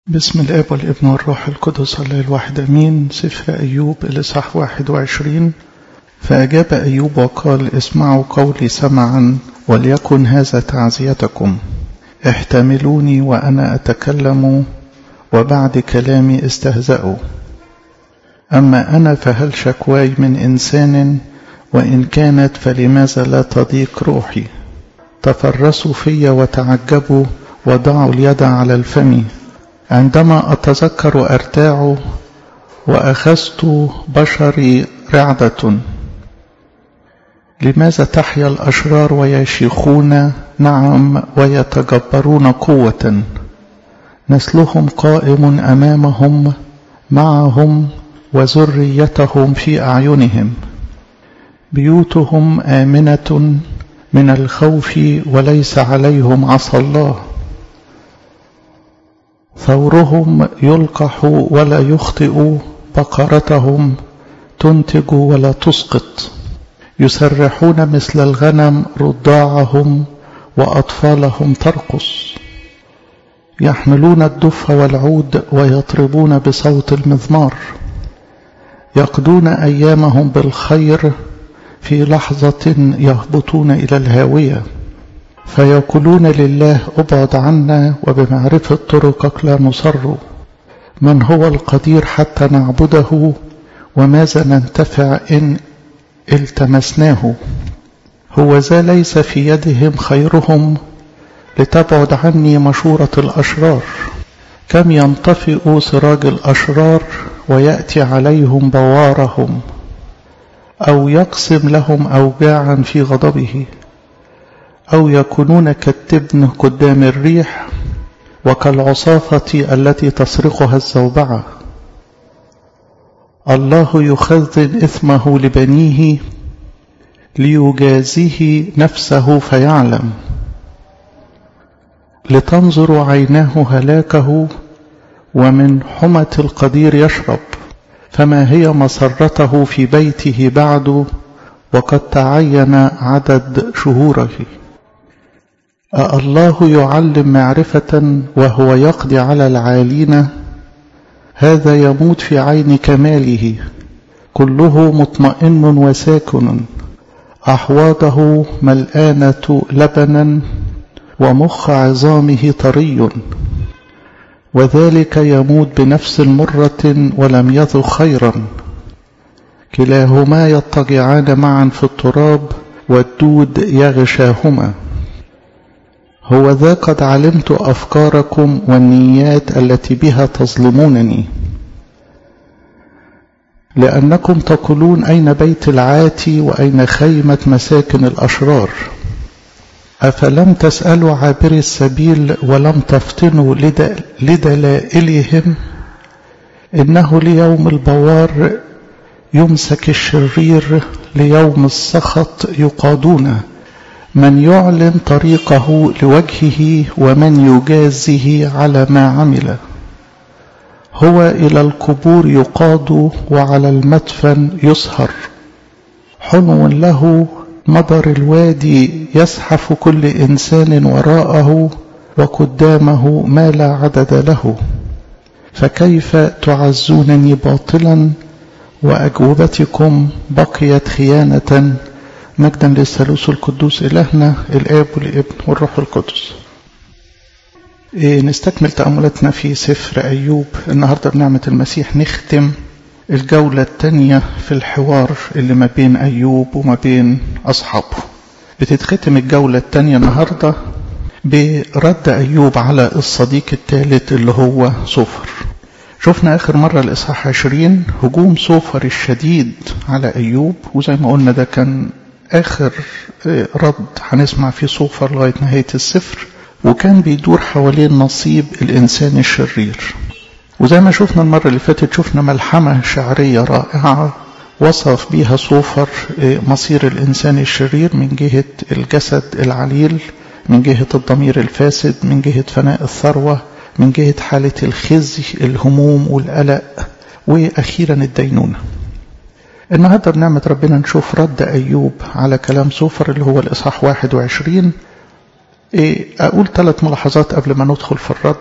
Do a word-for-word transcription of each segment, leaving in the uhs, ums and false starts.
بسم الآب والابن والروح القدس الله الواحد أمين. سفر أيوب الإصحاح واحد وعشرين. فأجاب أيوب وقال: اسمعوا قولي سمعا، وليكن هذا تعزيتكم. احتملوني وأنا أتكلم، وبعد كلامي استهزأوا. أما أنا فهل شكواي من إنسان؟ وإن كانت فلماذا لا تضيق روحي؟ تفرسوا في وتعجبوا، وضعوا اليد على الفم. عندما أتذكر أرتاع، وأخذت بشري رعدة. لماذا تحيا الأشرار ويشيخون؟ نعم، ويتجبرون قوة. نسلهم قائم أمامهم، معهم وذريتهم في أعينهم. بيوتهم آمنة من الخوف، وليس عليهم عصا الله. ثورهم يلقح ولا يخطئ، بقرتهم تنتج ولا تسقط. يسرحون مثل الغنم رضاعهم، وأطفالهم ترقص. يحملون الدف والعود، ويطربون بصوت المزمار. يقضون أيامهم بالخير، في لحظة يهبطون إلى الهاوية. فيقولون لله: ابعد عنا، وبمعرفة طرقك لا نصر. من هو القدير حتى نعبده؟ وماذا ننتفع إن التمسناه؟ هو ذا ليس في يدهم خيرهم، لتبعد عني مشورة الأشرار. كم ينطفئ سراج الأشرار، ويأتي عليهم بوارهم. أو يقسم لهم أوجاعا في غضبه، أو يكونون كالتبن قدام الريح، وكالعصافة التي تصرخها الزوبعة. الله يخزن إثمه لبنيه، ليجازيه نفسه فيعلم. لتنظر عيناه هلاكه، ومن حمة القدير يشرب. فما هي مسرته في بيته بعد، وقد تعين عدد شهوره. الله يعلم معرفة، وهو يقضي على العالين. هذا يموت في عين كماله، كله مطمئن وساكن. أحواضه ملآنة لبنا، ومخ عظامه طري. وذلك يموت بنفس مرة، ولم يذق خيرا. كلاهما يضطجعان معا في التراب، والدود يغشاهما. هو ذا قد علمت أفكاركم والنيات التي بها تظلمونني. لأنكم تقولون: أين بيت العاتي، وأين خيمة مساكن الأشرار؟ أفلم تسألوا عابري السبيل، ولم تفطنوا لدلائلهم؟ إنه ليوم البوار يمسك الشرير، ليوم السخط يقادونه. من يعلن طريقه لوجهه، ومن يجازه على ما عمل. هو إلى القبور يقاد، وعلى المدفن يسهر. حنو له مضر الوادي، يزحف كل إنسان وراءه، وقدامه ما لا عدد له. فكيف تعزونني باطلا، وأجوبتكم بقيت خيانة؟ مجدا للثالوث القدوس إلهنا الآب والابن والروح القدس. إيه نستكمل تأملاتنا في سفر أيوب. النهاردة بنعمة المسيح نختم الجولة الثانية في الحوار اللي ما بين أيوب وما بين أصحابه. بتتختم الجولة الثانية النهاردة برد أيوب على الصديق الثالث اللي هو صوفر. شفنا آخر مرة الإصحاح عشرين هجوم صوفر الشديد على أيوب، وزي ما قلنا ده كان آخر رد هنسمع فيه صوفر لغاية نهاية السفر، وكان بيدور حوالين نصيب الإنسان الشرير. وزي ما شفنا المرة اللي فاتت شفنا ملحمة شعرية رائعة وصف بيها صوفر مصير الإنسان الشرير، من جهة الجسد العليل، من جهة الضمير الفاسد، من جهة فناء الثروة، من جهة حالة الخزي، الهموم والقلق، وأخيرا الدينونة. النهاردة بنعمة ربنا نشوف رد أيوب على كلام صوفر اللي هو الإصحاح واحد وعشرين. أقول ثلاث ملاحظات قبل ما ندخل في الرد.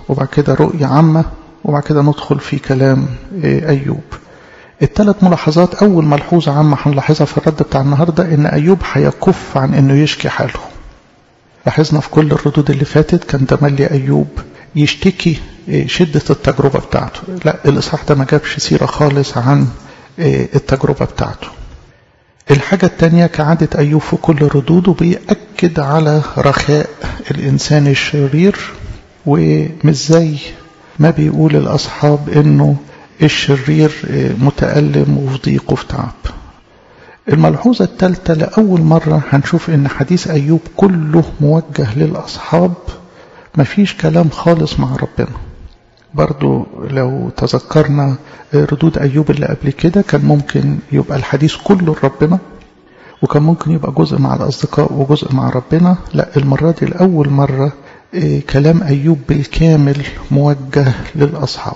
وبعد كده رؤية عامة، وبعد كده ندخل في كلام أيوب. الثلاث ملاحظات، أول ملحوظة عامة هنلاحظها في الرد بتاع النهاردة إن أيوب هيكف عن إنه يشكي حاله. لاحظنا في كل الردود اللي فاتت كان تملي أيوب يشتكي شدة التجربة بتاعته. لا، الإصحاح ده ما جابش سيرة خالص عن التجربة بتاعته. الحاجة التانية كعادة أيوب في كل ردوده بيأكد على رخاء الإنسان الشرير، ومش زي ما بيقول الأصحاب إنه الشرير متألم وفي ضيق وفي تعب. الملحوظة الثالثة، لأول مرة هنشوف إن حديث أيوب كله موجه للأصحاب، مفيش كلام خالص مع ربنا. برضو لو تذكرنا ردود أيوب اللي قبل كده كان ممكن يبقى الحديث كله لربنا، وكان ممكن يبقى جزء مع الأصدقاء وجزء مع ربنا. لا، المرة دي لأول مرة كلام أيوب بالكامل موجه للأصحاب.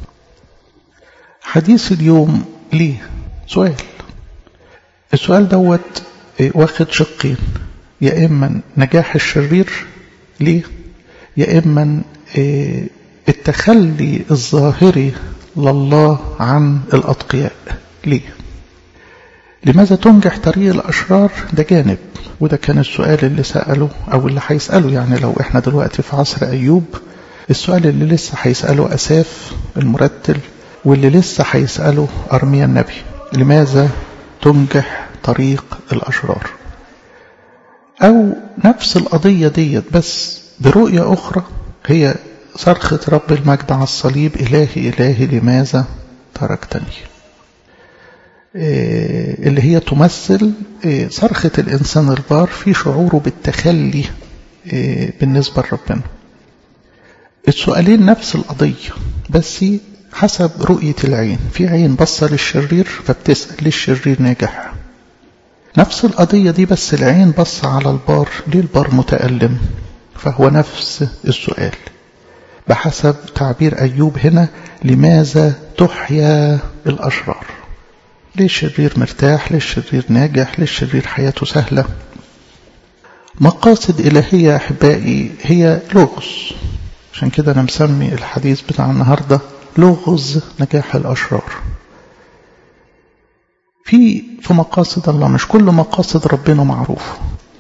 حديث اليوم ليه سؤال. السؤال دوت واخد شقين، يا إما نجاح الشرير ليه، يا إما التخلي الظاهري لله عن الأتقياء ليه. لماذا تنجح طريق الأشرار؟ ده جانب، وده كان السؤال اللي سأله أو اللي هيسأله. يعني لو إحنا دلوقتي في عصر أيوب، السؤال اللي لسه هيسأله أساف المرتل، واللي لسه هيسأله أرميا النبي، لماذا تنجح طريق الأشرار؟ أو نفس القضية ديت بس برؤية أخرى، هي صرخة رب المجد على الصليب: إلهي إلهي لماذا تركتني، اللي هي تمثل صرخة الإنسان البار في شعوره بالتخلي بالنسبة لربنا. السؤالين نفس القضية بس حسب رؤية العين. في عين بصة للشرير فبتسأل ليه الشرير ناجح، نفس القضية دي بس العين بص على البار ليه البار متألم، فهو نفس السؤال بحسب تعبير أيوب هنا: لماذا تحيا الأشرار؟ ليه الشرير مرتاح، ليه الشرير ناجح، ليه الشرير حياته سهلة؟ مقاصد إلهية أحبائي هي لغز، عشان كده أنا مسمي الحديث بتاع النهاردة لغز نجاح الأشرار. في في مقاصد الله، مش كل مقاصد ربنا معروفة.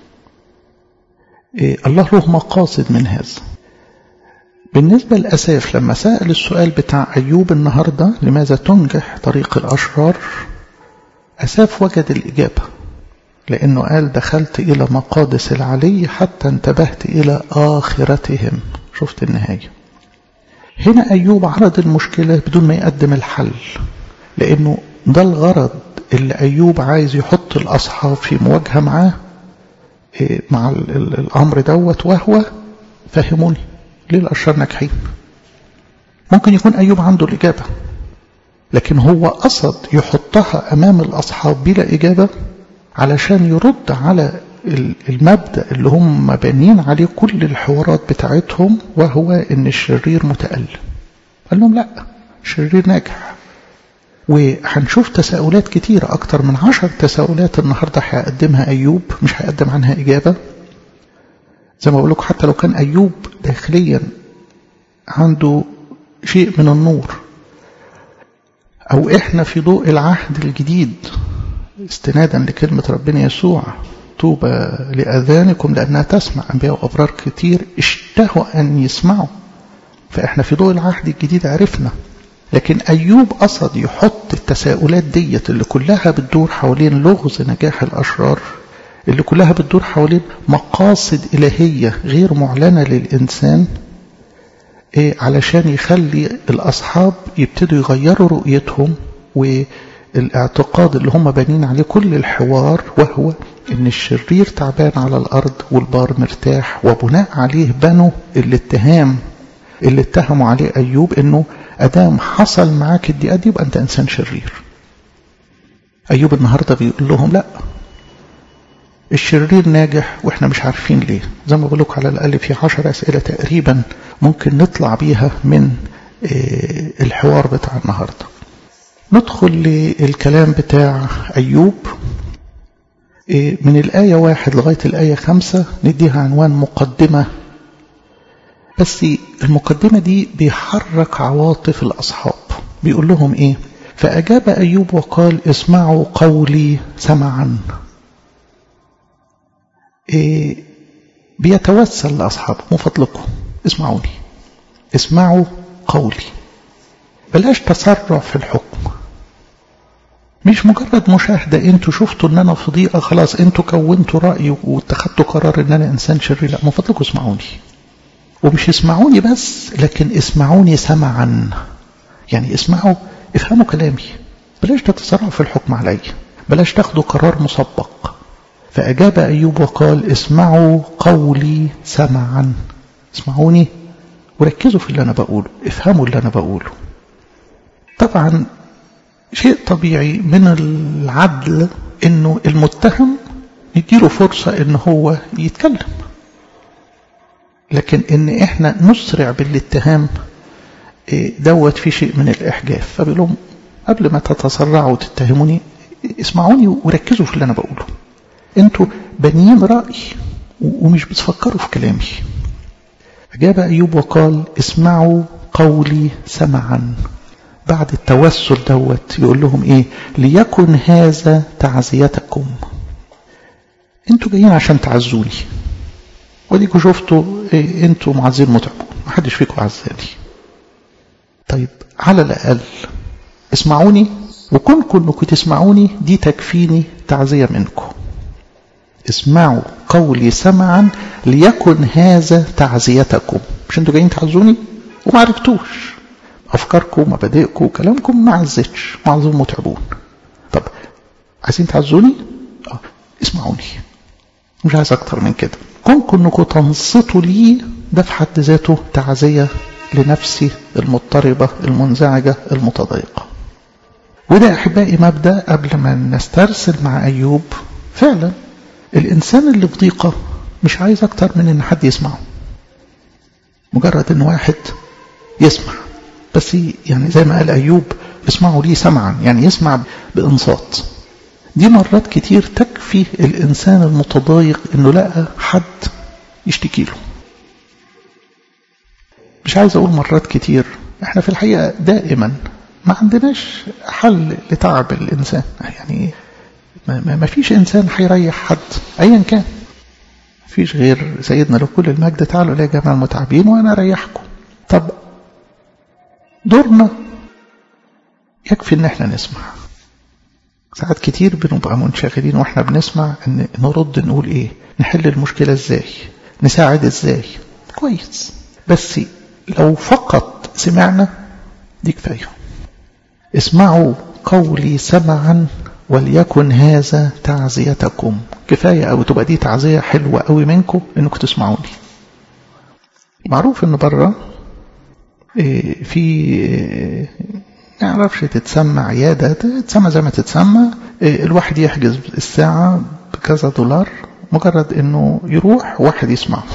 إيه الله له مقاصد من هذا. بالنسبة لأساف لما سأل السؤال بتاع أيوب النهاردة: لماذا تنجح طريق الأشرار؟ أساف وجد الإجابة، لأنه قال: دخلت إلى مقادس العلي حتى انتبهت إلى آخرتهم. شفت النهاية. هنا أيوب عرض المشكلة بدون ما يقدم الحل، لأنه ده الغرض اللي أيوب عايز يحط الأصحاب في مواجهة معاه مع الأمر دوت، وهو: فهموني ليه الأشرار ناجحين. ممكن يكون أيوب عنده الإجابة، لكن هو قصد يحطها أمام الأصحاب بلا إجابة علشان يرد على المبدأ اللي هم بانين عليه كل الحوارات بتاعتهم، وهو إن الشرير متألم. قال لهم: لا، الشرير ناجح. وهنشوف تساؤلات كتيرة، أكتر من عشر تساؤلات النهاردة هيقدمها أيوب، مش هيقدم عنها إجابة. زي ما بقول لكم، حتى لو كان أيوب داخليا عنده شيء من النور، أو إحنا في ضوء العهد الجديد استنادا لكلمة ربنا يسوع: طوبى لأذانكم لأنها تسمع. أنبياء وأبرار كتير اشتهوا أن يسمعوا، فإحنا في ضوء العهد الجديد عرفنا. لكن أيوب قصد يحط التساؤلات ديت اللي كلها بتدور حوالين لغز نجاح الأشرار، اللي كلها بتدور حوالين مقاصد إلهية غير معلنة للإنسان، إيه علشان يخلي الأصحاب يبتدوا يغيروا رؤيتهم والاعتقاد اللي هم بانين عليه كل الحوار، وهو إن الشرير تعبان على الأرض والبار مرتاح. وبناء عليه بنوا الاتهام اللي اتهموا عليه أيوب: إنه أدام حصل معاك الدقيقة دي يبقى أنت إنسان شرير. أيوب النهاردة بيقول لهم: لا، الشرير ناجح وإحنا مش عارفين ليه. زي ما بقولك على الأقل في عشر أسئلة تقريبا ممكن نطلع بيها من الحوار بتاع النهاردة. ندخل للكلام بتاع أيوب من الآية واحد لغاية الآية خمسة، نديها عنوان مقدمة بس المقدمة دي بيحرك عواطف الأصحاب. بيقول لهم إيه؟ فأجاب أيوب وقال اسمعوا قولي سمعا. إيه بيتوسل لأصحابه، من فضلكم اسمعوني، اسمعوا قولي، بلاش تسرع في الحكم. مش مجرد مشاهدة انتوا شفتوا ان انا في ضيقة خلاص انتوا كونتوا رأي واتخذتوا قرار ان انا انسان شرير. لا، من فضلكم اسمعوني، ومش اسمعوني بس، لكن اسمعوني سمعا. يعني اسمعوا، افهموا كلامي، بلاش تتسرعوا في الحكم علي، بلاش تاخدوا قرار مسبق. فأجاب أيوب وقال اسمعوا قولي سمعا. اسمعوني وركزوا في اللي أنا بقوله، افهموا اللي أنا بقوله. طبعا شيء طبيعي من العدل انه المتهم نديله فرصة ان هو يتكلم، لكن ان احنا نسرع بالاتهام دوت في شيء من الاحجاف. فبيقول لهم قبل ما تتسرعوا وتتهموني اسمعوني وركزوا في اللي انا بقوله. انتوا بنيين رأي ومش بتفكروا في كلامي. أجاب أيوب وقال اسمعوا قولي سمعا. بعد التوسل دوت يقول لهم ايه؟ ليكن هذا تعزيتكم. انتوا جايين عشان تعزوني، وديكوا شفتوا إيه؟ انتوا معزين متعبون، محدش فيكم عزاني. طيب على الأقل اسمعوني، وكونكم انكم تسمعوني دي تكفيني تعزية منكم. اسمعوا قولي سمعا ليكن هذا تعزيتكم. مش انتوا جايين تعزوني وما عرفتوش أفكاركم ومبادئكم وكلامكم، ما عزتش، معظم متعبون. طب عايزين تعزوني؟ آه. اسمعوني، مش عايز أكتر من كده. كونكم أنكم تنصتوا لي ده في حد ذاته تعزية لنفسي المضطربة المنزعجة المتضايقة. وده أحبائي مبدأ قبل ما نسترسل مع أيوب. فعلا الإنسان اللي في ضيقة مش عايز أكتر من أن حد يسمعه، مجرد أن واحد يسمع بس. يعني زي ما قال أيوب اسمعوا لي سمعا، يعني يسمع بإنصات. دي مرات كتير تكفي الإنسان المتضايق إنه لقى حد يشتكي له. مش عايز أقول مرات كتير، احنا في الحقيقة دائما ما عندناش حل لتعب الإنسان. يعني ما فيش إنسان هيريح حد أيا كان. فيش غير سيدنا له كل المجد تعالوا يا جماعة المتعبين وأنا أريحكم. طب دورنا يكفي ان احنا نسمع. ساعات كتير بنبقى منشغلين واحنا بنسمع ان نرد نقول ايه، نحل المشكلة ازاي، نساعد ازاي. كويس، بس لو فقط سمعنا دي كفاية. اسمعوا قولي سمعا وليكن هذا تعزيتكم. كفاية او تبقى دي تعزية حلوة قوي منكم انكم تسمعوني. معروف ان بره في ما يعرفش تتسمى عيادة، تتسمى زي ما تتسمى، الواحد يحجز الساعة بكذا دولار، مجرد انه يروح واحد يسمعه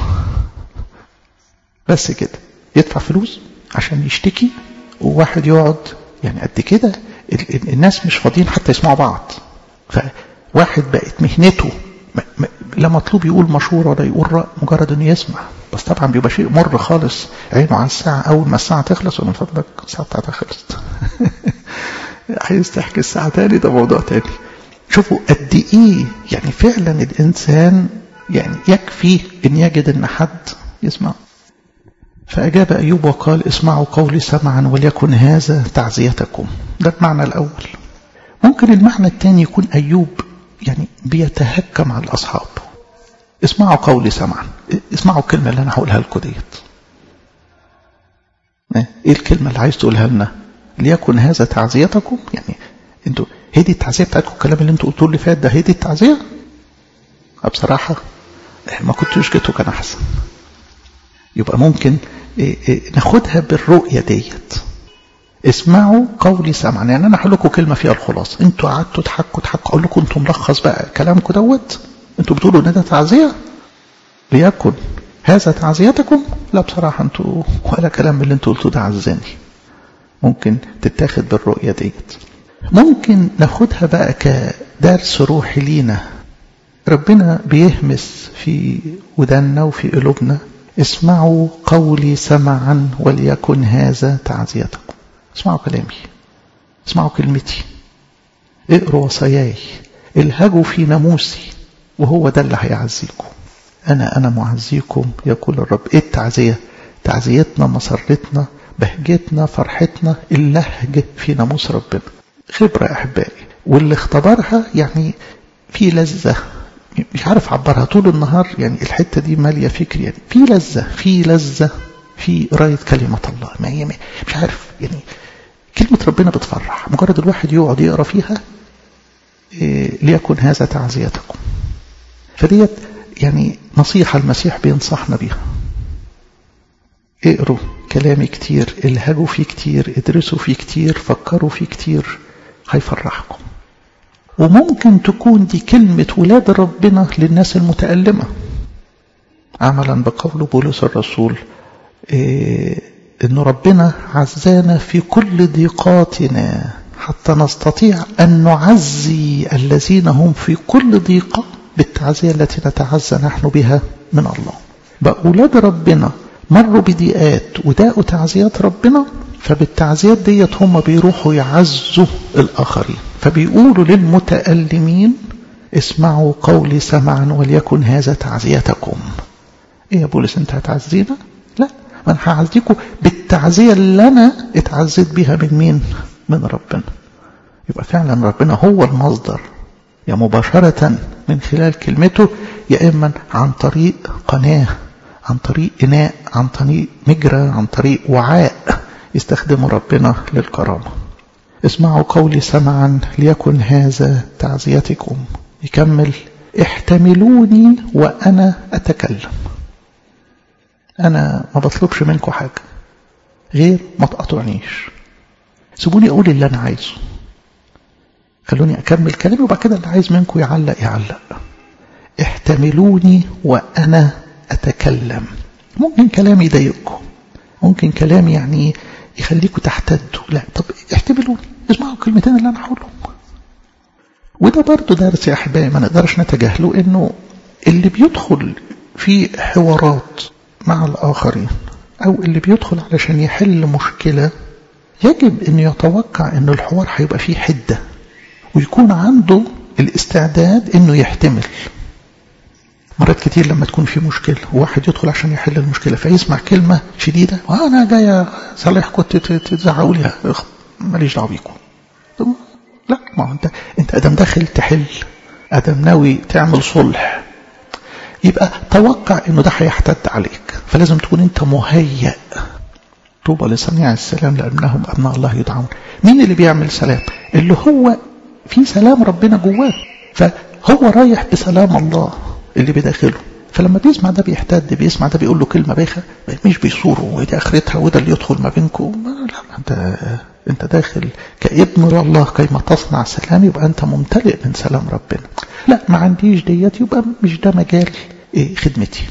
بس كده، يدفع فلوس عشان يشتكي وواحد يقعد. يعني قد كده الناس مش فاضيين حتى يسمعوا بعض. فواحد بقت مهنته لا مطلوب يقول مشورة ولا يقول رأي، مجرد انه يسمع. بس طبعا بيبقى شيء مر خالص، عينه على الساعة، أول ما الساعة تخلص ومن فضلك الساعة بتاعتها خلصت عايز تحكي الساعة تاني، ده موضوع تاني. شوفوا قد إيه يعني فعلا الإنسان يعني يكفي إن يجد إن حد يسمع. فأجاب أيوب وقال اسمعوا قولي سمعا وليكن هذا تعزيتكم. ده المعنى الأول. ممكن المعنى الثاني يكون أيوب يعني بيتهكم على الأصحاب. اسمعوا قولي سمعا، اسمعوا الكلمة اللي أنا هقولها لكم ديت. إيه الكلمة اللي عايز تقولها لنا؟ ليكن هذا تعزيتكم. يعني انتوا هي دي التعزية بتاعتكم؟ الكلام اللي انتوا قلتوا اللي فات ده هي دي التعزية؟ بصراحة ما كنتوش جيتوا كان أحسن. يبقى ممكن إيه إيه ناخدها بالرؤية ديت. اسمعوا قولي سمعا، يعني أنا هقول لكم كلمة فيها الخلاص. انتوا قعدتوا تحكوا تحكوا، أقول لكم انتوا ملخص بقى كلامكم دوت. انتوا بتقولوا ان ده تعزية، ليكن هذا تعزيتكم. لا بصراحة انتوا ولا كلام من اللي انتوا قلتوا ده عزاني. ممكن تتاخد بالرؤية ديت. ممكن ناخدها بقى كدرس روحي لينا. ربنا بيهمس في ودنا وفي قلوبنا اسمعوا قولي سمعا وليكن هذا تعزيتكم. اسمعوا كلامي، اسمعوا كلمتي، اقروا وصاياي، الهجوا في ناموسي، وهو ده اللي هيعزيكم. أنا أنا معزيكم يقول الرب. إيه التعزية؟ تعزيتنا، مسرتنا، بهجتنا، فرحتنا، اللهج في ناموس ربنا. خبرة يا أحبائي، واللي اختبرها يعني في لذة، مش عارف عبرها طول النهار، يعني الحتة دي مالية فكري، يعني في لذة في لذة في قراية كلمة الله. ما هي مش عارف، يعني كلمة ربنا بتفرح مجرد الواحد يقعد يقرأ فيها. إيه ليكن هذا تعزيتكم. فديت يعني نصيحة المسيح بينصحنا بيها. اقروا كلامي كتير، الهجوا فيه كتير، ادرسوا فيه كتير، فكروا فيه كتير، هيفرحكم. وممكن تكون دي كلمة ولاد ربنا للناس المتألمة، عملا بقول بولس الرسول إيه إن ربنا عزانا في كل ضيقاتنا حتى نستطيع أن نعزي الذين هم في كل ضيقة بالتعزية التي نتعزى نحن بها من الله. بأولاد ربنا مروا بضيقات وداقوا تعزيات ربنا، فبالتعزيات ديت هم بيروحوا يعزوا الآخرين، فبيقولوا للمتألمين اسمعوا قولي سمعا وليكن هذا تعزيتكم. ايه يا بولس انت هتعزينا؟ لا، من هعزيكم بالتعزية اللي انا اتعزيت بها من مين؟ من ربنا. يبقى فعلا ربنا هو المصدر، يا مباشرة من خلال كلمته، يا إما عن طريق قناة، عن طريق إناء، عن طريق مجرى، عن طريق وعاء يستخدمه ربنا للكرامة. اسمعوا قولي سمعا ليكن هذا تعزيتكم. يكمل احتملوني وأنا أتكلم. أنا ما بطلبش منكم حاجة غير ما تقطعنيش، سيبوني أقول اللي أنا عايزه، خلوني أكمل كلامي، وبعد كده اللي عايز منكم يعلق يعلق. احتملوني وأنا أتكلم. ممكن كلامي يضايقكم، ممكن كلامي يعني يخليكم تحتدوا، لا طب احتملوني، اسمعوا الكلمتين اللي أنا هقولهم. وده برضو درس يا أحبائي ما نقدرش نتجاهله، إنه اللي بيدخل في حوارات مع الآخرين أو اللي بيدخل علشان يحل مشكلة، يجب أن يتوقع أن الحوار هيبقى فيه حدة، ويكون عنده الاستعداد أنه يحتمل. مرات كتير لما تكون في مشكلة وواحد يدخل عشان يحل المشكلة فيسمع كلمة شديدة، وأنا جاي صالحكم تزعقوا لي، ماليش دعوة بيكم. لا، ما أنت أنت أدم داخل تحل، أدم ناوي تعمل صلح، يبقى توقع أنه ده هيحتد عليك، فلازم تكون أنت مهيأ. طوبى لصنيع السلام لأنهم أبناء الله يدعون. مين اللي بيعمل سلام؟ اللي هو في سلام ربنا جواه، فهو رايح بسلام الله اللي بداخله، فلما بيسمع ده بيحتد، بيسمع ده بيقول له كلمة بايخة، مش بيصوره ودي آخرتها وده اللي يدخل ما بينكم. لا، أنت أنت داخل كابن الله كيما تصنع سلام، يبقى أنت ممتلئ من سلام ربنا. لا، ما عنديش ديت، يبقى مش ده مجال إيه خدمتي.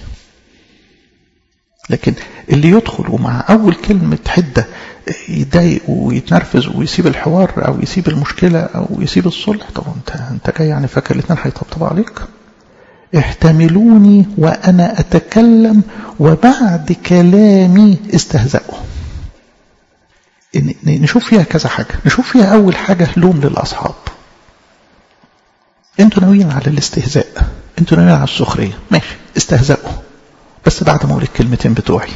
لكن اللي يدخل ومع أول كلمة حدة يتضايق ويتنرفز ويسيب الحوار أو يسيب المشكلة أو يسيب الصلح، طب أنت أنت جاي يعني فاكر الاثنين هيطبطبوا عليك؟ احتملوني وأنا أتكلم وبعد كلامي استهزأوا. نشوف فيها كذا حاجة. نشوف فيها أول حاجة لوم للأصحاب. أنتوا ناويين على الاستهزاء، أنتوا ناويين على السخرية، ماشي استهزأوا، بس بعد ما أقول الكلمتين بتوعي.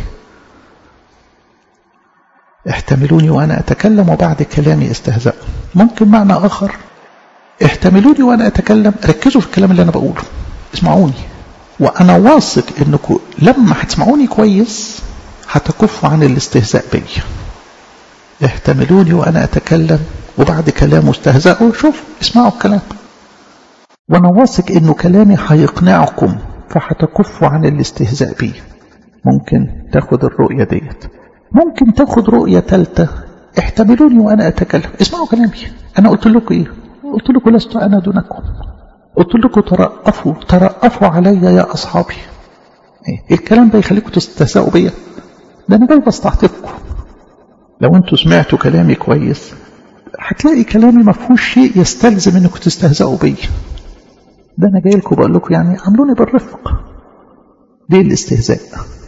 احتملوني وأنا أتكلم وبعد كلامي استهزأوا. ممكن معنى آخر احتملوني وأنا أتكلم، ركزوا في الكلام اللي أنا بقوله، اسمعوني، وأنا واثق إنكم لما هتسمعوني كويس هتكفوا عن الاستهزاء بي. احتملوني وأنا أتكلم وبعد كلامه استهزأوا. شوف، اسمعوا الكلام، وأنا واثق إنه كلامي هيقنعكم فهتكفوا عن الاستهزاء بي. ممكن تاخد الرؤية ديت. ممكن تاخد رؤية ثالثة، احتملوني وأنا أتكلم، اسمعوا كلامي. أنا قلت لكم إيه؟ قلت لكم لست أنا دونكم، قلت لكم ترأفوا ترأفوا علي يا أصحابي. إيه الكلام ده يخليكم تستهزئوا بيا؟ ده أنا جاي بستعطفكم. لو أنتوا سمعتوا كلامي كويس هتلاقي كلامي ما فيهوش شيء يستلزم أنكم تستهزئوا بيا. ده أنا جاي لكم بقول لكم يعني عاملوني بالرفق. دي الاستهزاء.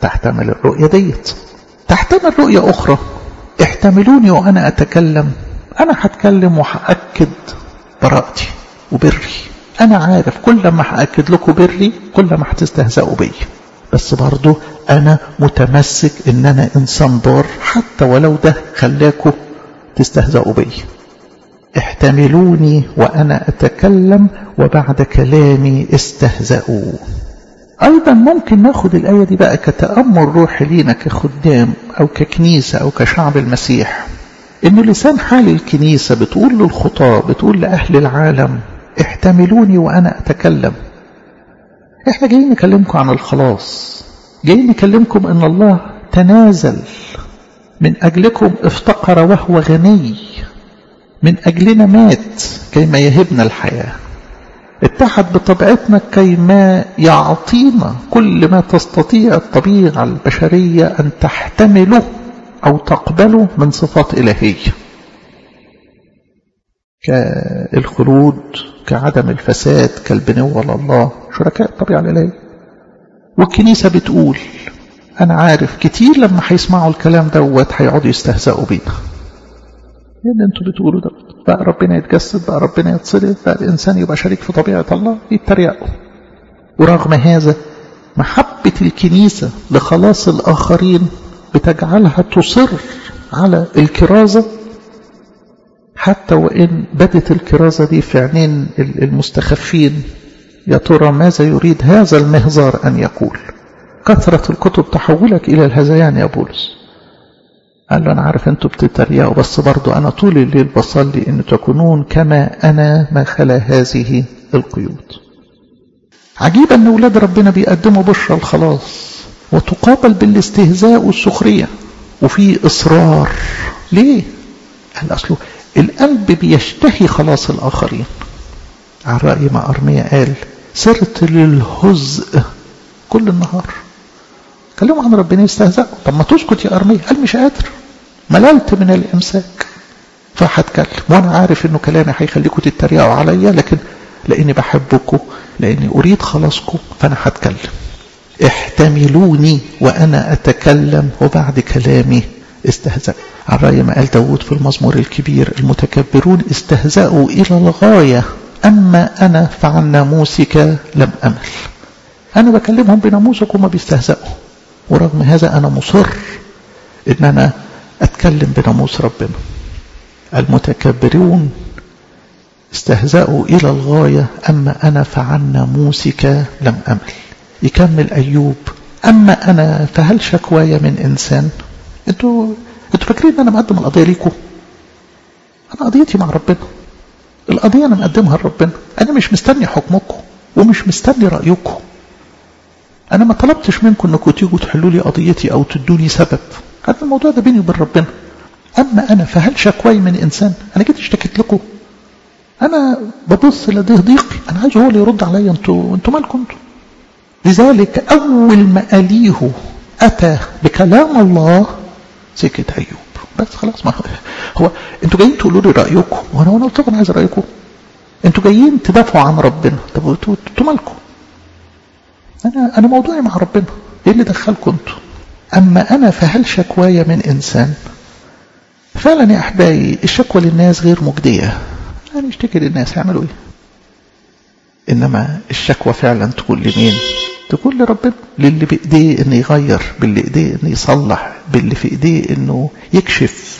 تحتمل الرؤية ديت. تحتمل رؤية أخرى، احتملوني وأنا أتكلم. أنا هتكلم وهأكد براءتي وبري. أنا عارف كل ما هأكد لكم بري كل ما هتستهزئوا بي، بس برضو أنا متمسك إن أنا إنسان بار حتى ولو ده خلاكم تستهزئوا بي. احتملوني وأنا أتكلم وبعد كلامي استهزئوا. أيضا ممكن ناخد الآية دي بقى كتأمل روحي لينا كخدام أو ككنيسة أو كشعب المسيح، إنه لسان حال الكنيسة بتقول للخطاة، بتقول لأهل العالم احتملوني وأنا أتكلم. احنا جايين نكلمكم عن الخلاص، جايين نكلمكم إن الله تنازل من أجلكم، افتقر وهو غني، من أجلنا مات كيما يهبنا الحياة، اتحد بطبيعتنا كيما يعطينا كل ما تستطيع الطبيعة البشرية أن تحتمله أو تقبله من صفات إلهية، كالخلود، كعدم الفساد، كالبنوة لله، شركاء الطبيعة الإلهية. والكنيسة بتقول أنا عارف كتير لما هيسمعوا الكلام دوت هيقعدوا يستهزئوا بينا، لأن أنتوا بتقولوا ده بقى ربنا يتجسد، بقى ربنا يتصلب، بقى الإنسان يبقى شريك في طبيعة الله، يتريقوا. ورغم هذا محبة الكنيسة لخلاص الآخرين بتجعلها تصر على الكرازة، حتى وإن بدت الكرازة دي في عينين المستخفين. يا ترى ماذا يريد هذا المهزار أن يقول؟ كثرة الكتب تحولك إلى الهذيان يا بولس. قال له أنا عارف أنتوا بتتريقوا، بس برضو أنا طول الليل بصلي أن تكونون كما أنا ما خلا هذه القيود. عجيب أن أولاد ربنا بيقدموا بشرى الخلاص وتقابل بالاستهزاء والسخرية وفي إصرار. ليه؟ قال أصله القلب بيشتهي خلاص الآخرين. على رأي ما أرميا قال سرت للهزء كل النهار. كلموا عن ربنا يستهزئوا. طب ما تسكت يا أرميا. قال مش قادر، مللت من الإمساك فهتكلم، وأنا عارف إنه كلامي هيخليكم تتريقوا عليا، لكن لأني بحبكم، لأني أريد خلاصكم، فأنا هتكلم. احتملوني وأنا أتكلم وبعد كلامي استهزأوا. على رأي ما قال داود في المزمور الكبير المتكبرون استهزأوا إلى الغاية، أما أنا فعن ناموسك لم أمل. أنا بكلمهم بناموسك وما بيستهزأوا، ورغم هذا أنا مصر إن أنا أتكلم بناموس ربنا. المتكبرون استهزأوا إلى الغاية، أما أنا فعن ناموسك لم أمل. يكمل أيوب أما أنا فهل شكوايا من إنسان. أنتوا أنتوا فاكرين أن أنا مقدم القضية ليكم؟ أنا قضيتي مع ربنا، القضية أنا مقدمها لربنا. أنا مش مستني حكمكم ومش مستني رأيكم. أنا ما طلبتش منكم أنكم تيجوا تحلوا لي قضيتي أو تدوني سبب. هذا الموضوع ده بيني وبين ربنا. أما أنا فهل شكواي من إنسان. أنا جيت اشتكيت لكم، أنا ببص لديه ضيقي، أنا عايز هو اللي يرد عليا. أنتوا أنتوا مالكم أنتوا؟ لذلك أول ما أليه أتى بكلام الله سكت أيوب. بس خلاص، ما هو أنتوا جايين تقولوا لي رأيكم، وأنا وأنا قلت لكم عايز رأيكم. أنتوا جايين تدافعوا عن ربنا، طب أنتوا أنتوا مالكم؟ أنا أنا موضوعي مع ربنا، إيه اللي دخلكم أنتوا؟ أما أنا فهل شكوايا من إنسان. فعلا يا أحبائي الشكوى للناس غير مجدية. أنا اشتكي للناس هيعملوا إيه؟ إنما الشكوى فعلا تقول لمين؟ تقول لربنا، للي بإيديه إنه يغير، باللي إيديه إنه يصلح، باللي في إيديه إنه يكشف.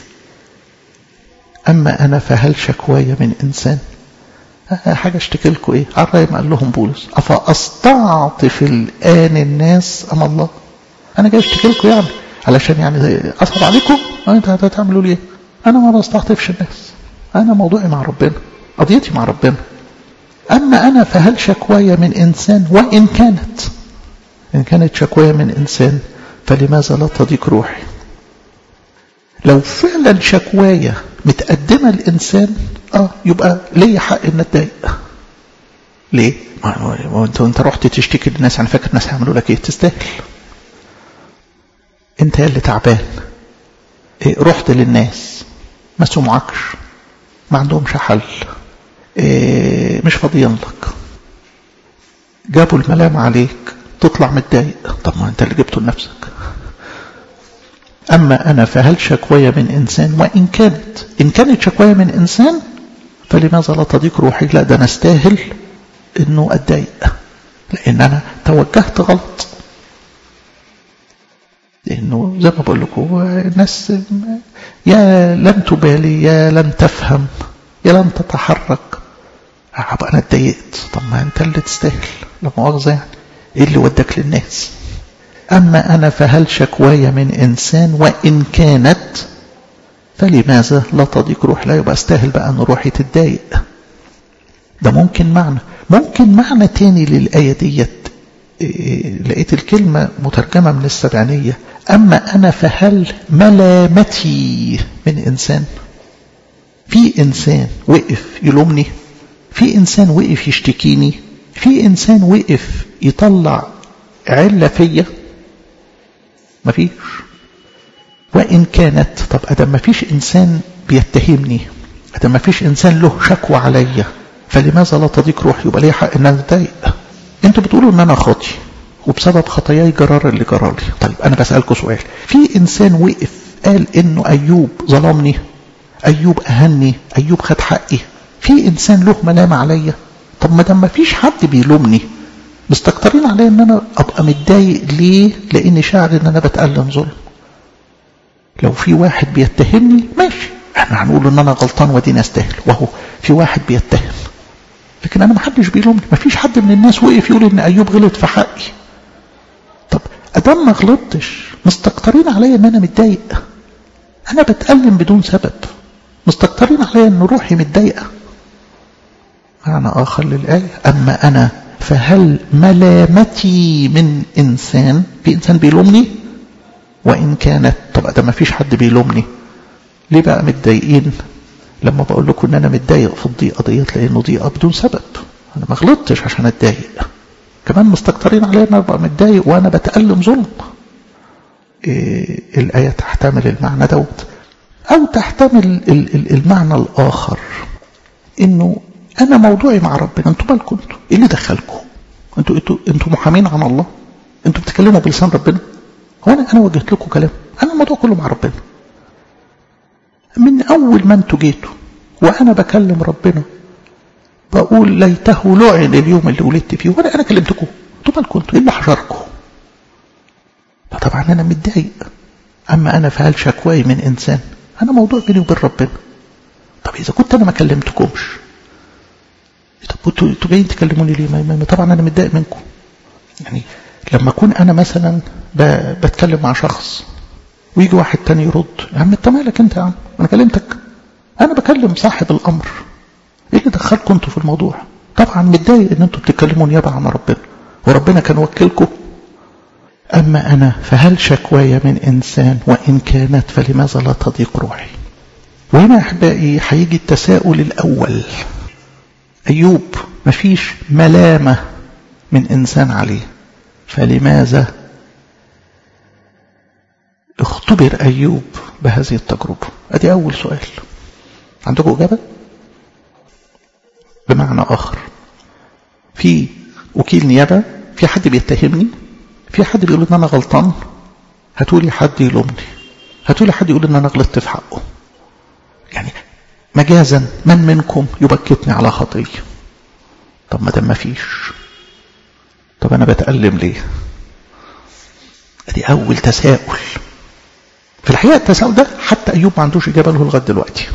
أما أنا فهل شكوايا من إنسان. حاجة اشتكي لكم إيه؟ على رأي ما قال لهم بولس أفأستعطف الآن الناس أم الله. أنا جاي اشتكي لكم يعني علشان يعني أصعب عليكم. أنت هتعملوا لي إيه؟ أنا ما بستعطفش الناس، أنا موضوعي مع ربنا، قضيتي مع ربنا. أما أنا فهل شكوايا من إنسان، وإن كانت إن كانت شكوايا من إنسان فلماذا لا تضيق روحي. لو فعلا شكوايا متقدمة الإنسان آه يبقى ليه حق إن أتضايق. ليه؟ ما أنت أنت رحت تشتكي للناس، يعني فاكر الناس هيعملوا لك إيه؟ تستاهل. أنت اللي تعبان. إيه؟ رحت للناس ما سمعكش، ما عندهمش حل، إيه؟ مش فاضيين لك، جابوا الملام عليك، تطلع متضايق. طب ما أنت اللي جبته لنفسك. أما أنا فهل شكواي من إنسان؟ وإن كانت إن كانت شكواي من إنسان فلماذا لا تضيق روحي؟ لا، ده أنا استاهل إنه أتضايق، لأن أنا توجهت غلط. لأنه زي ما بقول لكم الناس يا لم تبالي يا لم تفهم يا لم تتحرك. أبقى أنا اتضايقت. طب ما أنت اللي تستاهل، لا مؤاخذة يعني، إيه اللي ودك للناس؟ أما أنا فهل شكواي من إنسان؟ وإن كانت فلماذا لا تضيق روح؟ لا، يبقى استاهل بقى أن روحي تتضايق. ده ممكن معنى. ممكن معنى تاني للآية ديت، إيه، لقيت الكلمة مترجمة من السبعينية، أما أنا فهل ملامتي من إنسان؟ في إنسان وقف يلومني، في إنسان وقف يشتكيني، في إنسان وقف يطلع علة فيا؟ مفيش. وإن كانت، طب أدام مفيش إنسان بيتهمني، أدام مفيش إنسان له شكوى عليا، فلماذا لا تضيق روحي؟ يبقى ليه حق إن أنا أتضايق. أنتوا بتقولوا إن أنا خاطي وبسبب خطاياي جرار اللي جرالي. طيب أنا بسألكوا سؤال، في إنسان وقف قال إنه أيوب ظلمني، أيوب أهني، أيوب خد حقي؟ في إنسان له ملامة عليا؟ طب ما دام مفيش حد بيلومني، مستكترين عليا ان انا ابقى متضايق ليه؟ لاني شاعر ان انا بتألم ظلم. لو في واحد بيتهمني ماشي، احنا هنقول ان انا غلطان ودينا استاهل، وهو في واحد بيتهم، لكن انا محدش بيلومني. مفيش حد من الناس وقف يقول ان ايوب غلط في حقي. طب ادام ما غلطتش، مستكترين عليا ان انا متضايق، انا بتألم بدون سبب، مستكترين عليا ان روحي متضايقه. معنى اخر للآية، اما انا فهل ملامتي من إنسان؟ في إنسان بيلومني؟ وإن كانت، طب ده ما فيش حد بيلومني، ليه بقى متضايقين لما بقول لكم إن أنا متضايق في الضيقة ديت؟ لأنه ضيقة بدون سبب، أنا ما غلطتش عشان أتضايق. كمان مستكترين عليا إن أنا أبقى متضايق وأنا بتألم ظلم. إيه الآية تحتمل المعنى دوت، أو تحتمل المعنى الآخر، إنه أنا موضوعي مع ربنا. أنتوا بالكم انتوا إيه اللي دخلكم؟ أنتوا أنتوا أنتوا محامين عن الله؟ أنتوا بتتكلموا بلسان ربنا؟ هو أنا أنا وجهت لكم كلام؟ أنا الموضوع كله مع ربنا. من أول ما أنتوا جيتوا وأنا بكلم ربنا بقول ليته لعن اليوم اللي ولدت فيه، وأنا أنا كلمتكم. أنتوا بالكم انتوا إيه اللي حشركم؟ طبعا أنا متضايق. أما أنا فهل شكواي من إنسان؟ أنا موضوع بيني وبين ربنا. طب إذا كنت أنا ما كلمتكمش، طب انتوا جايين تكلموني ليه؟ ما طبعا انا متضايق منكم. يعني لما اكون انا مثلا بتكلم مع شخص ويجي واحد تاني يرد، يا عم انت مالك انت يا عم؟ انا كلمتك، انا بكلم صاحب الامر، ايه اللي دخلكم انتوا في الموضوع؟ طبعا متضايق ان انتوا بتتكلموا نيابه عن ربنا، وربنا كان وكلكم. اما انا فهل شكواي من انسان؟ وان كانت فلماذا لا تضيق روحي؟ وهنا احبائي هيجي التساؤل الاول. أيوب مفيش ملامة من إنسان عليه، فلماذا اختبر أيوب بهذه التجربة؟ أدي أول سؤال. عندكم إجابة؟ بمعنى آخر، في وكيل نيابة، في حد بيتهمني، في حد بيقول إن أنا غلطان، هتقولي حد يلومني، هتقولي حد يقول إن أنا غلطت في حقه. يعني مجازا من منكم يبكتني على خطية؟ طب ما دام ما فيش، طب انا بتألم ليه؟ ادي اول تساؤل. في الحقيقة التساؤل ده حتى ايوب ما عندوش اجابة له لغاية دلوقتي.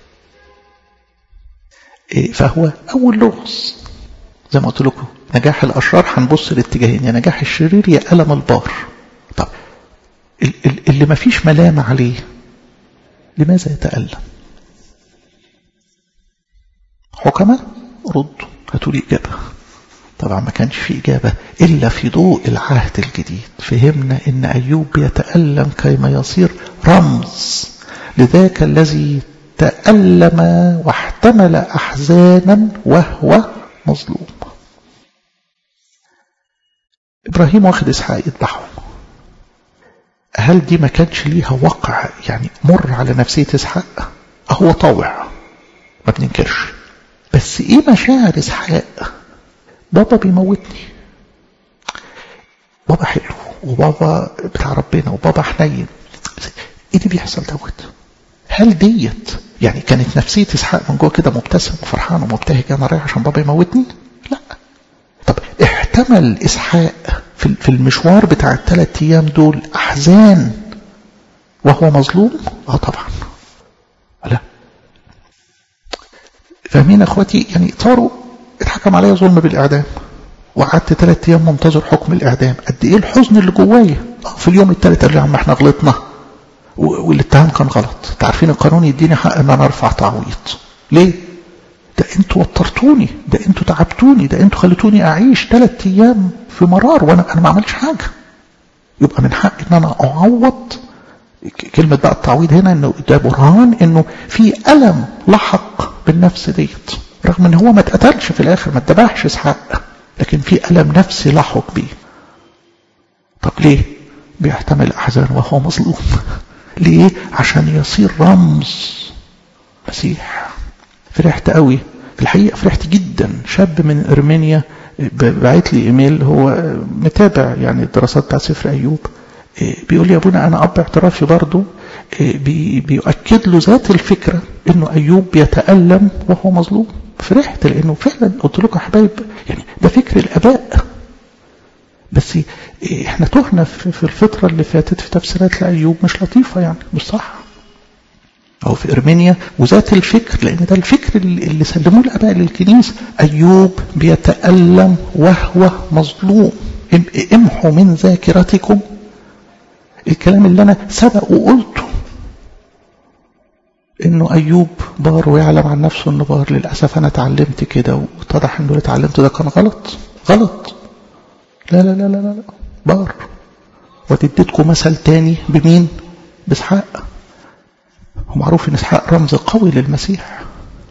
إيه فهو اول لغز. زي ما قلت لكم، نجاح الاشرار هنبص لاتجاهين، يا نجاح الشرير يا ألم البار. طب اللي ما فيش ملامة عليه لماذا يتألم؟ حكمة ردوا هاتوا لي إجابة. طبعا ما كانش في إجابة إلا في ضوء العهد الجديد. فهمنا إن أيوب يتألم كيما يصير رمز لذاك الذي تألم واحتمل أحزانا وهو مظلوم. إبراهيم واخد إسحاق يذبحه، هل دي ما كانش ليها وقع يعني مر على نفسية إسحاق؟ هو طاوع ما بننكرش، بس ايه مشاعر إسحاق؟ بابا بيموتني، بابا حلو وبابا بتاع ربنا وبابا حنين، بيحصل دوت؟ هل ديت يعني كانت نفسية إسحاق من جوه كده مبتسم وفرحان ومبتهج أنا رايح عشان بابا يموتني؟ لا. طب احتمل إسحاق في المشوار بتاع الثلاث أيام دول أحزان وهو مظلوم؟ اه طبعا. لا. فاهمين اخواتي؟ يعني صاروا اتحكم عليا ظلم بالإعدام وقعدت ثلاث أيام منتظر حكم الإعدام. قد إيه الحزن اللي جوايا. في اليوم الثالث قال لي يا عم احنا غلطنا والاتهام كان غلط. تعرفين القانون يديني حق ان انا ارفع تعويض. ليه؟ ده انتوا وترتوني، ده انتوا تعبتوني، ده انتوا خليتوني اعيش ثلاث ايام في مرار وانا انا ما عملتش حاجه. يبقى من حق ان انا اعوض. كلمه بقى التعويض هنا انه ده برهان انه في الم لحق بالنفس ديت، رغم ان هو ما اتقتلش في الاخر، ما اتذبحش اسحاق، لكن في الم نفسي لحق بيه. طب ليه؟ بيحتمل احزان وهو مظلوم. ليه؟ عشان يصير رمز مسيح. فرحت قوي في الحقيقة، فرحت جدا. شاب من ارمينيا بعت لي ايميل، هو متابع يعني الدراسات بتاع سفر ايوب، بيقول لي يا ابونا انا اب اعترافي برضو بيؤكد له ذات الفكرة انه ايوب بيتألم وهو مظلوم. فرحت لانه فعلا قلت لكم يا حبايب يعني ده فكر الاباء. بس احنا تهنا في الفترة اللي فاتت في تفسيرات لأيوب مش لطيفة، يعني مش صح. او في ارمينيا وذات الفكر، لان ده الفكر اللي سلموه الاباء للكنيسة. ايوب بيتألم وهو مظلوم. امحوا من ذاكرتكم الكلام اللي انا سبق وقلته انه ايوب بار ويعلم عن نفسه انه بار. للأسف انا اتعلمت كده واتضح انه اللي اتعلمته ده كان غلط غلط. لا لا لا لا لا بار. وتديتكم مثل تاني بمين؟ بإسحاق. ومعروف ان إسحاق رمز قوي للمسيح.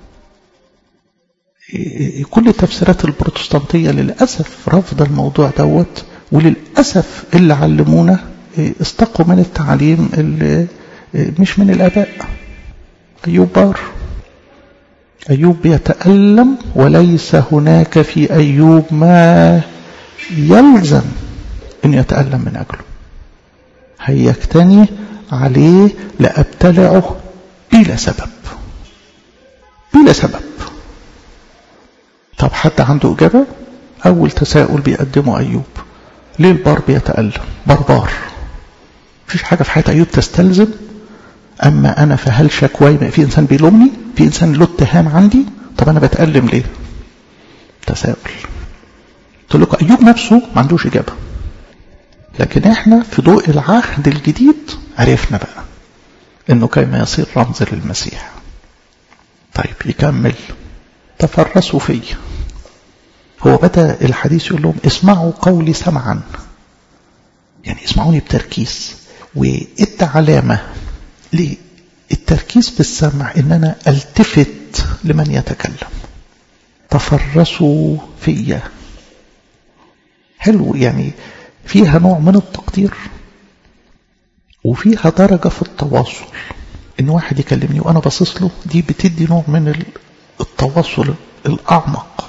كل التفسيرات البروتستانتية للأسف رفض الموضوع دوت، وللأسف اللي علمونا استقوا من التعليم اللي مش من الآباء. أيوب بار. أيوب بيتألم وليس هناك في أيوب ما يلزم أن يتألم من أجله. هيجتني عليه لأبتلعه بلا سبب بلا سبب. طب حد عنده إجابة؟ أول تساؤل بيقدمه أيوب، ليه البار بيتألم؟ بربار. مفيش حاجة في حياة أيوب تستلزم. أما أنا فهل شكواي في إنسان بيلومني؟ في إنسان له اتهام عندي؟ طب أنا بتألم ليه؟ تساؤل. قلت لكم أيوب نفسه ما عندوش إجابة، لكن إحنا في ضوء العهد الجديد عرفنا بقى إنه كيما يصير رمز للمسيح. طيب يكمل، تفرسوا في. هو بدأ الحديث يقول لهم اسمعوا قولي سمعا، يعني اسمعوني بتركيز. وإدى علامة للتركيز في السمع إن أنا ألتفت لمن يتكلم. تفرسوا في. حلو، يعني فيها نوع من التقدير وفيها درجة في التواصل. إن واحد يكلمني وأنا باصص له، دي بتدي نوع من التواصل الأعمق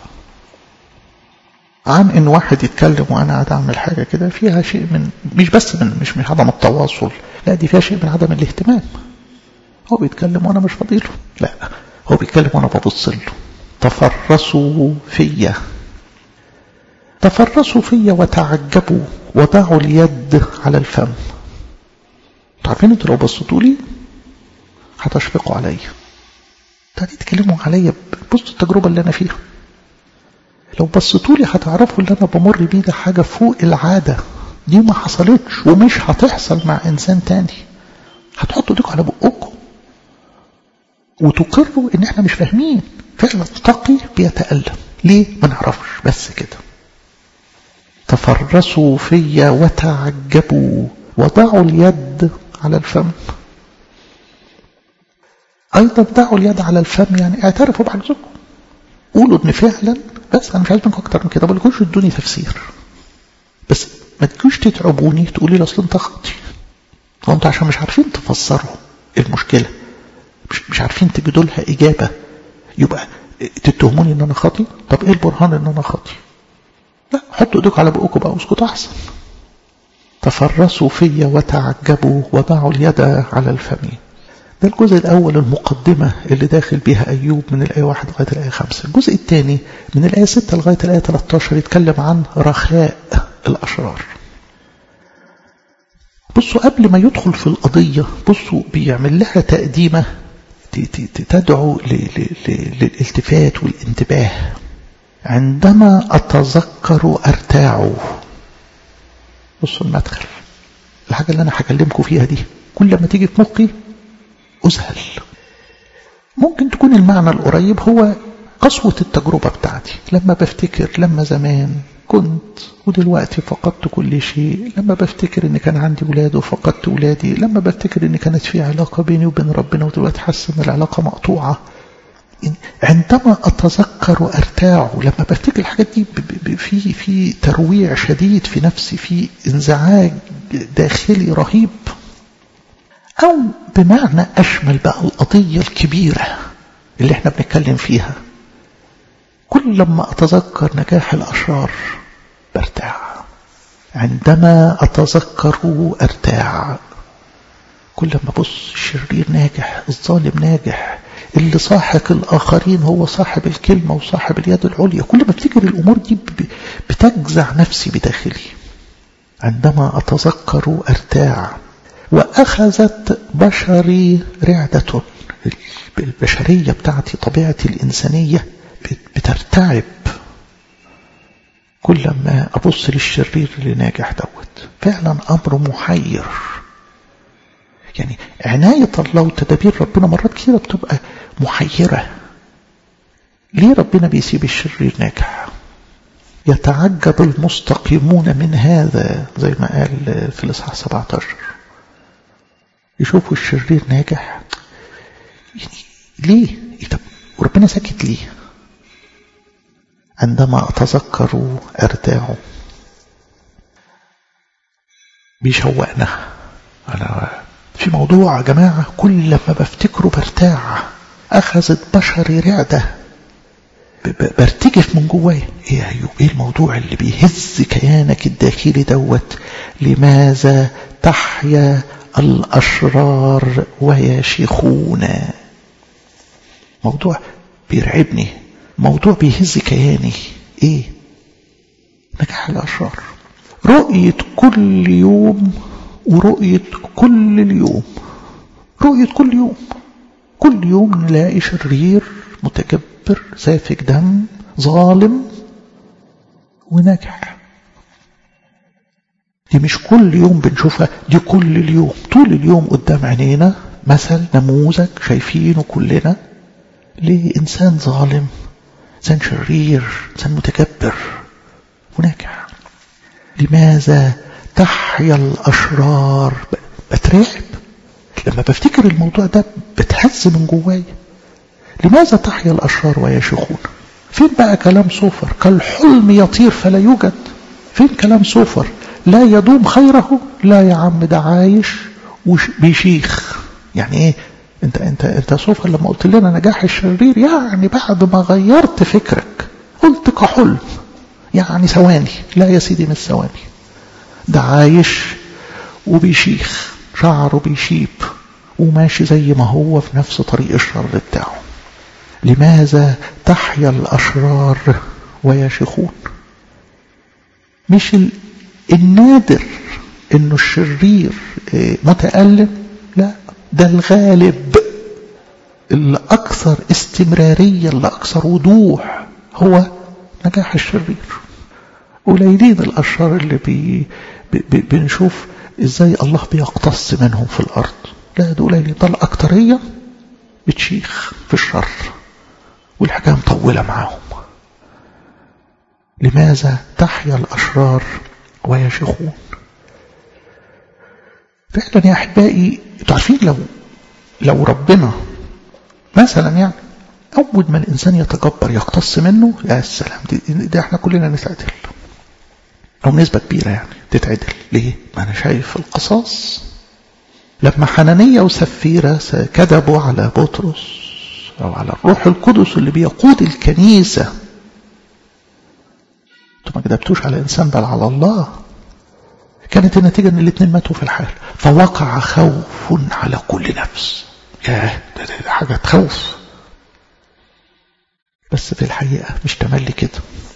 عن إن واحد يتكلم وأنا قاعد أعمل حاجة كده. فيها شيء من مش بس من مش من عدم التواصل، لا دي فيها شيء من عدم الاهتمام. هو بيتكلم وأنا مش فاضيله، لا هو بيتكلم وأنا ببص له. تفرسوا فيا. تفرسوا فيا وتعجبوا وضعوا اليد على الفم. تعرفين انتوا لو بصتوا لي هتشفقوا عليا، تتكلموا عليا. بصوا التجربة اللي أنا فيها. لو بصتوا لي هتعرفوا اللي أنا بمر بيه ده حاجة فوق العادة، دي ما حصلتش ومش هتحصل مع إنسان تاني. هتحطوا ايديكم على بقكم وتقروا إن إحنا مش فاهمين. فعلا تقي بيتألم ليه ما نعرفش، بس كده. تفرسوا فيا وتعجبوا وضعوا اليد على الفم. أيضا ضعوا اليد على الفم، يعني اعترفوا بعجزكم. قولوا إن فعلا، بس أنا مش عايز منكم أكتر من كده. ما بقولكوش ادوني تفسير، بس ما تجوش تتعبوني تقولي لي أصل أنت خاطي. هو أنتوا عشان مش عارفين تفسروا المشكلة، مش مش عارفين تجدوا لها إجابة، يبقى تتهموني إن أنا خاطي. طب إيه البرهان إن أنا خاطي؟ لا، حطوا ايديكم على بقكم بقى واسكتوا احسن. تفرسوا في وتعجبوا وضعوا اليد على الفم. ده الجزء الأول المقدمة اللي داخل بها أيوب من الآية واحد لغاية الآية خمسة. الجزء الثاني من الآية ستة لغاية الآية ثلاثة عشر يتكلم عن رخاء الأشرار. بصوا قبل ما يدخل في القضية بصوا بيعمل لها تقديمة تدعو للالتفات والانتباه. عندما أتذكر أرتاع. بصوا المدخل، الحاجة اللي أنا هكلمكم فيها دي كل ما تيجي في مخي أذهل. ممكن تكون المعنى القريب هو قسوة التجربة بتاعتي، لما بفتكر لما زمان كنت ودلوقتي فقدت كل شيء، لما بفتكر ان كان عندي ولاد وفقدت ولادي، لما بفتكر ان كانت في علاقة بيني وبين ربنا ودلوقتي حاسس ان العلاقة مقطوعة. عندما أتذكر أرتاع، لما بفتكر الحاجات دي في في ترويع شديد في نفسي، في انزعاج داخلي رهيب. أو بمعنى أشمل بقى القضية الكبيرة اللي احنا بنتكلم فيها، كل لما أتذكر نجاح الأشرار برتاع. عندما أتذكر أرتاع. كل لما أبص الشرير ناجح، الظالم ناجح، اللي صاحب الآخرين هو صاحب الكلمة وصاحب اليد العليا، كل ما افتكر الأمور دي بتجزع نفسي بداخلي. عندما أتذكر أرتاع. وأخذت بشري رعدة. البشرية بتاعتي، طبيعتي الإنسانية بترتعب كل ما أبص للشرير اللي ناجح دوت. فعلا أمر محير. يعني عناية الله وتدابير ربنا مرات كثيرة بتبقى محيرة. ليه ربنا بيسيب الشرير ناجح؟ يتعجب المستقيمون من هذا، زي ما قال في الإصحاح سبعة عشر. يشوفوا الشرير ناجح، يعني ليه؟ طب وربنا ساكت ليه؟ عندما أتذكر أرتاع. بيشوقنا. أنا في موضوع يا جماعة كل لما بفتكره برتاع. أخذت بشري رعدة، برتجف من جواي. إيه يا أيوب؟ إيه الموضوع اللي بيهز كيانك الداخلي دوت؟ لماذا تحيا الأشرار ويشيخون؟ موضوع بيرعبني، موضوع بيهز كياني. إيه؟ نجاح الأشرار. رؤية كل يوم ورؤية كل اليوم. رؤية كل يوم، كل يوم نلاقي شرير متكبر سافك دم ظالم وناجح. دي مش كل يوم بنشوفها، دي كل اليوم، طول اليوم قدام عينينا مثل نموذج شايفينه كلنا لإنسان ظالم، إنسان شرير، إنسان متكبر وناجح. لماذا تحيا الأشرار؟ بترعب لما بفتكر الموضوع ده، بتهز من جواي. لماذا تحيا الأشرار ويشيخون؟ فين بقى كلام صوفر؟ كالحلم يطير فلا يوجد. فين كلام صوفر؟ لا يدوم خيره. لا يا عم، ده عايش وبيشيخ. يعني ايه؟ انت انت انت صوفر لما قلت لنا نجاح الشرير، يعني بعد ما غيرت فكرك قلت كحلم، يعني ثواني. لا يا سيدي، مش ثواني، ده عايش وبيشيخ، شعره بيشيب وماشي زي ما هو في نفس طريق الشر بتاعه. لماذا تحيا الأشرار ويشيخون؟ مش النادر انه الشرير متألم، لا، ده الغالب، اللي أكثر استمرارية، اللي أكثر وضوح هو نجاح الشرير. قليلين الأشرار اللي بي بي بنشوف إزاي الله بيقتص منهم في الأرض. لا، ده قليلين. ده الأكترية بتشيخ في الشر والحكاية مطولة معاهم. لماذا تحيا الأشرار ويشيخون؟ فعلا يا أحبائي، تعرفين لو لو ربنا مثلا يعني أول ما الإنسان يتكبر يقتص منه، يا السلام، دي, دي احنا كلنا نتعدل، أو نسبة كبيرة يعني تتعدل. ليه؟ ما أنا شايف القصاص. لما حنانية وسفيرة كذبوا على بطرس أو على الروح القدس اللي بيقود الكنيسة، انتوا ما كذبتوش على إنسان بل على الله. كانت النتيجة ان الاثنين ماتوا في الحال. فوقع خوف على كل نفس. ياه ده, ده, ده حاجة تخوف. بس في الحقيقة مش تملي كده،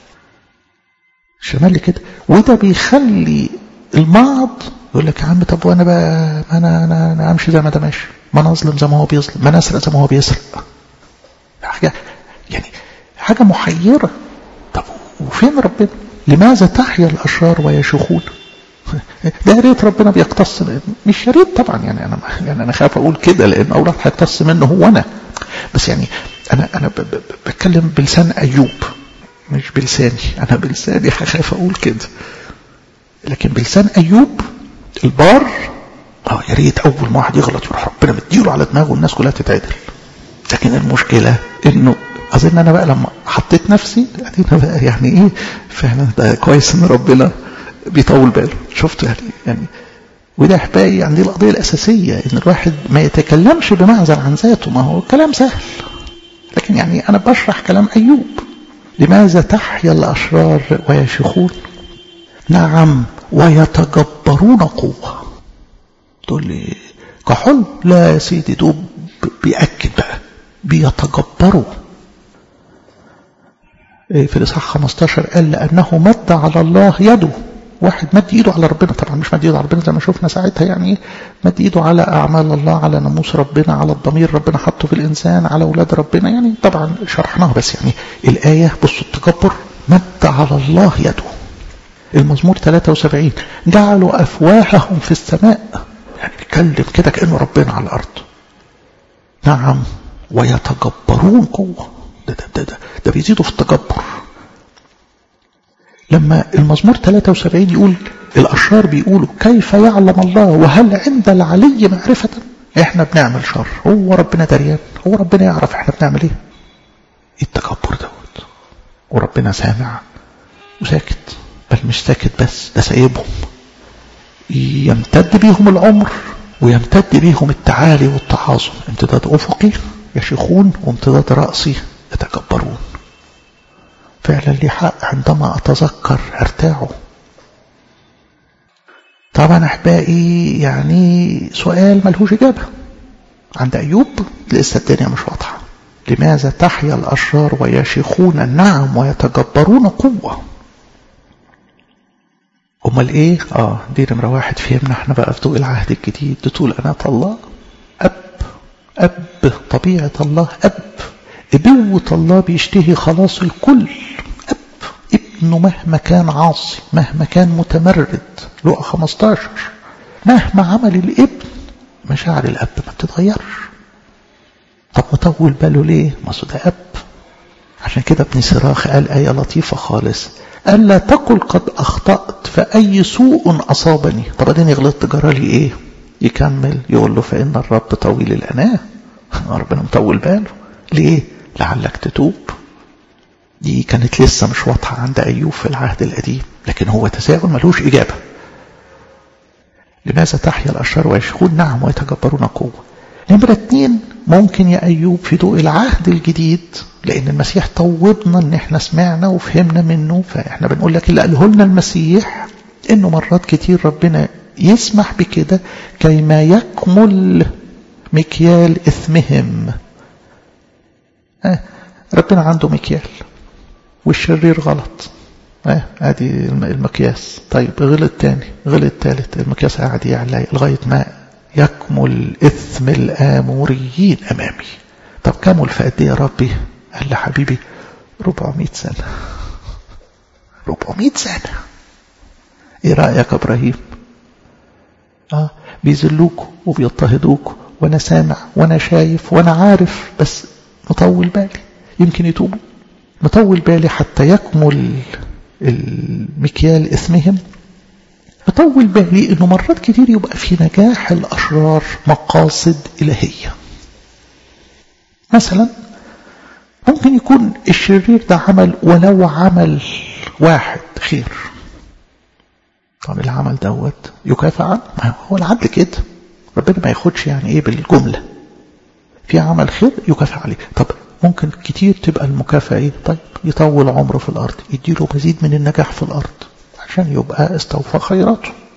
مش تملي كده. وده بيخلي البعض يقول لك يا عم طب وانا بقى انا انا انا امشي زي ما ده ماشي، ما انا اظلم زي ما هو بيظلم، ما انا اسرق زي ما هو بيسرق. حاجة يعني حاجة محيرة. طب وفين ربنا؟ لماذا تحيا الاشرار ويشيخون؟ ده يا ريت ربنا بيقتص، مش يا ريت طبعا، يعني انا يعني انا خايف اقول كده لان اولاد هيقتص منه هو انا، بس يعني انا انا بتكلم بلسان ايوب مش بلساني، انا بلساني خايف اقول كده، لكن بلسان ايوب البار اه يا ريت اول ما واحد يغلط يروح ربنا مديله على دماغه والناس كلها تتعدل. لكن المشكله انه اظن انا بقى لما حطيت نفسي ادينا بقى يعني ايه فعلا ده كويس ان ربنا بيطول باله. شفت يعني يعني وده احبائي عندي القضيه الاساسيه ان الواحد ما يتكلمش بمعزل عن ذاته، ما هو الكلام سهل، لكن يعني انا بشرح كلام ايوب. لماذا تحيا الاشرار ويشيخون؟ نعم ويتجبرون قوه. تقول لي كحل؟ لا يا سيدي، دول بيأكد بقى بيتجبروا. في الإصحاح خمستاشر قال لأنه مد على الله يده. واحد مد ايده على ربنا، طبعا مش مد ايده على ربنا زي ما شفنا ساعتها، يعني مد ايده على اعمال الله، على ناموس ربنا، على الضمير ربنا حطه في الانسان، على اولاد ربنا، يعني طبعا شرحناها، بس يعني الايه بصوا التكبر مد على الله يده. المزمور ثلاثة وسبعين جعلوا افواههم في السماء، يعني بيتكلم كده كانه ربنا على الارض. نعم ويتجبرون قوه، ده ده ده ده, ده بيزيدوا في التجبر. لما المزمور ثلاثة وسبعين يقول الأشرار بيقولوا كيف يعلم الله وهل عند العلي معرفة؟ احنا بنعمل شر، هو ربنا دريان، هو ربنا يعرف احنا بنعمل ايه. التكبر دوت، وربنا سامع وساكت، بل مش ساكت بس، ده سايبهم يمتد بيهم العمر ويمتد بيهم التعالي والتعاظم. امتداد أفقي يشيخون وامتداد رأسي يتكبرون. فعلا لي حق عندما أتذكر ارتاعه. طبعا أحبائي يعني سؤال ملهوش إجابة عند أيوب، لسه الدنيا مش واضحة. لماذا تحيا الأشرار ويشيخون؟ النعم ويتجبرون قوة. أمال إيه؟ آه دي نمرة واحد فهمنا احنا بقى في ضوء العهد الجديد. تقول أنا الله أب، أب طبيعة الله أب، ابوة الله بيشتهي خلاص الكل. أب ابنه مهما كان عاصي، مهما كان متمرد، لقى خمستاشر، مهما عمل الابن مشاعر الأب ما بتتغيرش. طب مطول باله ليه؟ ما ده أب. عشان كده ابن سراخ قال آية لطيفة خالص، قال لا تقل قد أخطأت فأي سوء أصابني. طب اديني غلطت جرى لي إيه؟ يكمل يقول له فإن الرب طويل الأناة، ربنا مطول باله ليه؟ لعلك تتوب. دي كانت لسه مش واضحة عند أيوب في العهد القديم، لكن هو تساؤل ملوش إجابة. لماذا تحيا الأشرار ويشيخون؟ نعم ويتجبرون قوة. نمرة اتنين، ممكن يا أيوب في ضوء العهد الجديد، لأن المسيح طوبنا إن احنا سمعنا وفهمنا منه، فاحنا بنقول لك اللي قاله لنا المسيح إنه مرات كتير ربنا يسمح بكده كيما يكمل مكيال إثمهم. آه ربنا عنده مكيال والشرير غلط، اه ادي المقياس. طيب غلط تاني، غلط تالت، المقياس قاعد يعلى لغايه ما يكمل اثم الاموريين امامي. طب كمل في قد ايه يا ربي؟ قال لي حبيبي أربعمائة سنه. أربعمائة سنه. ايه رايك يا ابراهيم؟ اه بيذلوكوا وبيضطهدوكوا وانا سامع وانا شايف وانا عارف، بس مطول بالي يمكن يتوبوا، مطول بالي حتى يكمل المكيال اسمهم. مطول بالي انه مرات كتير يبقى في نجاح الاشرار مقاصد الهية. مثلا ممكن يكون الشرير ده عمل ولو عمل واحد خير، طب العمل دوت يكافئ عنه، ما هو العدل كده، ربنا ما ياخدش يعني ايه بالجملة، في عمل خير يكافئ عليه. طب ممكن كتير تبقى المكافأة ايه؟ طيب يطول عمره في الارض، يديله مزيد من النجاح في الارض عشان يبقى استوفى خيراته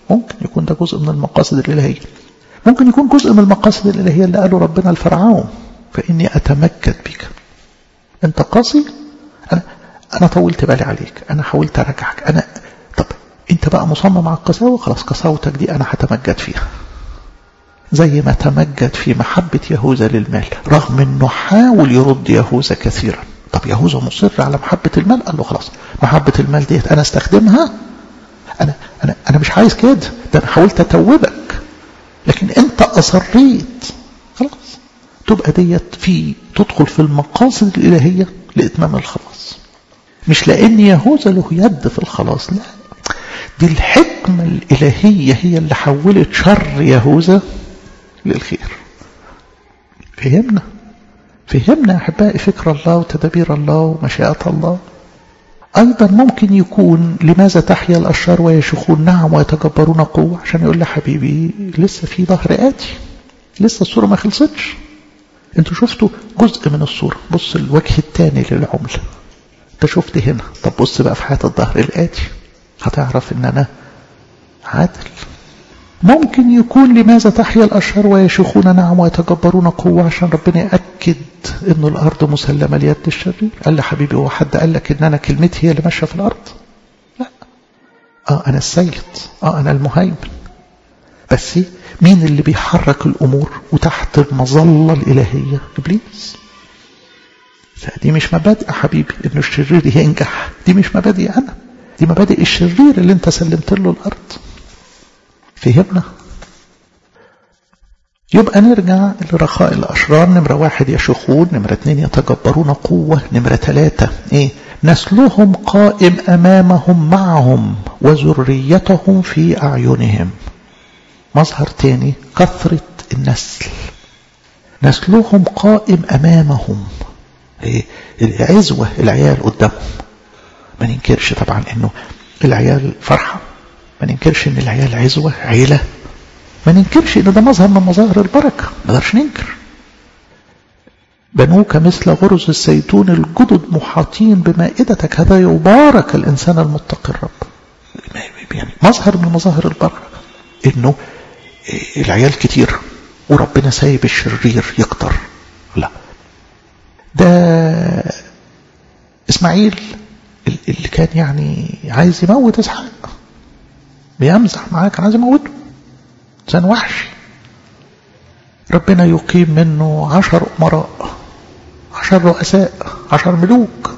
ممكن يكون ده جزء من المقاصد الإلهية. ممكن يكون جزء من المقاصد الإلهية اللي قاله ربنا لفرعون فإني أتمجد بك. أنت قاسي، أنا أنا طولت بالي عليك، أنا حاولت أرجعك، أنا طب أنت بقى مصمم على القساوة، خلاص قساوتك دي أنا هتمجد فيها. زي ما تمجد في محبة يهوذا للمال رغم أنه حاول يرد يهوذا كثيرا. طب يهوذا مصر على محبة المال، قال له خلاص محبة المال ديت أنا استخدمها، أنا أنا أنا مش عايز كده، ده أنا حاولت أتوبك لكن أنت أصريت، خلاص تبقى ديت في تدخل في المقاصد الإلهية لإتمام الخلاص. مش لأن يهوذا له يد في الخلاص، لا، دي الحكمة الإلهية هي اللي حولت شر يهوذا للخير. فهمنا فهمنا أحبائي فكر الله وتدابير الله ومشيئة الله. أيضا ممكن يكون لماذا تحيا الأشرار ويشخون نعم ويتجبرون قوة، عشان يقول لي حبيبي لسه في ظهر آتي، لسه الصورة ما خلصتش. انتوا شفتوا جزء من الصورة، بص الوجه الثاني للعملة، انت شفت هنا، طب بص بقى في حياة الظهر الآتي هتعرف ان انا عادل. ممكن يكون لماذا تحيا الأشرار ويشخون نعم ويتجبرون قوة، عشان ربنا يأكد انه الأرض مسلمة ليد الشرير. قال لي حبيبي هو حد قال لك ان انا كلمتي هي اللي ماشية في الأرض؟ لا، اه انا السيد، اه انا المهيمن، بس مين اللي بيحرك الأمور وتحت المظلة الإلهية؟ إبليس. فدي مش مبادئ حبيبي إنه الشرير ينجح، دي مش مبادئ أنا، دي مبادئ الشرير اللي انت سلمت له الأرض. فهمنا؟ يبقى نرجع لرخاء الأشرار. نمرة واحد يشخون، نمرة اتنين يتجبرون قوة، نمرة ثلاثة ايه؟ نسلهم قائم أمامهم معهم وذريتهم في أعينهم. مظهر تاني كثرة النسل، نسلهم قائم أمامهم، ايه؟ العزوة، العيال قدامهم. ما ننكرش طبعا انه العيال فرحة، ما ننكرش ان العيال عزوة عيلة، ما ننكرش ان ده مظهر من مظاهر البركة، ما نقدرش ننكر. بنوك مثل غرز الزيتون الجدد محاطين بمائدتك، هذا يبارك الإنسان المتقي الرب. يعني مظهر من مظاهر البركة انه العيال كتير وربنا سايب الشرير يكتر. لا، ده إسماعيل اللي كان يعني عايز يموت إسحاق، بيمزح معاه، كان عايز يموته، إنسان وحشي. ربنا يقيم منه عشر أمراء، عشر رؤساء، عشر ملوك.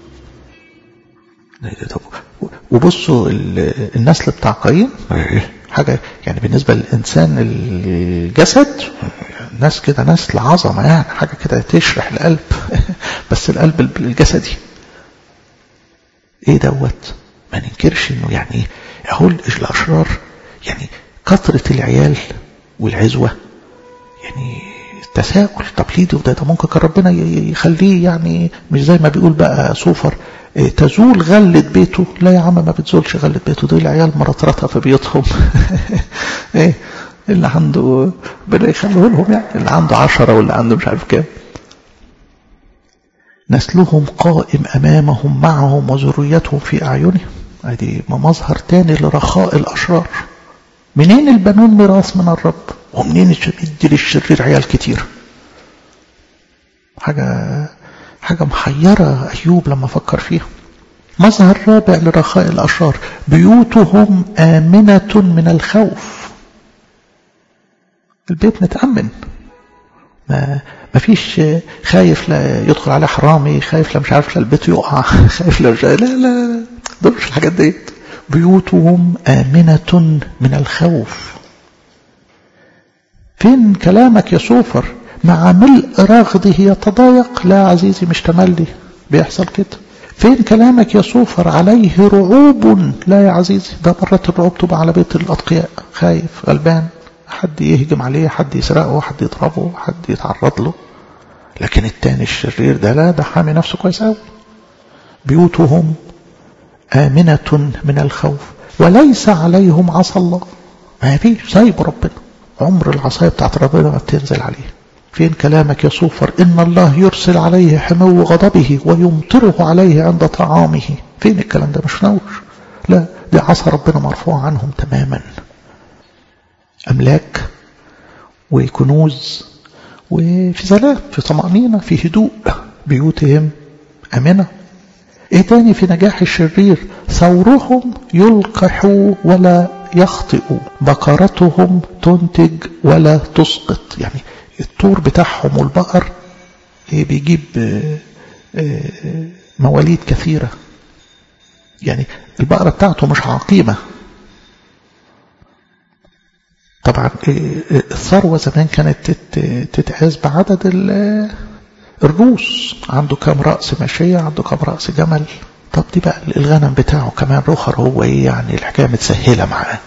وبصوا النسل بتاع قايين حاجة يعني بالنسبة للإنسان الجسد، ناس كده نسل عظمة، يعني حاجة كده تشرح القلب بس القلب الجسدي ايه دوت. ما ننكرش انه يعني اهو الاشرار يعني كثرة العيال والعزوة، يعني تساؤل، طب ليه ده؟ ده ممكن كان ربنا يخليه يعني مش زي ما بيقول بقى صوفر تزول غلة بيته. لا يا عم، ما بتزولش غلة بيته، دول العيال مرطرطة في بيوتهم ايه اللي عنده بدأ يخليه لهم، يعني اللي عنده عشرة واللي عنده مش عارف كام. نسلهم قائم أمامهم معهم وذريتهم في أعينهم. هذه مظهر تاني لرخاء الأشرار. منين البنون ميراث من الرب، ومنين يدي للشرير عيال كتير؟ حاجة حاجة محيرة أيوب لما فكر فيها. مظهر رابع لرخاء الأشرار، بيوتهم آمنة من الخوف. البيت متأمن، ما ما فيش خايف لا يدخل عليه حرامي، خايف لا مش عارف لا البيت يقع، خايف لا لا لا دول مش الحاجات ديت. بيوتهم آمنة من الخوف. فين كلامك يا صوفر؟ مع ملء رغده يتضايق. لا عزيزي مش تملي بيحصل كده. فين كلامك يا صوفر؟ عليه رعوب. لا يا عزيزي، ده مرات الرعوب تبقى على بيت الأتقياء، خايف غلبان، حد يهجم عليه، حد يسرقه، حد يضربه، حد يتعرض له. لكن التاني الشرير ده لا، ده حامي نفسه كويس قوي. بيوتهم آمنة من الخوف وليس عليهم عصا الله. ما فيش سايب ربنا، عمر العصاية بتاعت ربنا ما بتنزل عليه. فين كلامك يا صوفر؟ إن الله يرسل عليه حمو غضبه ويمطره عليه عند طعامه. فين الكلام ده؟ مش نوش، لا، دي عصا ربنا مرفوع عنهم تماما. أملاك وكنوز وفي سلام، في طمأنينة، في هدوء، بيوتهم أمنة. إيه تاني في نجاح الشرير؟ ثورهم يلقح ولا يخطئ، بقرتهم تنتج ولا تسقط. يعني الطور بتاعهم والبقر بيجيب مواليد كثيرة، يعني البقرة بتاعته مش عقيمة. طبعا الثروة زمان كانت تتقاس بعدد الروس، عنده كام رأس ماشية، عنده كام رأس جمل. طب دي بقى الغنم بتاعه كمان رخر، هو ايه يعني الحكاية متسهلة معاه.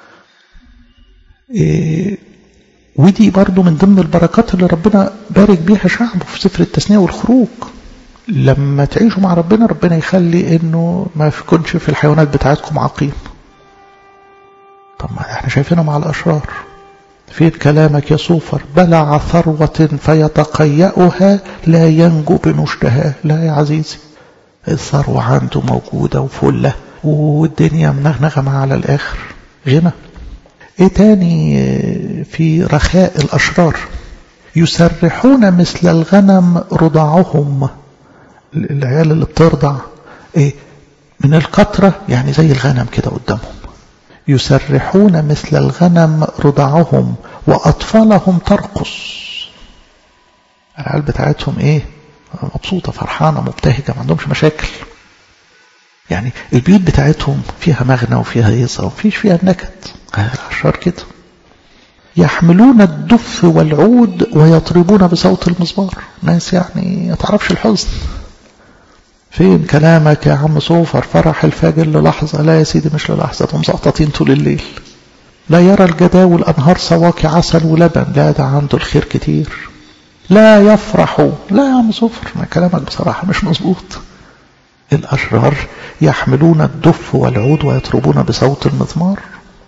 إيه ودي برضو من ضمن البركات اللي ربنا بارك بيها شعبه في سفر التثنية والخروج. لما تعيشوا مع ربنا، ربنا يخلي انه ما يكونش في الحيوانات بتاعتكم عقيم. طب ما احنا شايفينها مع الاشرار. فين كلامك يا صوفر؟ بلع ثروة فيتقيأها لا ينجو بنشدها. لا يا عزيزي، الثروة عنده موجودة وفلة والدنيا منغنغة معاه على الآخر، غنى. ايه تاني في رخاء الأشرار؟ يسرحون مثل الغنم رضعهم. العيال اللي بترضع ايه من الكترة، يعني زي الغنم كده قدامهم. يسرحون مثل الغنم رضعهم وأطفالهم ترقص. العيال بتاعتهم ايه مبسوطة فرحانة مبتهجة، ما عندهمش مشاكل. يعني البيوت بتاعتهم فيها مغنى وفيها هيصة ومفيش فيها نكد. الأشرار كده. يحملون الدف والعود ويطربون بصوت المزمار. ناس يعني ما تعرفش الحزن. فين كلامك يا عم صوفر؟ فرح الفجر للحظة. لا يا سيدي مش للحظة، هم مسقطين طول الليل. لا يرى الجداول أنهار سواك عسل ولبن. لا ده عنده الخير كتير. لا يفرحوا. لا يا عم صوفر، ما كلامك بصراحة مش مظبوط. الأشرار يحملون الدف والعود ويطربون بصوت المزمار.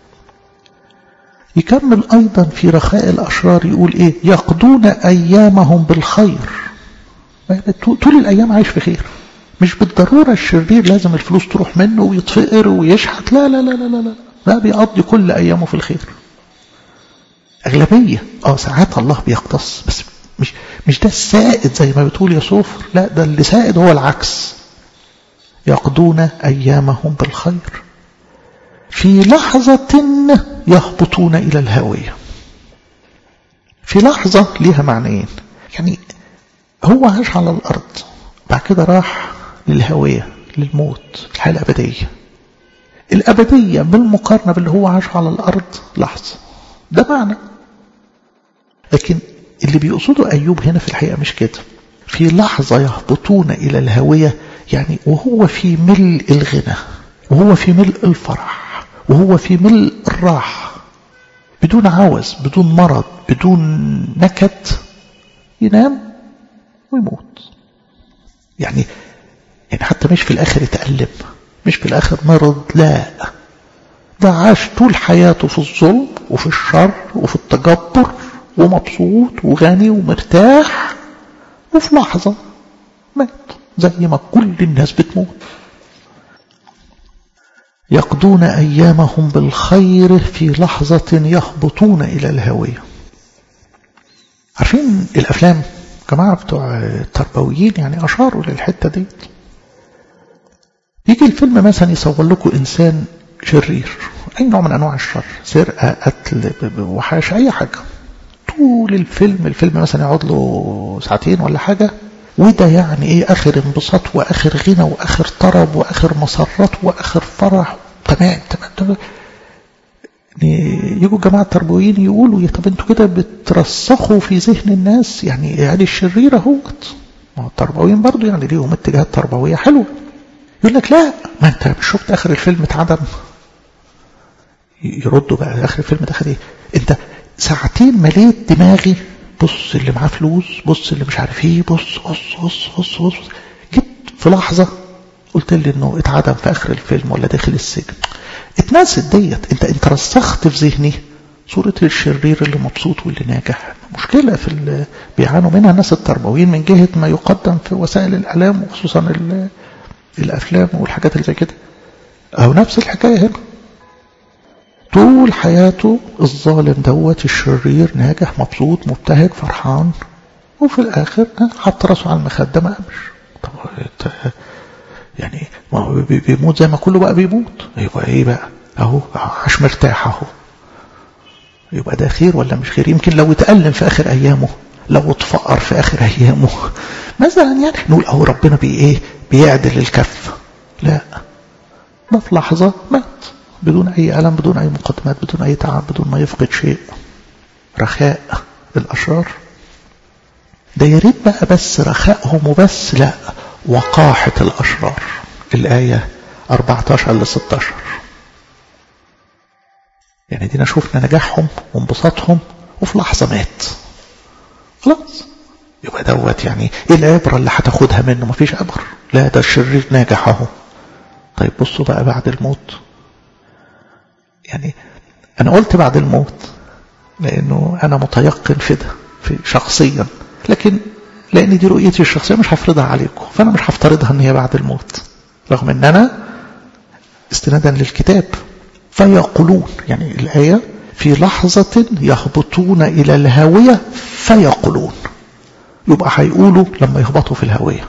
يكمل أيضا في رخاء الأشرار يقول إيه؟ يقضون أيامهم بالخير. طول الأيام عايش في خير. مش بالضرورة الشرير لازم الفلوس تروح منه ويتفقر ويشحت. لا لا لا لا لا لا لا بيقضي كل أيامه في الخير. أغلبية آه ساعات الله بيقتص، بس مش مش ده السائد زي ما بتقول يا صوفر. لا، ده اللي سائد هو العكس. يقضون أيامهم بالخير. في لحظة يهبطون إلى الهاوية. في لحظة ليها معنيين. يعني هو عاش على الأرض، بعد كده راح للهاوية، للموت، الحياة الأبدية. الأبدية بالمقارنة باللي هو عاش على الأرض لحظة، ده معنى. لكن اللي بيقصده أيوب هنا في الحقيقة مش كده. في لحظة يهبطون إلى الهاوية، يعني وهو في ملء الغنى، وهو في ملء الفرح، وهو في ملء الراحة، بدون عوز، بدون مرض، بدون نكد، ينام ويموت. يعني يعني حتى مش في الآخر يتألم، مش في الآخر مرض، لا، ده عاش طول حياته في الظلم وفي الشر وفي التجبر ومبسوط وغني ومرتاح، وفي لحظة مات زي ما كل الناس بتموت. يقضون أيامهم بالخير في لحظة يهبطون إلى الهاوية. عارفين الأفلام جماعة بتوع التربويين يعني أشاروا للحتة دي. يجي الفيلم مثلا يصور لكم إنسان شرير، أي نوع من أنواع الشر، سرقة، قتل، وحاش، أي حاجة. طول الفيلم الفيلم مثلا يقعد له ساعتين ولا حاجة، وده يعني إيه آخر انبساط وآخر غنى وآخر طرب وآخر مسرات وآخر فرح. تمام تمام تمام. يجوا الجماعة التربويين يقولوا يا طب انتوا كده بترسخوا في ذهن الناس يعني يعني الشرير اهوت. ما التربويين برضو يعني ليهم اتجاهات تربوية حلوة. يقول لك لا، ما انت مش شفت اخر الفيلم اتعدم. يردوا بقى اخر الفيلم ده خد ايه؟ انت ساعتين مليت دماغي، بص اللي معاه فلوس، بص اللي مش عارف ايه، بص بص بص بص بص جيت في لحظة قلت لي انه اتعدم في اخر الفيلم ولا داخل السجن. اتنست ديت. انت انت رسخت في ذهني صورة الشرير اللي مبسوط واللي ناجح. مشكلة في بيعانوا منها الناس التربويين من جهة ما يقدم في وسائل الإعلام، وخصوصا الأفلام والحاجات اللي زي كده. أو نفس الحكاية هنا. طول حياته الظالم دوت الشرير ناجح مبسوط مبتهج فرحان، وفي الآخر حط راسه على المخدة ما قامش. طب يعني ما هو بيموت زي ما كله بقى بيموت، يبقى ايه بقى؟ اهو عاش مرتاح اهو. يبقى ده خير ولا مش خير؟ يمكن لو اتألم في آخر أيامه، لو اتفقر في آخر أيامه مثلا يعني نقول اهو ربنا بي ايه بيعدل الكف. لا، ده في لحظة مات بدون أي ألم، بدون أي مقدمات، بدون أي تعب، بدون ما يفقد شيء. رخاء الأشرار ده يا ريت بقى بس رخائهم وبس، لا، وقاحة الأشرار. الآية أربعة عشر ل ستة عشر. يعني دينا شوفنا نجاحهم وانبساطهم وفي لحظة مات خلاص. يبقى دوت يعني ايه العبرة اللي هتاخدها منه؟ مفيش عبر. لا، ده الشرير ناجح اهو. طيب بصوا بقى بعد الموت. يعني انا قلت بعد الموت لانه انا متيقن في ده في شخصيا، لكن لان دي رؤيتي الشخصية مش هفرضها عليكم، فانا مش هفترضها ان هي بعد الموت، رغم ان انا استنادا للكتاب. فيقولون، يعني الآية في لحظة يهبطون إلى الهاوية فيقولون، يبقى هيقولوا لما يهبطوا في الهاوية.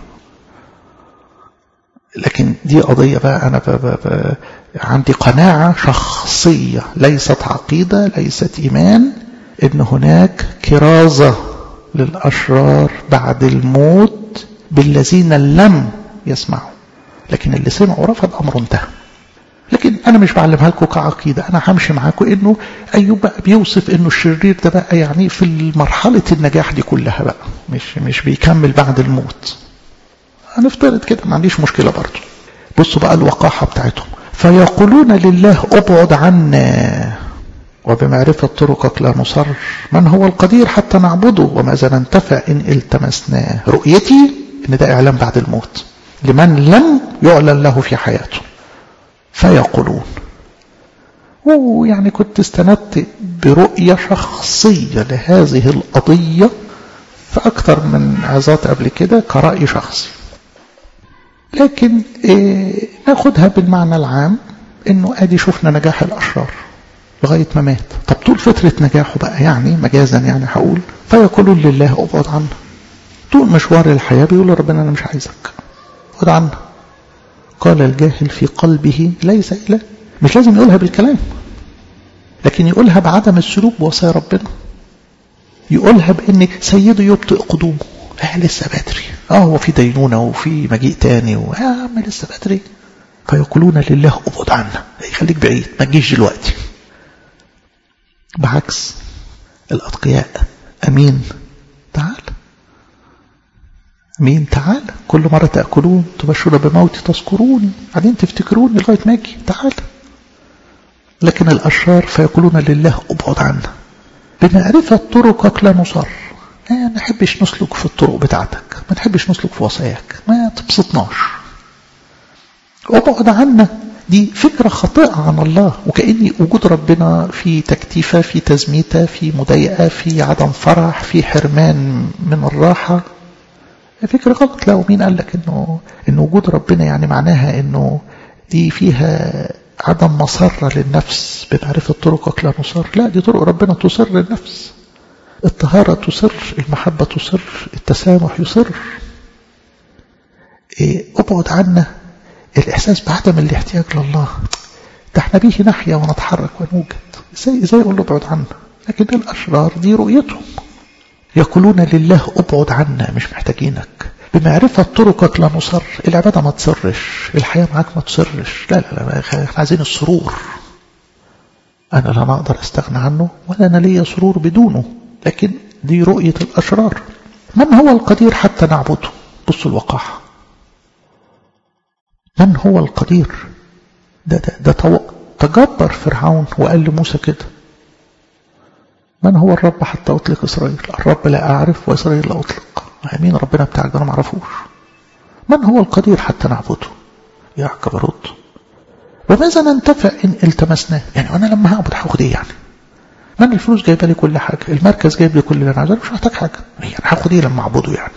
لكن دي قضية بقى أنا بقى بقى بقى عندي قناعة شخصية، ليست عقيدة، ليست إيمان، إن هناك كرازة للأشرار بعد الموت بالذين لم يسمعوا، لكن اللي سمعوا رفض أمر انتهى. لكن أنا مش بعلمها لكم كعقيدة، أنا همشي معاكم إنه أيوب بقى بيوصف إنه الشرير ده بقى يعني في مرحلة النجاح دي كلها بقى، مش مش بيكمل بعد الموت. هنفترض كده، ما عنديش مشكلة برضو. بصوا بقى الوقاحة بتاعتهم. فيقولون لله أبعد عنا وبمعرفة طرقك لا نصر، من هو القدير حتى نعبده وماذا ننتفع إن التمسناه. رؤيتي إن ده إعلان بعد الموت لمن لم يعلن له في حياته. فيقولون، ويعني كنت استندت برؤية شخصية لهذه القضية فأكثر من عظات قبل كده كرأي شخصي، لكن إيه ناخدها بالمعنى العام إنه أدي شفنا نجاح الأشرار لغاية ما مات. طب طول فترة نجاحه بقى يعني مجازا يعني هقول فيقولون لله أبعد عنا. طول مشوار الحياة بيقول ربنا أنا مش عايزك، أبعد عنا. قال الجاهل في قلبه ليس إله. مش لازم يقولها بالكلام، لكن يقولها بعدم السلوك بوصايا ربنا، يقولها بأن سيده يبطئ قدومه. اه لسه بدري، اه هو في دينونة وفي مجيء تاني، واه عم لسه بدري. فيقولون لله أبعد عنا، خليك بعيد ما تجيش دلوقتي. بعكس الأتقياء، أمين تعال، أمين تعال، كل مرة تأكلون تبشرون بموتي تذكروني، بعدين تفتكروني لغاية ما أجي، تعال. لكن الأشرار فيقولون لله أبعد عنا بمعرفة طرقك لا نصر. ما نحبش نسلك في الطرق بتاعتك، ما نحبش نسلك في وصاياك، ما تبسطناش. أبعد عنا دي فكرة خاطئة عن الله، وكأني وجود ربنا في تكتيفة، في تزميتة، في مضايقة، في عدم فرح، في حرمان من الراحة. فكرة غلط. لا، ومين قال لك إنه إن وجود ربنا يعني معناها إنه دي فيها عدم مسرة للنفس بمعرفة طرقك لا نصر؟ لا، دي طرق ربنا تصر للنفس. الطهارة تصر، المحبة تصر، التسامح يصر. إيه أبعد عنا الإحساس بعدم الاحتياج لله. ده احنا به نحيا ونتحرك ونوجد، ازاي ازاي يقول له ابعد عنا؟ لكن الأشرار دي رؤيتهم. يقولون لله ابعد عنا، مش محتاجينك. بمعرفة طرقك لا نصر، العبادة ما تصرش، الحياة معاك ما تصرش. لا لا لا، احنا عايزين السرور. أنا لا أقدر أستغنى عنه ولا أنا لي سرور بدونه، لكن دي رؤية الأشرار. من هو القدير حتى نعبده؟ بصوا الوقاحة. من هو القدير؟ ده, ده, ده تجبر فرعون وقال لموسى كده: من هو الرب حتى أطلق إسرائيل؟ الرب لا أعرف وإسرائيل لا أطلق. مين ربنا بتاعك ده؟ أنا معرفوش. من هو القدير حتى نعبده؟ يا كبروت. وماذا ننتفع إن التمسناه؟ يعني أنا لما هعبد هاخد إيه يعني؟ من الفلوس جايبه لي كل حاجة، المركز جايب لي كل اللي أنا عايزه، مش محتاج حاجة، يعني هاخد إيه لما أعبده يعني؟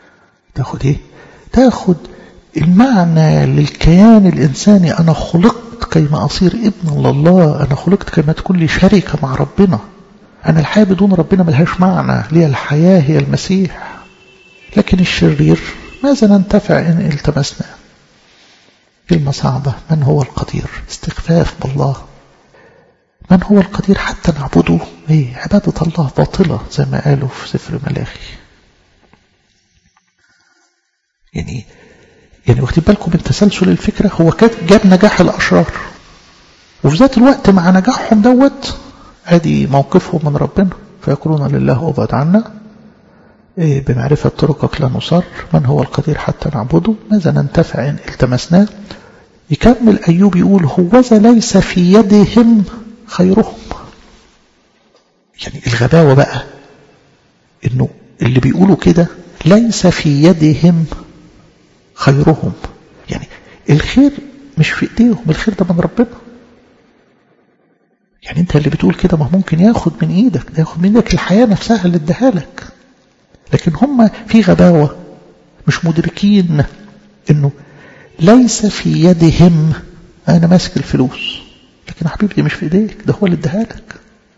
تاخد إيه؟ تاخد المعنى للكيان الإنساني. أنا خلقت خلقت كيما أصير ابن لله، أنا خلقت كيما تكون لي شركة مع ربنا، أنا الحياة بدون ربنا ملهاش معنى، لي الحياة هي المسيح. لكن الشرير ماذا ننتفع إن التمسنا؟ كلمة صعبة. من هو القدير؟ استخفاف بالله. من هو القدير حتى نعبده؟ ايه عبادة الله باطلة زي ما قالوا في سفر ملاخي. يعني يعني واخدين بالكم من تسلسل الفكرة؟ هو كان جاب نجاح الأشرار، وفي ذات الوقت مع نجاحهم دوت ادي موقفهم من ربنا، فيقولون لله ابعد عنا، إيه بمعرفة طرقك لا نصر، من هو القدير حتى نعبده، ماذا ننتفع إن التمسناه. يكمل أيوب يقول هوذا ليس في يدهم خيرهم. يعني الغباوة بقى إنه اللي بيقولوا كده ليس في يدهم خيرهم، يعني الخير مش في ايديهم، الخير ده من ربنا. يعني انت اللي بتقول كده ما ممكن ياخد من ايدك، ده ياخد من ايدك الحياة نفسها اللي اداها لك. لكن هم في غباوة مش مدركين انه ليس في يدهم، انا ماسك الفلوس لكن حبيبي دي مش في ايديك، ده هو اللي اداها لك.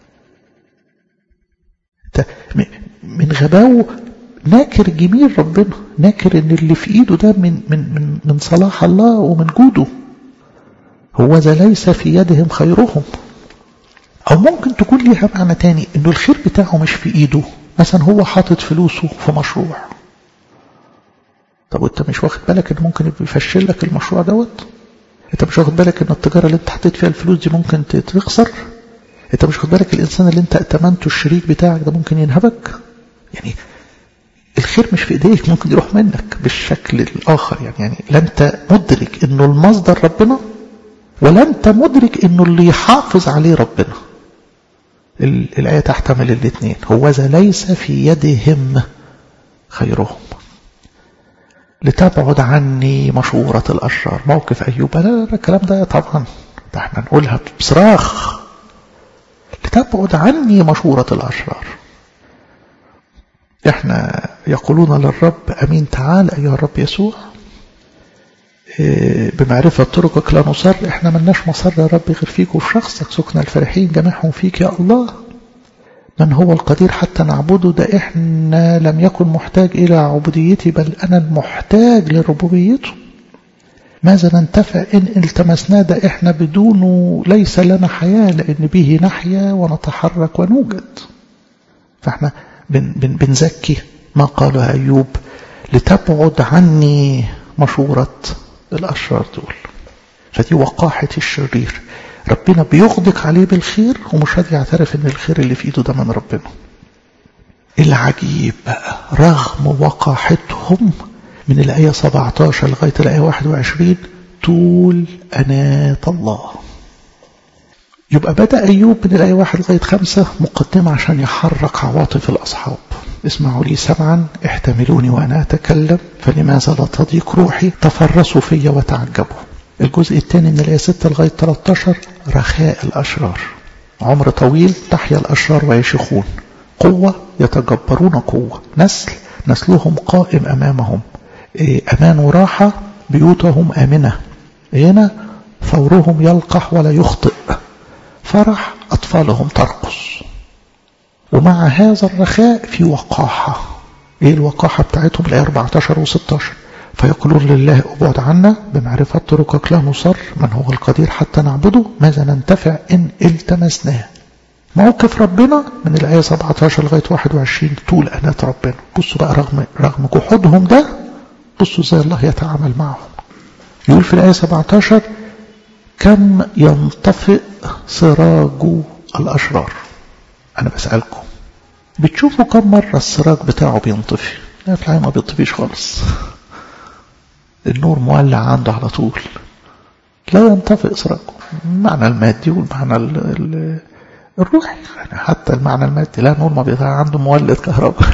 من غباوه ناكر جميل ربنا، ناكر ان اللي في ايده ده من من من من صلاح الله ومن جوده. هو ذا ليس في يدهم خيرهم. او ممكن تكون ليها معنى تاني، انه الخير بتاعه مش في ايده، مثلا هو حاطط فلوسه في مشروع، طب وانت مش واخد بالك ان ممكن يفشل لك المشروع دوت؟ انت مش واخد بالك ان التجارة اللي انت حطيت فيها الفلوس دي ممكن تخسر؟ انت مش واخد بالك الانسان اللي انت ائتمنته الشريك بتاعك ده ممكن ينهبك؟ يعني الخير مش في ايديك، ممكن يروح منك بالشكل الاخر. يعني يعني لا انت مدرك انه المصدر ربنا، ولا انت مدرك انه اللي يحافظ عليه ربنا. الآية تحتمل الاثنين. هو ذا ليس في يدهم خيرهم. لتبعد عني مشورة الأشرار. موقف أيوب، لا لا الكلام ده طبعا ده احنا نقولها بصراخ. لتبعد عني مشورة الأشرار. احنا يقولون للرب أمين تعال أيها الرب يسوع، بمعرفة طرقك لا نصر. احنا ملناش مصر يا رب غير فيك وفي شخصك، سكن الفرحين جميعهم فيك يا الله. من هو القدير حتى نعبده؟ ده احنا لم يكن محتاج الى عبوديتي، بل انا المحتاج لربوبيته. ماذا ننتفع ان التمسناه؟ ده احنا بدونه ليس لنا حياة، لان به نحيا ونتحرك ونوجد. فاحنا بن بن بنزكي ما قاله أيوب، لتبعد عني مشورة الأشرار دول. فدي وقاحة الشرير، ربنا بيغدق عليه بالخير ومش راضي يعترف ان الخير اللي في ايده ده من ربنا. العجيب بقى رغم وقاحتهم من الآية سبعة عشر لغاية الآية واحد وعشرين طول أناة الله. يبقى بدأ أيوب من الآية واحد لغاية خمسة مقدمة عشان يحرك عواطف الأصحاب. اسمعوا لي سمعا، احتملوني وأنا أتكلم، فلماذا لا تضيق روحي؟ تفرسوا في وتعجبوا. الجزء الثاني من الآية ستة لغاية ثلاثة عشر رخاء الأشرار. عمر طويل تحيا الأشرار ويشيخون، قوة يتجبرون قوة، نسل نسلهم قائم أمامهم، أمان وراحة بيوتهم آمنة، غنى ثورهم يلقح ولا يخطئ، فرح أطفالهم ترقص. ومع هذا الرخاء في وقاحة. إيه الوقاحة بتاعتهم؟ الآية أربعة عشر وستة عشر فيقولون لله أبعد عنا، بمعرفة طرقك لا نصر، من هو القدير حتى نعبده، ماذا ننتفع إن التمسناه. موقف ربنا من الآية سبعة عشر لغاية واحد وعشرين طول أناة ربنا. بصوا بقى رغم رغم جحودهم ده، بصوا ازاي الله يتعامل معهم. يقول في الآية سبعة عشر كم ينطفئ سراج الأشرار. أنا بسألكم بتشوفوا كم مرة السراج بتاعه بينطفي؟ لا في الحقيقة ما بينطفيش خالص، النور مولع عنده على طول، لا ينطفئ سراجه. المعنى المادي والمعنى الروحي، يعني حتى المعنى المادي لا، نور ما بيطلع عنده مولد كهرباء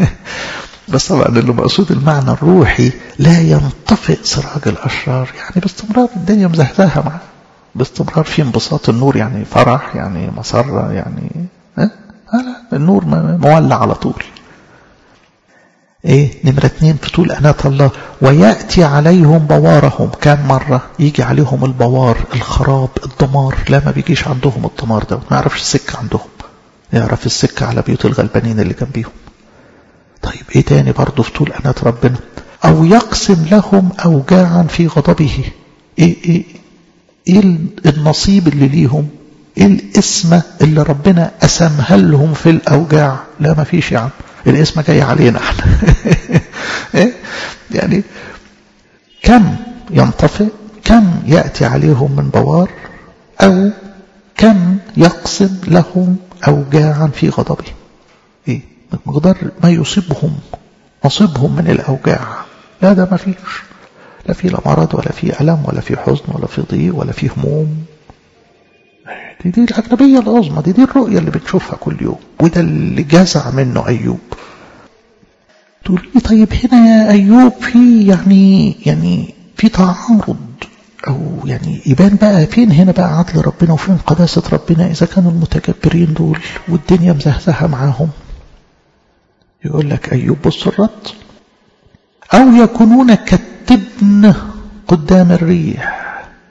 بس طبعا اللي مقصود المعنى الروحي لا ينطفئ سراج الأشرار، يعني باستمرار الدنيا مزهزهة معه، باستمرار في انبساط النور، يعني فرح، يعني مسرة، يعني ها؟ لا النور مولع على طول. ايه نمرة اتنين في طول أناة الله. ويأتي عليهم بوارهم. كام مرة يجي عليهم البوار، الخراب، الدمار؟ لا، ما بيجيش عندهم الدمار ده، ما يعرفش السكة عندهم، يعرف السكة على بيوت الغلبانين اللي جنبيهم. طيب ايه تاني برضو في طول أناة ربنا؟ أو يقسم لهم أوجاعا في غضبه. ايه ايه ايه النصيب اللي ليهم؟ ايه الاسم اللي ربنا قسمها لهم في الأوجاع؟ لا ما فيش يا عم، الاسم جاي علينا احنا. إيه؟ يعني كم ينطفئ، كم يأتي عليهم من بوار، أو كم يقسم لهم أوجاعا في غضبه. إيه مقدار ما يصيبهم، نصيبهم من الأوجاع. لا ده ما فيش، لا في لا مرض ولا في ألم ولا في حزن ولا في ضيق ولا في هموم. دي, دي الأجنبية العظمى، دي دي الرؤية اللي بنشوفها كل يوم، وده اللي جزع منه أيوب. تقول لي طيب هنا يا أيوب في يعني يعني في تعارض، أو يعني يبان بقى فين هنا بقى عدل ربنا وفين قداسة ربنا إذا كانوا المتكبرين دول والدنيا مزهزهة معاهم؟ يقول لك أيوب بص الرد. أو يكونون كالتبن قدام الريح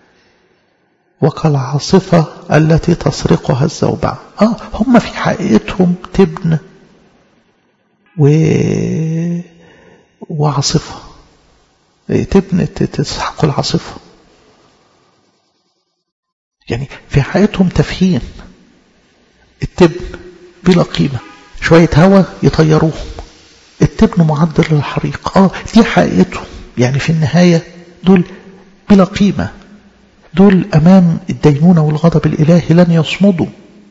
وكالعاصفة التي تسرقها الزوبعة. آه هم في حقيقتهم تبن و... وعاصفة. تبن تسحق العاصفة، يعني في حقيقتهم تفهين. التبن بلا قيمة، شوية هواء يطيروهم. التبن معدل للحريق. آه دي حقيقتهم، يعني في النهاية دول بلا قيمة، دول أمام الدينونة والغضب الإلهي لن يصمدوا.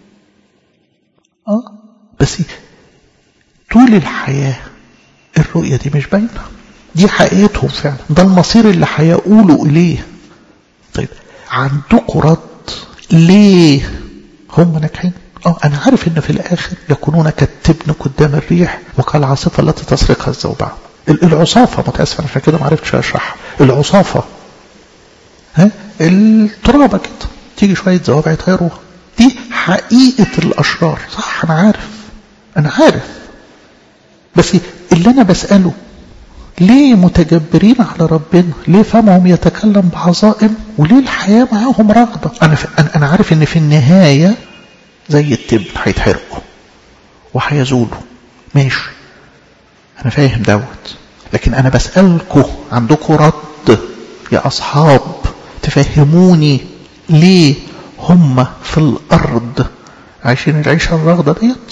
آه بس طول الحياة الرؤية دي مش باينة، دي حقيقتهم فعلا، ده المصير اللي هيقولوا إليه. طيب عندكم رد ليه هم ناجحين؟ اه انا عارف ان في الاخر يكونون كالتبن قدام الريح وكالعاصفة التي تسرقها الزوبعة. العصافة، متأسف عشان كده ما عرفتش اشرحها. العصافة ها الترابة كده تيجي شوية زوابع يطيروها. دي حقيقة الاشرار، صح انا عارف انا عارف بس اللي انا بسأله ليه متجبرين على ربنا؟ ليه فمهم يتكلم بعظائم؟ وليه الحياة معاهم رغبة؟ أنا, أنا عارف إن في النهاية زي التبن هيتحرقوا وهيزولوا، ماشي أنا فاهم دوت، لكن أنا بسألكم عندكم رد يا أصحاب تفهموني ليه هم في الأرض عايشين العيشة الرغدة ديت؟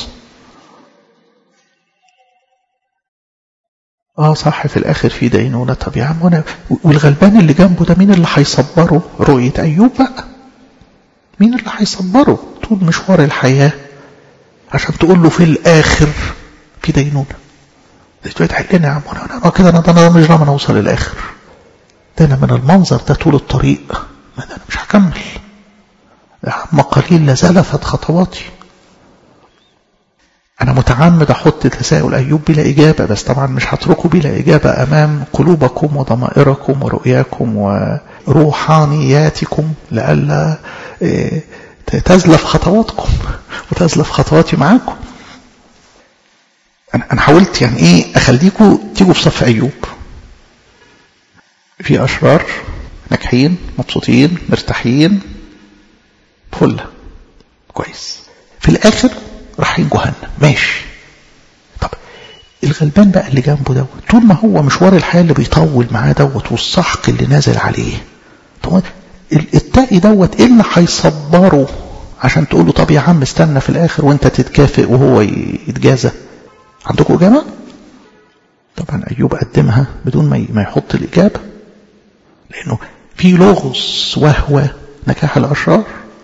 اه صح في الاخر في دينونة. طب يا عم وانا والغلبان اللي جنبه ده مين اللي هيصبره؟ رؤية ايوب بقى، مين اللي هيصبره طول مشوار الحياة عشان تقول له في الاخر في دينونة؟ ده تحل لنا يا عم وانا كده انا انا مش ضامن اوصل للاخر، ده انا من المنظر ده طول الطريق ما انا مش هكمل يا عم، قليل لزلفت خطواتي. أنا متعمد أحط تساؤل أيوب بلا إجابة، بس طبعا مش هتركه بلا إجابة أمام قلوبكم وضمائركم ورؤياكم وروحانياتكم لألا تزلف خطواتكم وتزلف خطواتي معاكم. أنا حاولت يعني إيه أخليكم تيجوا في صف أيوب. في أشرار ناجحين مبسوطين مرتاحين فل كويس، في الآخر رايحين جهنم، ماشي. طب الغلبان بقى اللي جنبه دوت طول ما هو مشوار الحياة اللي بيطول معاه دوت والسحق اللي نازل عليه، طب التقي دوت ايه اللي هيصبره عشان تقول له طب يا عم استنى في الاخر وانت تتكافئ وهو يتجازى؟ عندكم اجابه؟ طبعا ايوب قدمها بدون ما يحط الاجابه، لانه في لغز وهو نكاح الاشرار.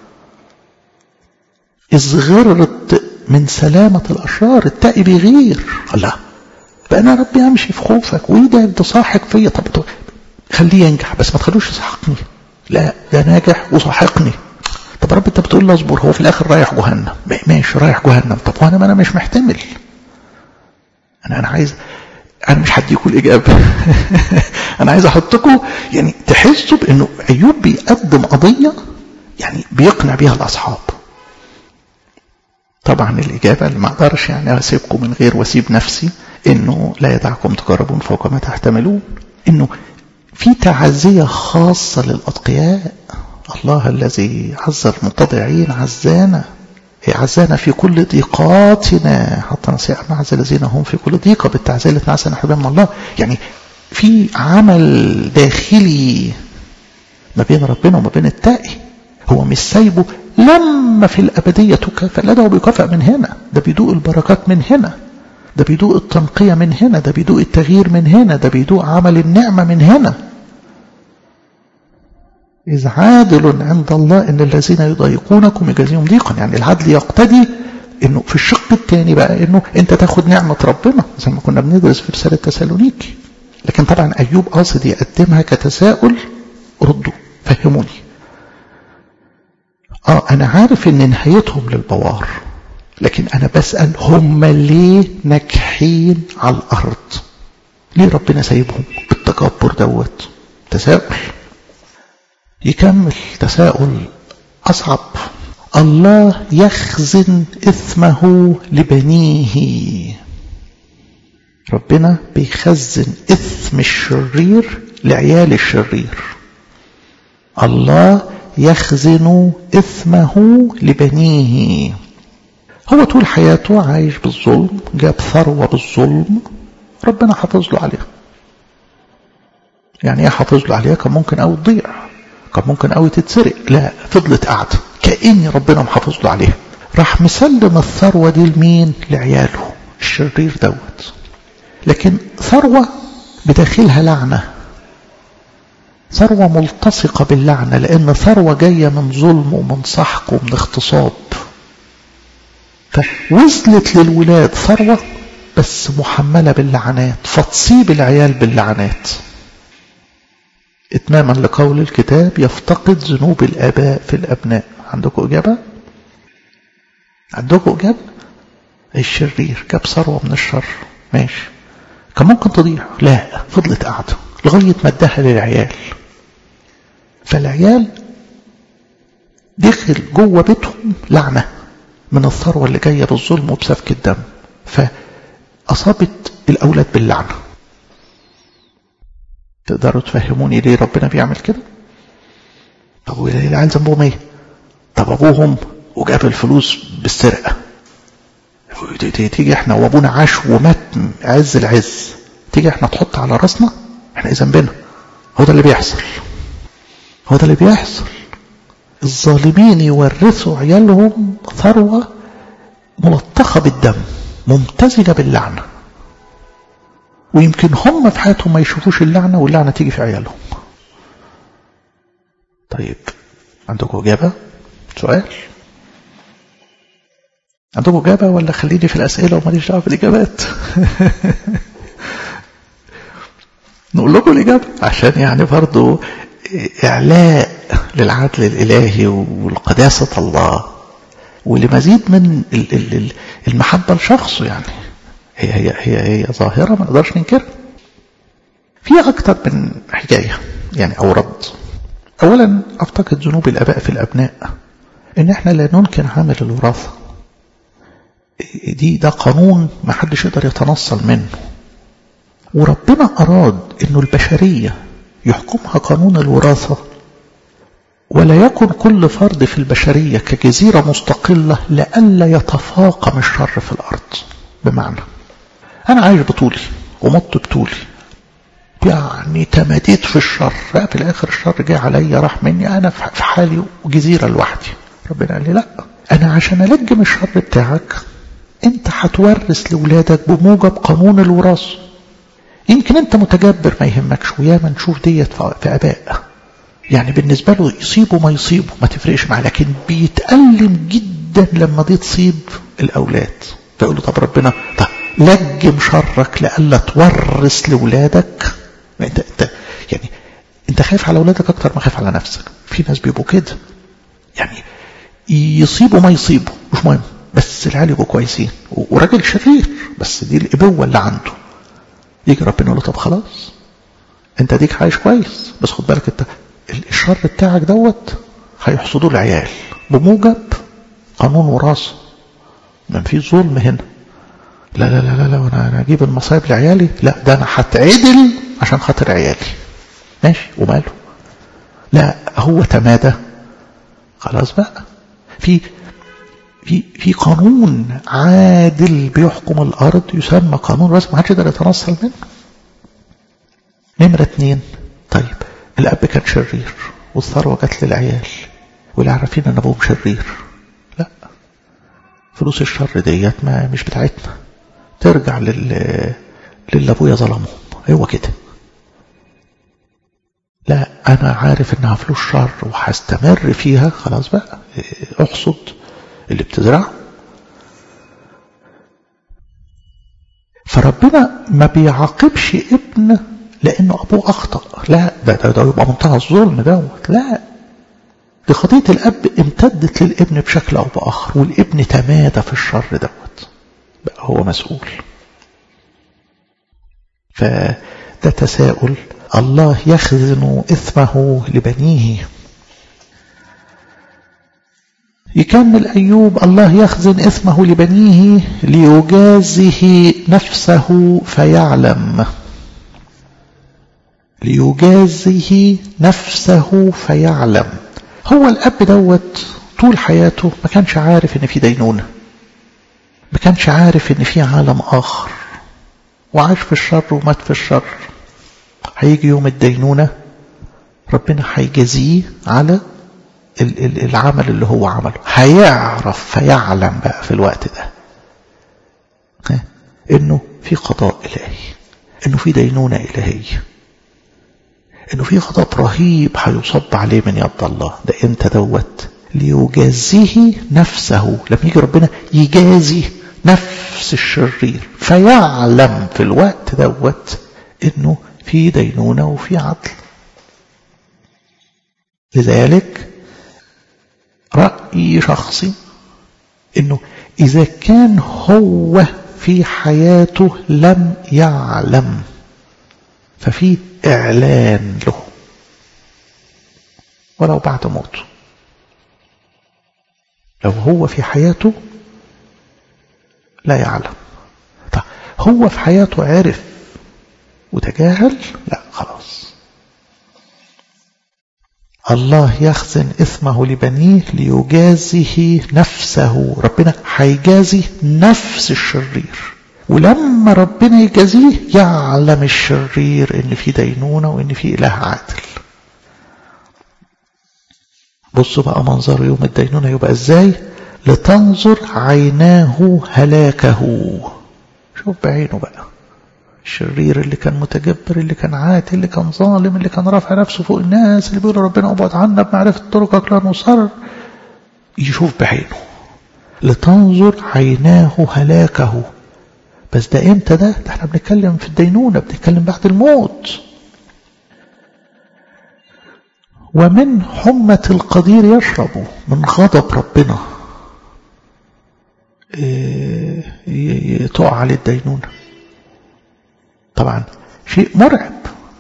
إذ غرت من سلامة الأشرار التقي بيغير. الله بقى أنا ربي أمشي في خوفك وإيه ده صاحق فيا، طب خليه ينجح بس ما تخلوش يسحقني. لا ده ناجح وصاحقني. طب رب أنت بتقول لي اصبر، هو في الآخر رايح جهنم، ماشي رايح جهنم، طب وأنا ما أنا مش محتمل، أنا أنا عايز أنا مش هديكوا الإجابة. أنا عايز أحطكوا يعني تحسوا بأنه أيوب بيقدم قضية يعني بيقنع بيها الأصحاب. طبعا الإجابة اللي ما أقدرش يعني أسيبكم من غير وأسيب نفسي انه لا يدعكم تجربون فوق ما تحتملون، انه في تعزية خاصة للأتقياء. الله الذي عز المتضعين عزانا، عزانا في كل ضيقاتنا حتى نصير معز الذين هم في كل ضيقة بالتعزية التي نعزنا حبيب من الله. يعني في عمل داخلي ما بين ربنا وما بين التائي، هو مش سايبه لما في الأبدية تكافئ، لا ده هو بيكافئ من هنا، ده بيدوق البركات من هنا، ده بيدوق التنقية من هنا، ده بيدوق التغيير من هنا، ده بيدوق عمل النعمة من هنا. إذ عادل عند الله إن الذين يضايقونكم يجازيهم ضيقا. يعني العدل يقتضي إنه في الشق الثاني بقى إنه أنت تاخد نعمة ربنا زي ما كنا بندرس في رسالة تسالونيكي. لكن طبعا أيوب قاصد يقدمها كتساؤل، ردوا فهموني. آه أنا عارف إن نهايتهم للبوار، لكن أنا بسأل هم ليه ناجحين على الأرض؟ ليه ربنا سايبهم بالتكبر دوت؟ تساؤل. يكمل تساؤل أصعب. الله يخزن إثمه لبنيه. ربنا بيخزن إثم الشرير لعيال الشرير. الله يخزن إثمه لبنيه. هو طول حياته عايش بالظلم، جاب ثروة بالظلم، ربنا حافظ له عليها. يعني ايه حافظ له عليها؟ كان ممكن قوي تضيع، كان ممكن قوي تتسرق، لا فضلت قاعدة كأن ربنا محافظ له عليها. راح مسلم الثروة دي لمين؟ لعياله الشرير دوت. لكن ثروة بداخلها لعنة، ثروة ملتصقة باللعنة، لأن ثروة جاية من ظلم ومن سحق ومن اغتصاب. فوصلت للولاد ثروة بس محملة باللعنات، فتصيب العيال باللعنات. اتماما لقول الكتاب يفتقد ذنوب الآباء في الأبناء. عندكم إجابة؟ عندكم إجابة؟ الشرير جاب ثروة من الشر، ماشي، كان ممكن تضيع، لا فضلت قاعدة لغاية ما اداها للعيال. فالعيال دخل جوه بيتهم لعنة من الثروة اللي جاية بالظلم وبسفك الدم، فأصابت الأولاد باللعنة. تقدروا تفهموني ليه ربنا بيعمل كده؟ طب العيال ذنبهم ايه؟ طب ابوهم وجاب الفلوس بالسرقة، تيجي احنا وابونا عاش ومات عز العز، تيجي احنا تحط على راسنا احنا ايه ذنبنا؟ هو ده اللي بيحصل، هو ده اللي بيحصل. الظالمين يورثوا عيالهم ثروة ملطخة بالدم ممتزجة باللعنة، ويمكن هم في حياتهم ما يشوفوش اللعنة واللعنة تيجي في عيالهم. طيب عندكم إجابة؟ سؤال؟ عندكم إجابة ولا خليني في الأسئلة وماليش دعوة بالإجابات؟ نقول لكم الإجابة عشان يعني برضو إعلاء للعدل الإلهي والقداسة الله، ولمزيد من المحبة لشخصه. يعني هي هي هي هي ظاهرة ما نقدرش ننكرها. في أكتر من حكاية يعني أو رد. أولا أفتقد ذنوب الآباء في الأبناء، إن إحنا لا ننكر عامل الوراثة، دي ده قانون ما حدش يقدر يتنصل منه، وربنا أراد إنه البشرية يحكمها قانون الوراثة، ولا يكن كل فرد في البشرية كجزيرة مستقلة لئلا يتفاقم الشر في الأرض. بمعنى أنا عايش بطولي ومت بطولي، يعني تمديت في الشر، في الآخر الشر جاء علي راح مني، أنا في حالي وجزيرة لوحدي. ربنا قال لي لا، أنا عشان ألجم الشر بتاعك أنت هتورث لولادك بموجب قانون الوراثة. يمكن أنت متجبر ما يهمكش، وياما نشوف ديت في آباء يعني بالنسبة له يصيبه ما يصيبه ما تفرقش معاه، لكن بيتألم جدا لما دي تصيب الأولاد. فيقول له طب ربنا طب لجم شرك لألا تورث لولادك. انت انت يعني انت خايف على اولادك اكتر ما خايف على نفسك. في ناس بيبقوا كده، يعني يصيبوا ما يصيبوا مش مهم، بس العيال يبقوا كويسين، وراجل شرير بس دي الابوه اللي عنده. يجي ربنا يقول له طب خلاص انت ديك عايش كويس، بس خد بالك انت الشر بتاعك دوت هيحصدوا العيال بموجب قانون وراثه، ما في ظلم هنا. لا لا لا لا وانا انا اجيب المصايب لعيالي؟ لا ده انا هتعدل عشان خاطر عيالي. ماشي وماله؟ لا هو تمادى خلاص بقى. في في في قانون عادل بيحكم الارض يسمى قانون رسمي، ما حدش يقدر يتنصل منه. نمرة اتنين، طيب الاب كان شرير والثروه جت للعيال واللي عارفين ان ابوهم شرير، لا فلوس الشر ديت ما مش بتاعتنا، ترجع لل للي ابويا ظلمهم. هو كده. لا انا عارف انها فلوس شر وهستمر فيها، خلاص بقى احصد اللي بتزرعه. فربنا ما بيعاقبش ابن لانه ابوه اخطأ، لا ده ده, ده يبقى منتهى الظلم دوت. لا دي خطية الاب امتدت للابن بشكل او باخر، والابن تمادى في الشر دوت، بقى هو مسؤول. فده تساؤل. الله يخزن إثمه لبنيه. يكمل أيوب: الله يخزن إثمه لبنيه ليجازه نفسه فيعلم. ليجازه نفسه فيعلم. هو الأب دوت طول حياته ما كانش عارف إن في دينونة، ما كانش عارف إن في عالم آخر، وعاش في الشر ومات في الشر. هيجي يوم الدينونة ربنا هيجازيه على العمل اللي هو عمله. هيعرف فيعلم بقى في الوقت ده انه في قضاء الهي، انه في دينونة الهية، انه في غضب رهيب هيصب عليه من يد الله. ده امتى دوت؟ ليجازيه نفسه. لما يجي ربنا يجازي نفس الشرير فيعلم في الوقت دوت انه في دينونة وفي عدل. لذلك رأي شخصي انه اذا كان هو في حياته لم يعلم ففي اعلان له ولو بعد موته. لو هو في حياته لا يعلم، طيب هو في حياته عرف وتجاهل، لا خلاص. الله يخزن إثمه لبنيه ليجازه نفسه. ربنا هيجازي نفس الشرير، ولما ربنا يجازيه يعلم الشرير ان في دينونة وان في إله عادل. بصوا بقى منظر يوم الدينونة يبقى ازاي: لتنظر عيناه هلاكه. شوف بعينه بقى الشرير اللي كان متجبر، اللي كان عاتل، اللي كان ظالم، اللي كان رافع نفسه فوق الناس، اللي بيقول ربنا ابعد عنا بمعرفة طرقك لا نصر. يشوف بعينه لتنظر عيناه هلاكه. بس ده امتى؟ ده ده احنا بنتكلم في الدينونة، بنتكلم بعد الموت. ومن حمة القدير يشرب. من غضب ربنا ايه تقع على الدينونة. طبعا شيء مرعب.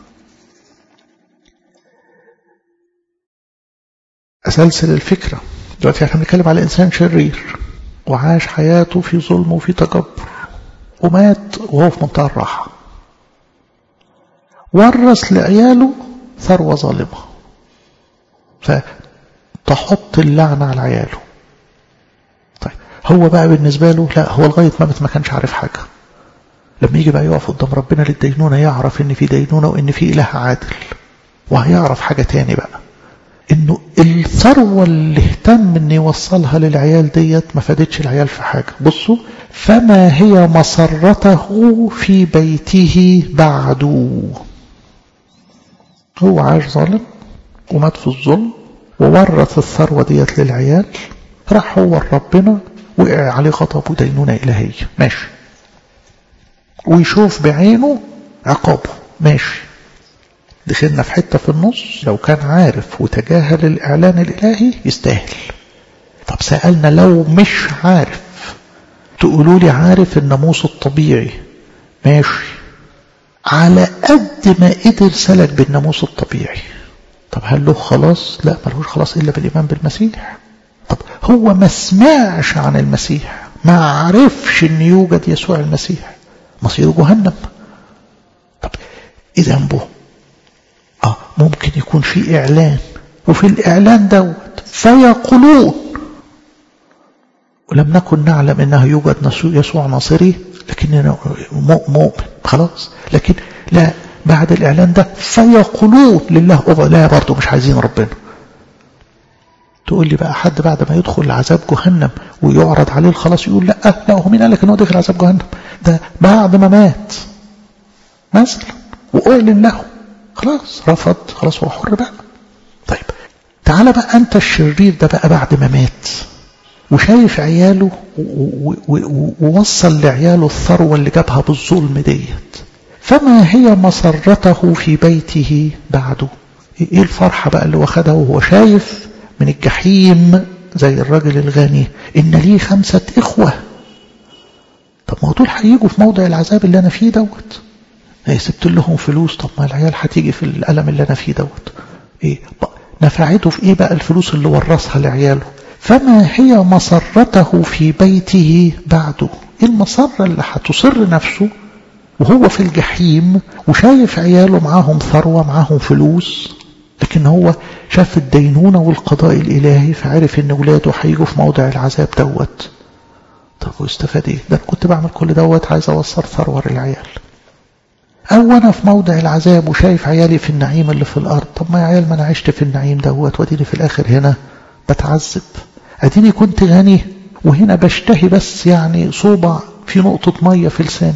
أسلسل الفكرة. دلوقتي احنا بنتكلم على إنسان شرير وعاش حياته في ظلم وفي تجبر ومات وهو في منتهى الراحة، ورث لعياله ثروة ظالمة فتحط اللعنة على عياله. طيب هو بقى بالنسبة له لا، هو لغاية ما ما كانش عارف حاجة. لما يجي بقى يقف قدام ربنا للدينونة يعرف ان في دينونة وان في إله عادل. وهيعرف حاجة تاني بقى، انه الثروة اللي اهتم ان يوصلها للعيال ديت ما فادتش العيال في حاجة. بصوا: فما هي مسرته في بيته بعده. هو عاش ظالم ومات في الظلم وورث الثروة ديت للعيال، راح هو ربنا وقع عليه غضب ودينونة إلهية، ماشي، ويشوف بعينه عقابه، ماشي. دخلنا في حتة في النص، لو كان عارف وتجاهل الإعلان الإلهي يستاهل. طب سألنا لو مش عارف، تقولوا لي عارف الناموس الطبيعي، ماشي، على قد ما قدر سلك بالناموس الطبيعي. طب هل له خلاص؟ لا، ملهوش خلاص إلا بالإيمان بالمسيح. طب هو ما سمعش عن المسيح، ما عرفش ان يوجد يسوع المسيح مصيره جهنم. طب ايه ذنبه؟ اه ممكن يكون في اعلان، وفي الاعلان دوت فيقولون ولم نكن نعلم انه يوجد يسوع ناصري لكننا مؤمن خلاص. لكن لا، بعد الاعلان ده فيقولون لله أبا، لا برضه مش عايزين ربنا. تقول لي بقى حد بعد ما يدخل عذاب جهنم ويعرض عليه الخلاص يقول لا لا هو مين قال لك انه دخل عذاب جهنم؟ ده بعد ما مات مثلا وأعلن له خلاص رفض، خلاص هو حر بقى. طيب تعالى بقى انت الشرير ده بقى بعد ما مات وشايف عياله ووصل لعياله الثروة اللي جابها بالظلم ديت، فما هي مسرته في بيته بعده؟ ايه الفرحة بقى اللي واخدها وهو شايف من الجحيم زي الراجل الغني ان ليه خمسة اخوة؟ طب ما دول هيجوا في موضع العذاب اللي انا فيه دوت. ايه سبت لهم فلوس، طب ما العيال هتيجي في الألم اللي انا فيه دوت. ايه نفعته في ايه بقى الفلوس اللي ورثها لعياله؟ فما هي مسرته في بيته بعده؟ ايه المسرة اللي هتصر نفسه وهو في الجحيم وشايف عياله معاهم ثروة معاهم فلوس، لكن هو شاف الدينونة والقضاء الإلهي فعرف ان ولاده هيجوا في موضع العذاب دوت. طب واستفاد ايه؟ ده كنت بعمل كل دوت عايز اوصل ثروة للعيال، او انا في موضع العذاب وشايف عيالي في النعيم اللي في الارض. طب ما يا عيال ما انا عشت في النعيم دوت واديني في الاخر هنا بتعذب. اديني كنت غني وهنا بشتهي بس يعني صوبع في نقطة مية في لساني.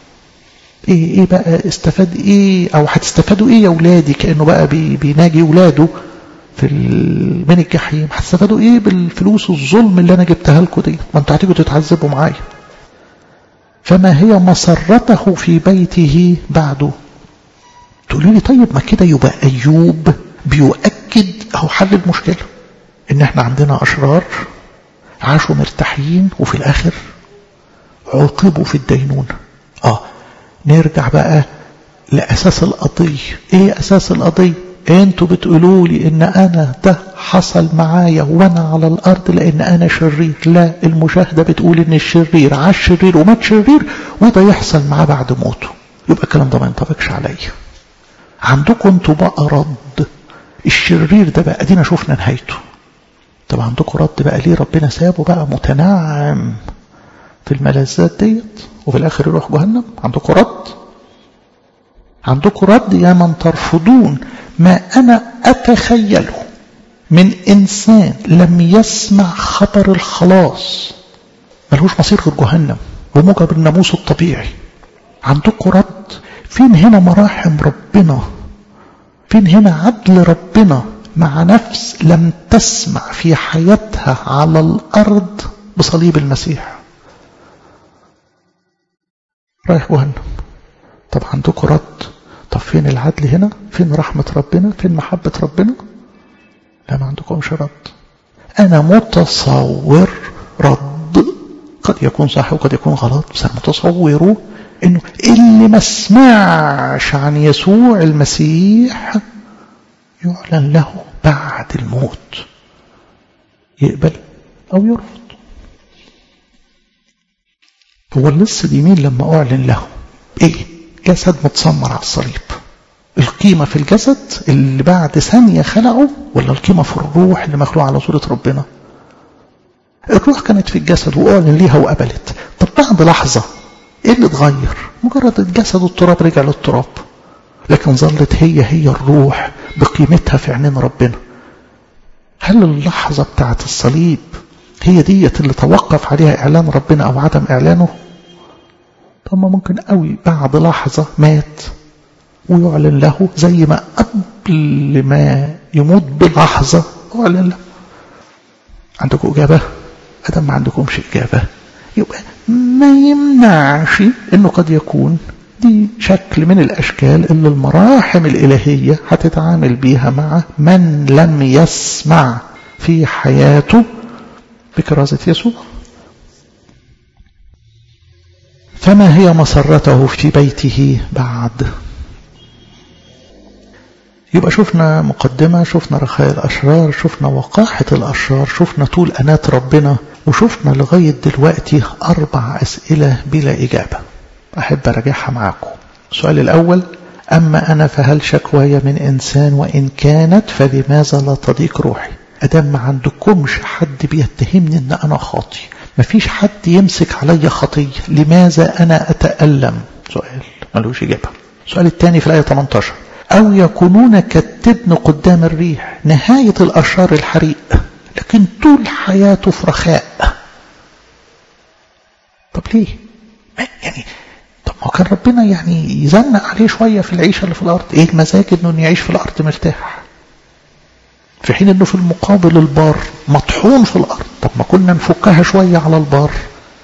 ايه ايه بقى استفاد ايه او هتستفادوا ايه يا ولادي؟ كأنه بقى بي بيناجي ولاده في من الجحيم. هتستفادوا ايه بالفلوس الظلم اللي انا جبتها لكم دي؟ ما انتوا هتيجوا تتعذبوا معايا. فما هي مسرته في بيته بعده؟ تقولوا لي طيب ما كده يبقى ايوب بيؤكد اهو حل المشكلة، ان احنا عندنا اشرار عاشوا مرتاحين وفي الاخر عوقبوا في الدينونة. اه نرجع بقى لأساس القضية. ايه أساس القضية؟ انتوا بتقولوا لي ان انا ده حصل معايا وانا على الارض لان انا شرير. لا، المشاهدة بتقول ان الشرير عاش شرير ومات شرير وده يحصل معاه بعد موته. يبقى الكلام ده ما ينطبقش عليا. عندكم انتوا بقى رد الشرير ده بقى ادينا شوفنا نهايته. طب عندكم رد بقى ليه ربنا سابه بقى متنعم في الملذات ديت وفي الاخر يروح جهنم؟ عندكم رد؟ عندكم رد يا من ترفضون ما انا اتخيله من انسان لم يسمع خبر الخلاص ملهوش مصير غير جهنم بموجب الناموس الطبيعي. عندكم رد؟ فين هنا مراحم ربنا؟ فين هنا عدل ربنا مع نفس لم تسمع في حياتها على الارض بصليب المسيح؟ رايح جهنم. طب عندكم رد؟ طب فين العدل هنا؟ فين رحمة ربنا؟ فين محبة ربنا؟ لا، ما عندكمش رد. انا متصور رد قد يكون صح وقد يكون غلط، بس انا متصوره انه اللي ما سمعش عن يسوع المسيح يعلن له بعد الموت، يقبل او يرفض. هو اللص اليمين لما اعلن له ايه؟ جسد متسمر على الصليب. القيمة في الجسد اللي بعد ثانية خلقه ولا القيمة في الروح اللي مخلوق على صورة ربنا؟ الروح كانت في الجسد واعلن ليها وقبلت. طب بعد لحظة ايه اللي اتغير؟ مجرد الجسد والتراب رجع للتراب، لكن ظلت هي هي الروح بقيمتها في عينين ربنا. هل اللحظة بتاعت الصليب هي ديت اللي توقف عليها اعلان ربنا او عدم اعلانه؟ طب ما ممكن قوي بعد لحظة مات ويعلن له زي ما قبل ما يموت بلحظة اعلن له. عندكم اجابة؟ ادم ما عندكمش اجابة يبقى ما يمنعش انه قد يكون دي شكل من الاشكال اللي المراحم الالهية هتتعامل بيها مع من لم يسمع في حياته بكرازة يسوع. فما هي مسرته في بيته بعد؟ يبقى شفنا مقدمة، شفنا رخاء الأشرار، شفنا وقاحة الأشرار، شفنا طول أنات ربنا وشفنا لغاية دلوقتي أربع أسئلة بلا إجابة، أحب أراجعها معاكم. السؤال الأول: أما أنا فهل شكواي من إنسان، وإن كانت فلماذا لا تضيق روحي؟ أدام ما عندكمش حد بيتهمني أن أنا خاطي، مفيش حد يمسك علي خطية، لماذا أنا أتألم؟ سؤال ملوش إجابة. السؤال الثاني في الآية ثمانية عشر: أو يكونون كالتبن قدام الريح، نهاية الأشرار الحريق، لكن طول حياته في رخاء. طب ليه؟ يعني طب ما كان ربنا يعني يزنق عليه شوية في العيشة اللي في الأرض. إيه المزاج إنه يعيش في الأرض مرتاح، في حين إنه في المقابل البار مطحون في الأرض؟ طب ما كنا نفكها شوية على البار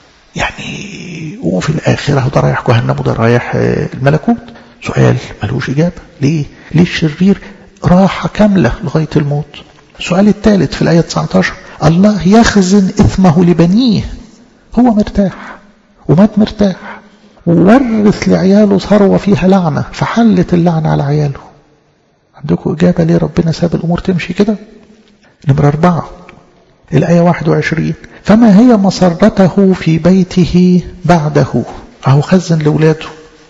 يعني، وفي الآخر هو ده رايح جهنم وده رايح الملكوت. سؤال ملوش إجابة. ليه؟ ليه الشرير راحة كاملة لغاية الموت؟ السؤال الثالث في الآية تسعة عشر: الله يخزن إثمه لبنيه. هو مرتاح ومات مرتاح، وورث لعياله ثروة فيها لعنة، فحلت اللعنة على عياله. عندكم إجابة ليه ربنا ساب الأمور تمشي كده؟ نمرة أربعة الآية واحد وعشرين: فما هي مسرته في بيته بعده؟ أهو خزن لولاده.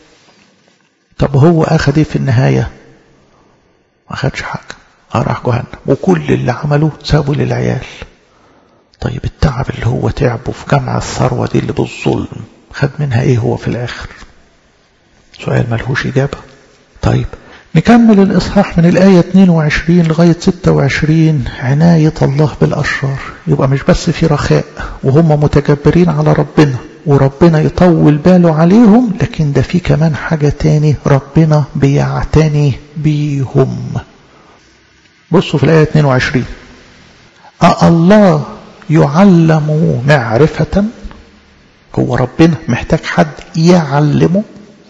طب هو أخذ في النهاية؟ ما أخذش حاجة، راح جهنم، وكل اللي عمله سابه للعيال. طيب التعب اللي هو تعبه في جمع الثروة دي اللي بالظلم، خد منها ايه هو في الآخر؟ سؤال ملهوش إجابة. طيب نكمل الإصحاح من الآية اثنين وعشرين لغاية ستة وعشرين: عناية الله بالأشرار. يبقى مش بس في رخاء وهم متجبرين على ربنا وربنا يطول باله عليهم، لكن ده في كمان حاجة تاني، ربنا بيعتني بيهم. بصوا في الآية اثنين وعشرين: أالله يعلم معرفة؟ هو ربنا محتاج حد يعلمه؟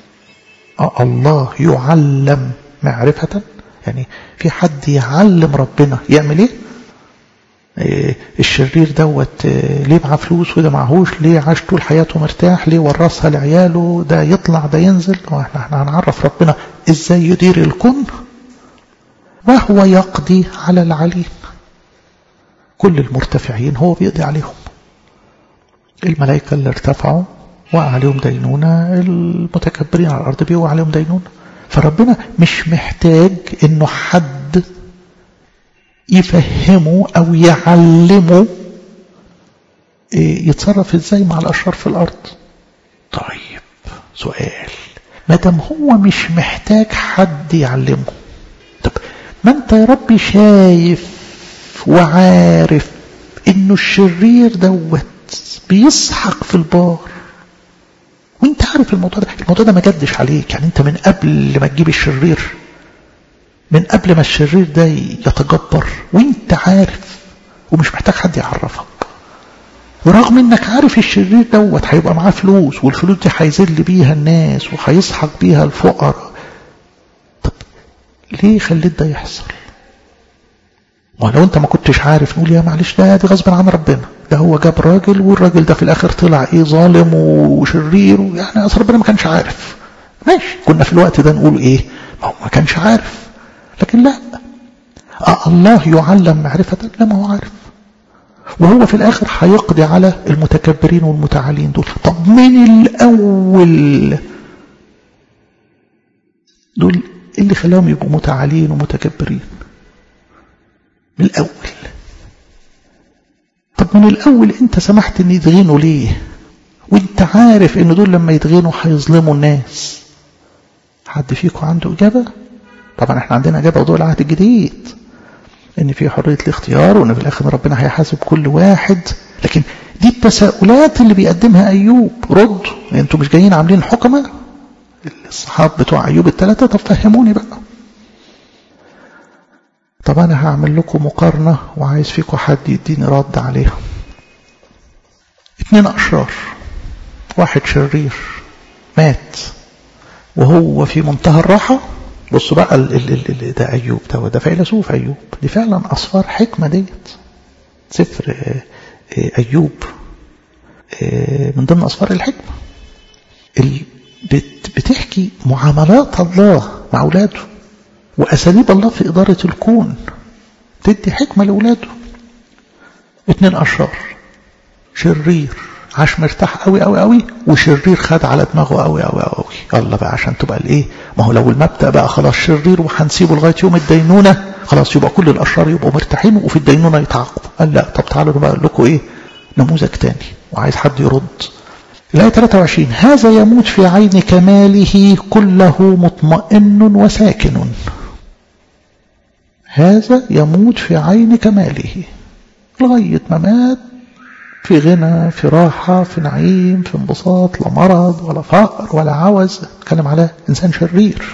الله يعلم معرفة، يعني في حد يعلم ربنا يعمل ايه؟ إيه الشرير دوت ليه معاه فلوس وده معهوش؟ ليه عاش طول حياته مرتاح؟ ليه ورثها لعياله؟ ده يطلع ده ينزل. واحنا احنا هنعرف ربنا ازاي يدير الكون، وهو يقضي على العليم. كل المرتفعين هو بيقضي عليهم. الملائكة اللي ارتفعوا وقع عليهم دينونة، المتكبرين على الأرض بيوقع عليهم دينونة. فربنا مش محتاج انه حد يفهمه او يعلمه يتصرف ازاي مع الأشرار في الأرض. طيب سؤال: ما دام هو مش محتاج حد يعلمه، طب ما انت يا ربي شايف وعارف انه الشرير دوت بيسحق في البار، وانت عارف الموضوع ده. الموضوع ده ما جدش عليك، يعني انت من قبل ما تجيب الشرير، من قبل ما الشرير ده يتجبر، وانت عارف ومش محتاج حد يعرفك. ورغم انك عارف الشرير دوت هيبقى معاه فلوس، والفلوس دي هيذل بيها الناس وهيسحق بيها الفقراء، طب ليه خليت ده يحصل؟ ولو انت ما كنتش عارف نقول يا معلش ده دي غصب عن ربنا، ده هو جاب راجل والراجل ده في الاخر طلع ايه ظالم وشرير، يعني اصل ربنا ما كانش عارف. ماشي، كنا في الوقت ده نقول ايه؟ ما هو ما كانش عارف. لكن لا، آه الله يعلم معرفة، لا ما هو عارف، وهو في الاخر هيقضي على المتكبرين والمتعالين دول. طب من الاول دول اللي خلاهم يبقوا متعالين ومتكبرين من الأول؟ طب من الأول أنت سمحت أن يتغينوا ليه وأنت عارف أن دول لما يتغينوا هيظلموا الناس؟ حد فيكم عنده إجابة؟ طبعا احنا عندنا إجابة وضوء العهد الجديد، أن في حرية الاختيار، وأن في الآخر ربنا هيحاسب كل واحد. لكن دي التساؤلات اللي بيقدمها أيوب. ردوا، أنتوا مش جايين عاملين حكمة الصحاب بتوع أيوب الثلاثة؟ طب فهموني بقى. طب أنا هعمل لكم مقارنة وعايز فيكم حد يديني رد عليها. اتنين أشرار، واحد شرير مات وهو في منتهى الراحة. بصوا بقى ال ال ال ده أيوب، ده, ده فيلسوف أيوب، دي فعلا أصفار حكمة ديت. سفر أيوب من ضمن أصفار الحكمة، بتحكي معاملات الله مع أولاده وأساليب الله في إدارة الكون، تدي حكمة لأولاده. اتنين أشرار، شرير عاش مرتاح قوي قوي قوي، وشرير خد على دماغه قوي قوي قوي. يلا بقى عشان تبقى الايه، ما هو لو المبدأ بقى خلاص شرير وهنسيبه لغاية يوم الدينونة، خلاص يبقى كل الأشرار يبقوا مرتاحين وفي الدينونة يتعاقبوا. قال لا، طب تعالوا بقى اقول لكم ايه نموذج تاني، وعايز حد يرد. الآية ثلاثة وعشرين: هذا يموت في عين كماله كله مطمئن وساكن. هذا يموت في عين كماله، لغاية ما مات في غنى، في راحة، في نعيم، في انبساط، لا مرض ولا فقر ولا عوز. اتكلم على إنسان شرير.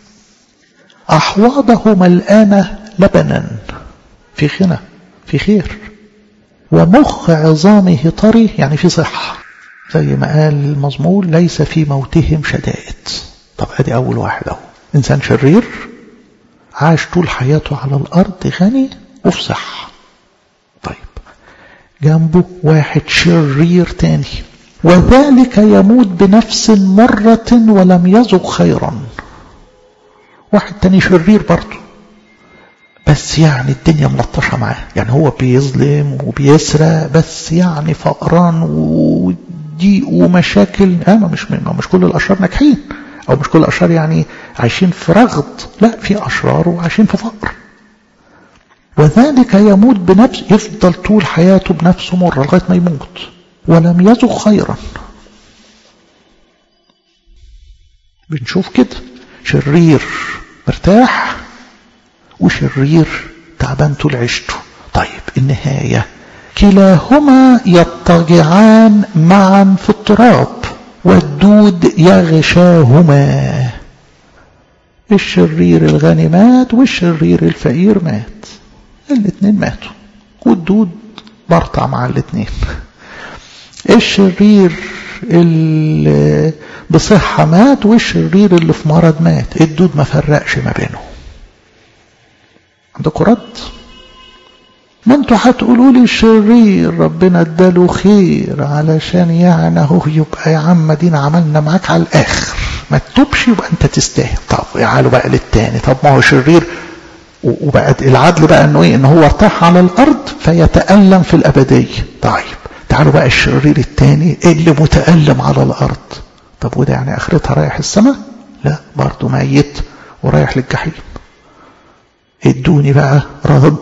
أحواضه ملآنة لبنا، في غنى، في خير. ومخ عظامه طري، يعني في صحة، زي ما قال المزمور: ليس في موتهم شدائد. طب ادي أول واحد اهو، إنسان شرير عاش طول حياته على الأرض غني وفي صحة. طيب جنبه واحد شرير تاني: وذلك يموت بنفس مرة ولم يذق خيرا. واحد تاني شرير برضه، بس يعني الدنيا ملطشة معاه، يعني هو بيظلم وبيسرق، بس يعني فقران وضيق ومشاكل. اه مش مش كل الأشرار ناجحين، أو مش كل الأشرار يعني عايشين في رغد، لا، في أشرار وعايشين في فقر. وذلك يموت بنفس، يفضل طول حياته بنفسه مرة لغاية ما يموت، ولم يذق خيرا. بنشوف كده شرير مرتاح وشرير تعبان طول عيشته. طيب النهاية: كلاهما يضطجعان معا في التراب والدود يغشاهما. الشرير الغني مات والشرير الفقير مات، الاثنين ماتوا، والدود برطع مع الاثنين. الشرير اللي بصحة مات والشرير اللي في مرض مات، الدود ما فرقش ما بينهم. عندكم رد؟ ما انتوا هتقولوا لي الشرير ربنا اداله خير علشان يعني اهو يبقى يا عم دينا عملنا معاك على الاخر، ما تتوبش يبقى انت تستاهل. طب يعالوا بقى للتاني، طب ما هو شرير وبقى العدل بقى انه ايه، انه هو ارتاح على الارض فيتألم في الابدية. طيب تعالوا بقى الشرير التاني اللي متألم على الارض، طب وده يعني اخرتها رايح السماء؟ لا، برضه ميت ورايح للجحيم. ادوني بقى رد.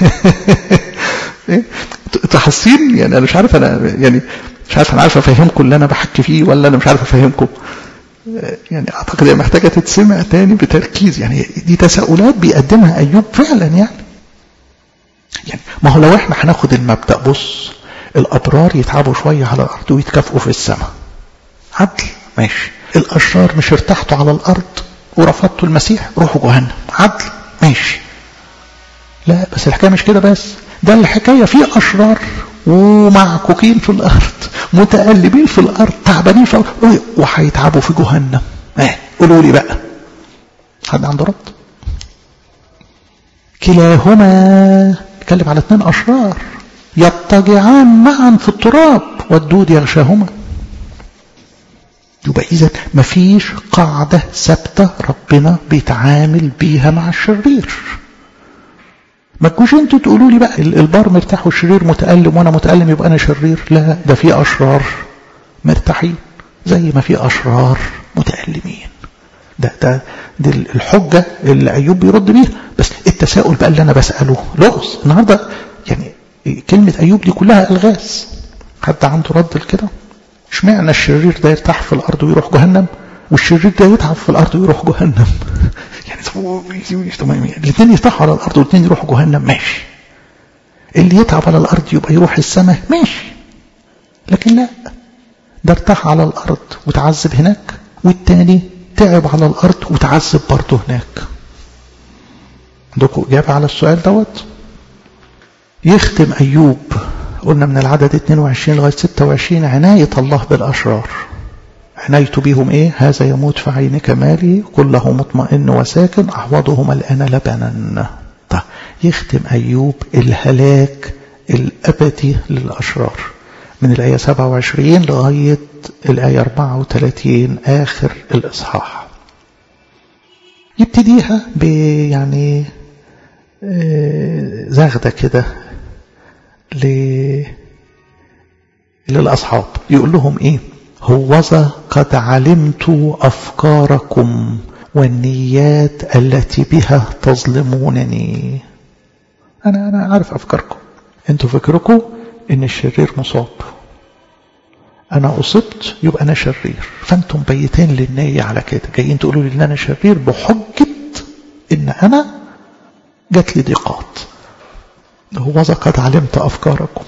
تحسين يعني انا مش عارف، انا يعني مش عارف انا عارف افهمكم اللي انا بحكي فيه ولا انا مش عارف افهمكم. يعني اعتقد هي محتاجه تتسمع تاني بتركيز. يعني دي تساؤلات بيقدمها ايوب فعلا. يعني يعني ما هو لو احنا هناخد المبدا، بص، الابرار يتعبوا شويه على الارض ويتكافئوا في السماء، عدل، ماشي. الاشرار مش ارتحتوا على الارض ورفضتوا المسيح، روحوا جهنم، عدل، ماشي. لا بس الحكايه مش كده بس، ده الحكايه في اشرار ومعكوكين في الارض، متقلبين في الارض، تعبانين في الارض، وهيتعبوا في جهنم. اه قولوا لي بقى، حد عنده رد؟ كلاهما يتكلم على اثنين اشرار يضطجعان معا في التراب والدود يغشاهما. يبقى اذا مفيش قاعده ثابته ربنا بيتعامل بيها مع الشرير. ما تكونش انتوا تقولوا لي بقى البار مرتاح والشرير متألم وانا متألم يبقى انا شرير. لا، ده في اشرار مرتاحين زي ما في اشرار متألمين. ده ده دي الحجة اللي ايوب بيرد بيها. بس التساؤل بقى اللي انا بسأله لغز النهارده، يعني كلمة ايوب دي كلها الغاز. حد عنده رد لكده؟ اشمعنى الشرير ده يرتاح في الارض ويروح جهنم والشرير ده يتعب في الارض ويروح جهنم؟ يعني الاثنين يرتاحوا على الارض والاثنين يروحوا جهنم، ماشي. اللي يتعب على الارض يبقى يروح السماء، ماشي. لكن لا، ده ارتاح على الارض وتعذب هناك، والتاني تعب على الارض وتعذب برضه هناك. عندكم اجابه على السؤال دوت؟ يختم ايوب، قلنا من العدد اثنين وعشرين لغايه ستة وعشرين، عنايه الله بالاشرار. عنايته بهم ايه؟ هذا يموت في عين كماله كله مطمئن وساكن، احوضه ملآن لبنا. طيب يختم ايوب الهلاك الابدي للاشرار من الايه سبعة وعشرين لغايه الايه أربعة وثلاثين اخر الاصحاح. يبتديها ب يعني زغده كده ل للأصحاب يقول لهم إيه؟ هوذا قد علمت أفكاركم والنيات التي بها تظلمونني. أنا أنا عارف أفكاركم. أنتوا فكركم إن الشرير مصاب، أنا أصبت يبقى أنا شرير، فأنتم بيتين للنية على كده، جايين تقولوا لي إن أنا شرير بحجة إن أنا جات لي ضيقات. هوذا قد علمت أفكاركم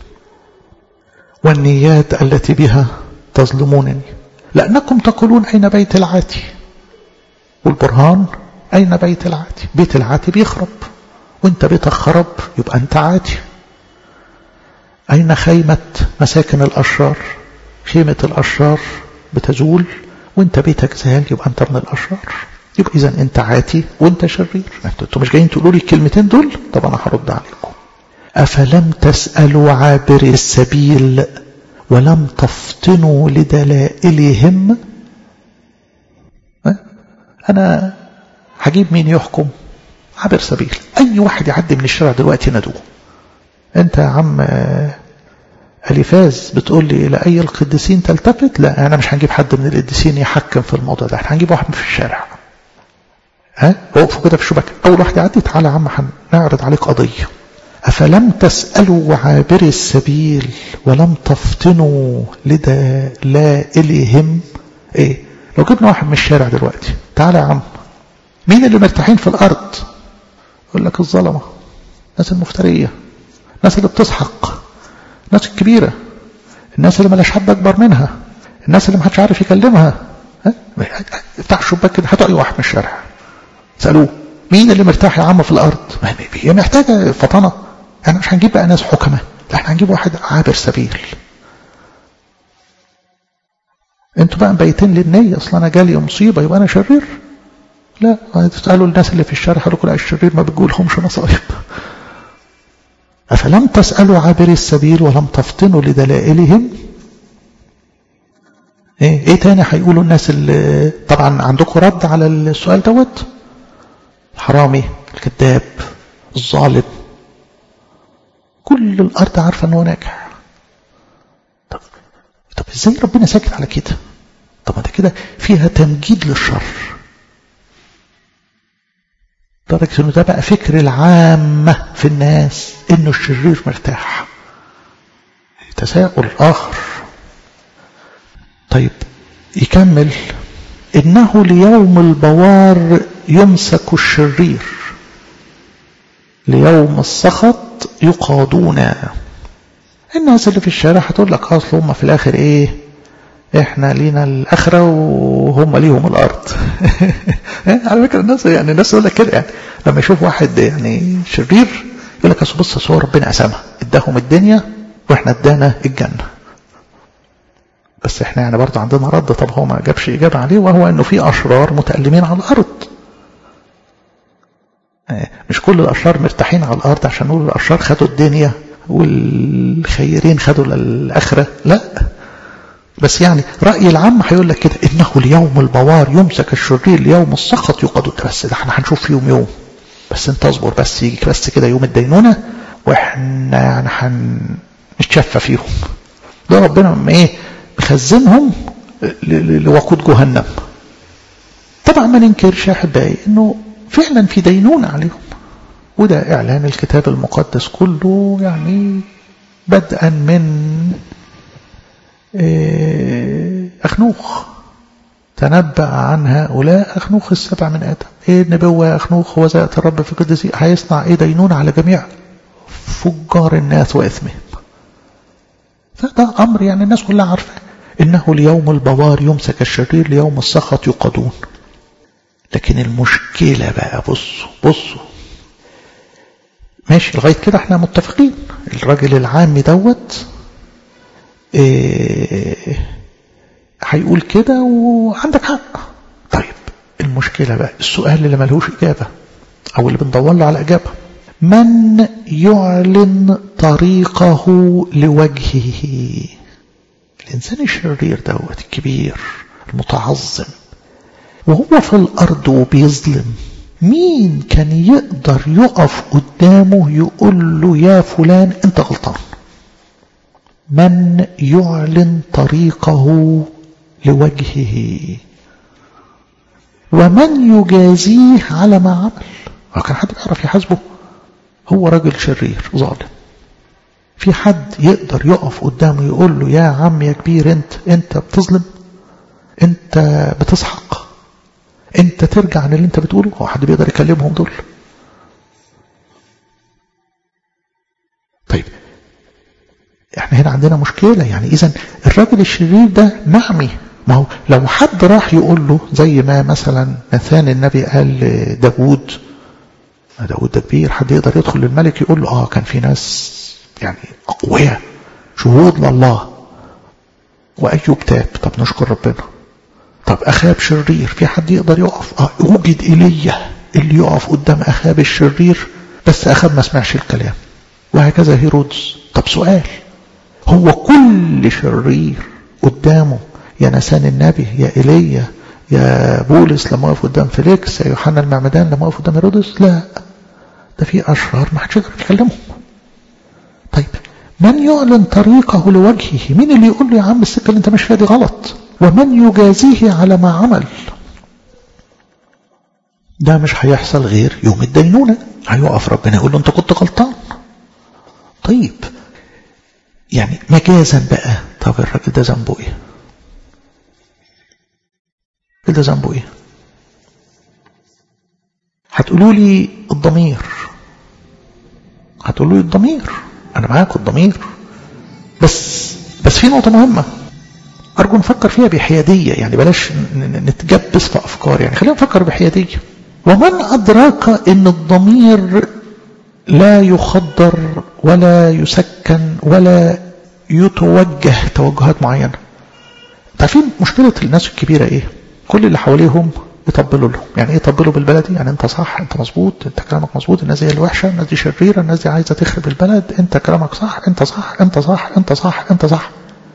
والنيات التي بها تظلمونني لأنكم تقولون أين بيت العاتي، والبرهان أين بيت العاتي؟ بيت العاتي بيخرب، وانت بيتك خرب يبقى انت عاتي. أين خيمة مساكن الأشرار؟ خيمة الأشرار بتزول وانت بيتك زال، يبقى انت من الأشرار، يبقى إذن انت عاتي وانت شرير. انتوا مش جايين تقولوا لي الكلمتين دول؟ طب أنا هرد عليكم. أفلم تسألوا عابري السبيل ولم تفطنوا لدلائلهم؟ أنا هجيب مين يحكم؟ عابر سبيل، أي واحد يعدي من الشارع دلوقتي ندوه. أنت يا عم أليفاز بتقول لي إلى أي القديسين تلتفت؟ لا، أنا مش هنجيب حد من القديسين يحكم في الموضوع ده، احنا هنجيب واحد في الشارع. ها وقفوا كده في الشبكة، أول واحد يعدي تعالى يا عم هنعرض عليك قضية. أفلم تسألوا عابري السبيل ولم تفطنوا لدلائلهم؟ إيه لو جبنا واحد من الشارع دلوقتي، تعالى يا عم مين اللي مرتاحين في الأرض؟ يقول لك الظلمة، الناس المفترية، الناس اللي بتسحق، الناس الكبيرة، الناس اللي ملاش حد أكبر منها، الناس اللي محدش عارف يكلمها. افتح الشباك كده هاتوا أي واحد من الشارع سألوه مين اللي مرتاح يا عم في الأرض؟ هي محتاجة فطنة. احنا مش هنجيب بقى ناس حكمة، احنا هنجيب واحد عابر سبيل. انتوا بقى مبيتين للنية، اصلا انا جالي مصيبة يبقى انا شرير؟ لا، تسألوا الناس اللي في الشارع قالوا لا الشرير ما بتقولهمش مصايب. أفلم تسألوا عابري السبيل ولم تفطنوا لدلائلهم؟ ايه ايه تاني هيقولوا الناس اللي طبعا عندكم رد على السؤال دوت؟ الحرامي، الكذاب، الظالم، كل الأرض عارفة أنه ناجح. طب طب إزاي ربنا ساكت على كده؟ طب ده كده فيها تمجيد للشر، درجة أنه ده بقى فكر العامة في الناس أنه الشرير مرتاح. تساؤل آخر. طيب يكمل، إنه ليوم البوار يمسك الشرير، ليوم السخط يقادون. الناس اللي في الشارع هتقول لك اصل هم في الاخر ايه؟ احنا لينا الاخره وهم ليهم الارض. على فكره الناس يعني الناس يقول لك كده، يعني لما يشوف واحد يعني شرير يقول لك اصل بص هو ربنا قسمها، اداهم الدنيا واحنا ادانا الجنه. بس احنا يعني برضه عندنا رد. طب هو ما جابش اجابه عليه، وهو انه في اشرار متألمين على الارض. مش كل الأشرار مرتاحين على الأرض عشان نقول الأشرار خدوا الدنيا والخيرين خدوا الآخرة، لا. بس يعني رأي العام هيقول لك كده، إنه ليوم البوار يمسك الشرير، ليوم السخط يقادون. بس ده احنا هنشوف يوم يوم، بس انت اصبر بس، يجي بس كده يوم الدينونة واحنا يعني هنتشفى فيهم. ده ربنا ايه مخزنهم لوقود جهنم. طبعا ما ننكرش يا احبائي انه فعلا في دينونة عليهم، وده إعلان الكتاب المقدس كله، يعني بدءا من أخنوخ تنبأ عن هؤلاء، أخنوخ السبع من آدم. إيه النبوة يا أخنوخ؟ هو ذات الرب في قدسي هيصنع إيه؟ دينونة على جميع فجار الناس وإثمهم. فده أمر يعني الناس كلها عارفة، إنه ليوم البوار يمسك الشرير، ليوم السخط يقادون. لكن المشكلة بقى، بصوا بصوا ماشي لغاية كده احنا متفقين، الراجل العامي دوت ايه هيقول كده وعندك حق. طيب المشكلة بقى السؤال اللي ملهوش إجابة أو اللي بندور له على إجابة، من يعلن طريقه لوجهه؟ الإنسان الشرير دوت الكبير المتعظم وهو في الأرض وبيظلم، مين كان يقدر يقف قدامه يقول له يا فلان انت غلطان؟ من يعلن طريقه لوجهه ومن يجازيه على ما عمل. هو كان حد بيعرف يحاسبه؟ هو راجل شرير ظالم. في حد يقدر يقف قدامه يقول له يا عم يا كبير انت انت بتظلم، انت بتسحق، انت ترجع عن اللي انت بتقوله؟ هو حد بيقدر يكلمهم دول؟ طيب احنا هنا عندنا مشكلة. يعني اذا الراجل الشرير ده معمي. ما هو لو حد راح يقول له زي ما مثلا ناثان النبي قال لداود، داود ده كبير، حد يقدر يدخل للملك يقول له اه كان في ناس يعني اقوياء شهود لله وايوب تاب، طب نشكر ربنا. طب اخاب شرير، في حد يقدر يقف؟ اه وجد ايليا اللي يقف قدام اخاب الشرير، بس اخاب ما سمعش الكلام. وهكذا هيرودس. طب سؤال، هو كل شرير قدامه يا ناثان النبي يا ايليا يا بولس لما وقف قدام فيليكس يا يوحنا المعمدان لما وقف قدام هيرودس؟ لا، ده في اشرار ما حدش يقدر يكلمهم. طيب من يعلن طريقه لوجهه؟ مين اللي يقول له يا عم السكه اللي انت ماشي فيها دي غلط؟ ومن يجازيه على ما عمل؟ ده مش هيحصل غير يوم الدينونه. هيقف ربنا يقول له انت كنت غلطان. طيب يعني مجازا بقى، طب الراجل ده ذنبه ايه؟ ده ذنبه ايه؟ هتقولوا لي الضمير. هتقولوا لي الضمير، انا معاكم الضمير، بس بس في نقطه مهمه ارجو نفكر فيها بحياديه. يعني بلاش نتجبس في افكار، يعني خلينا نفكر بحياديه. ومن ادراك ان الضمير لا يخدر ولا يسكن ولا يتوجه توجهات معينه. عارفين مشكله الناس الكبيره ايه؟ كل اللي حواليهم يطبلوا لهم. يعني ايه يطبلوا بالبلدي؟ يعني انت صح، انت مظبوط، انت كلامك مظبوط، الناس دي الوحشه، الناس دي شريره، الناس دي عايزه تخرب البلد، انت كلامك صح، انت صح، انت صح، انت صح، انت صح.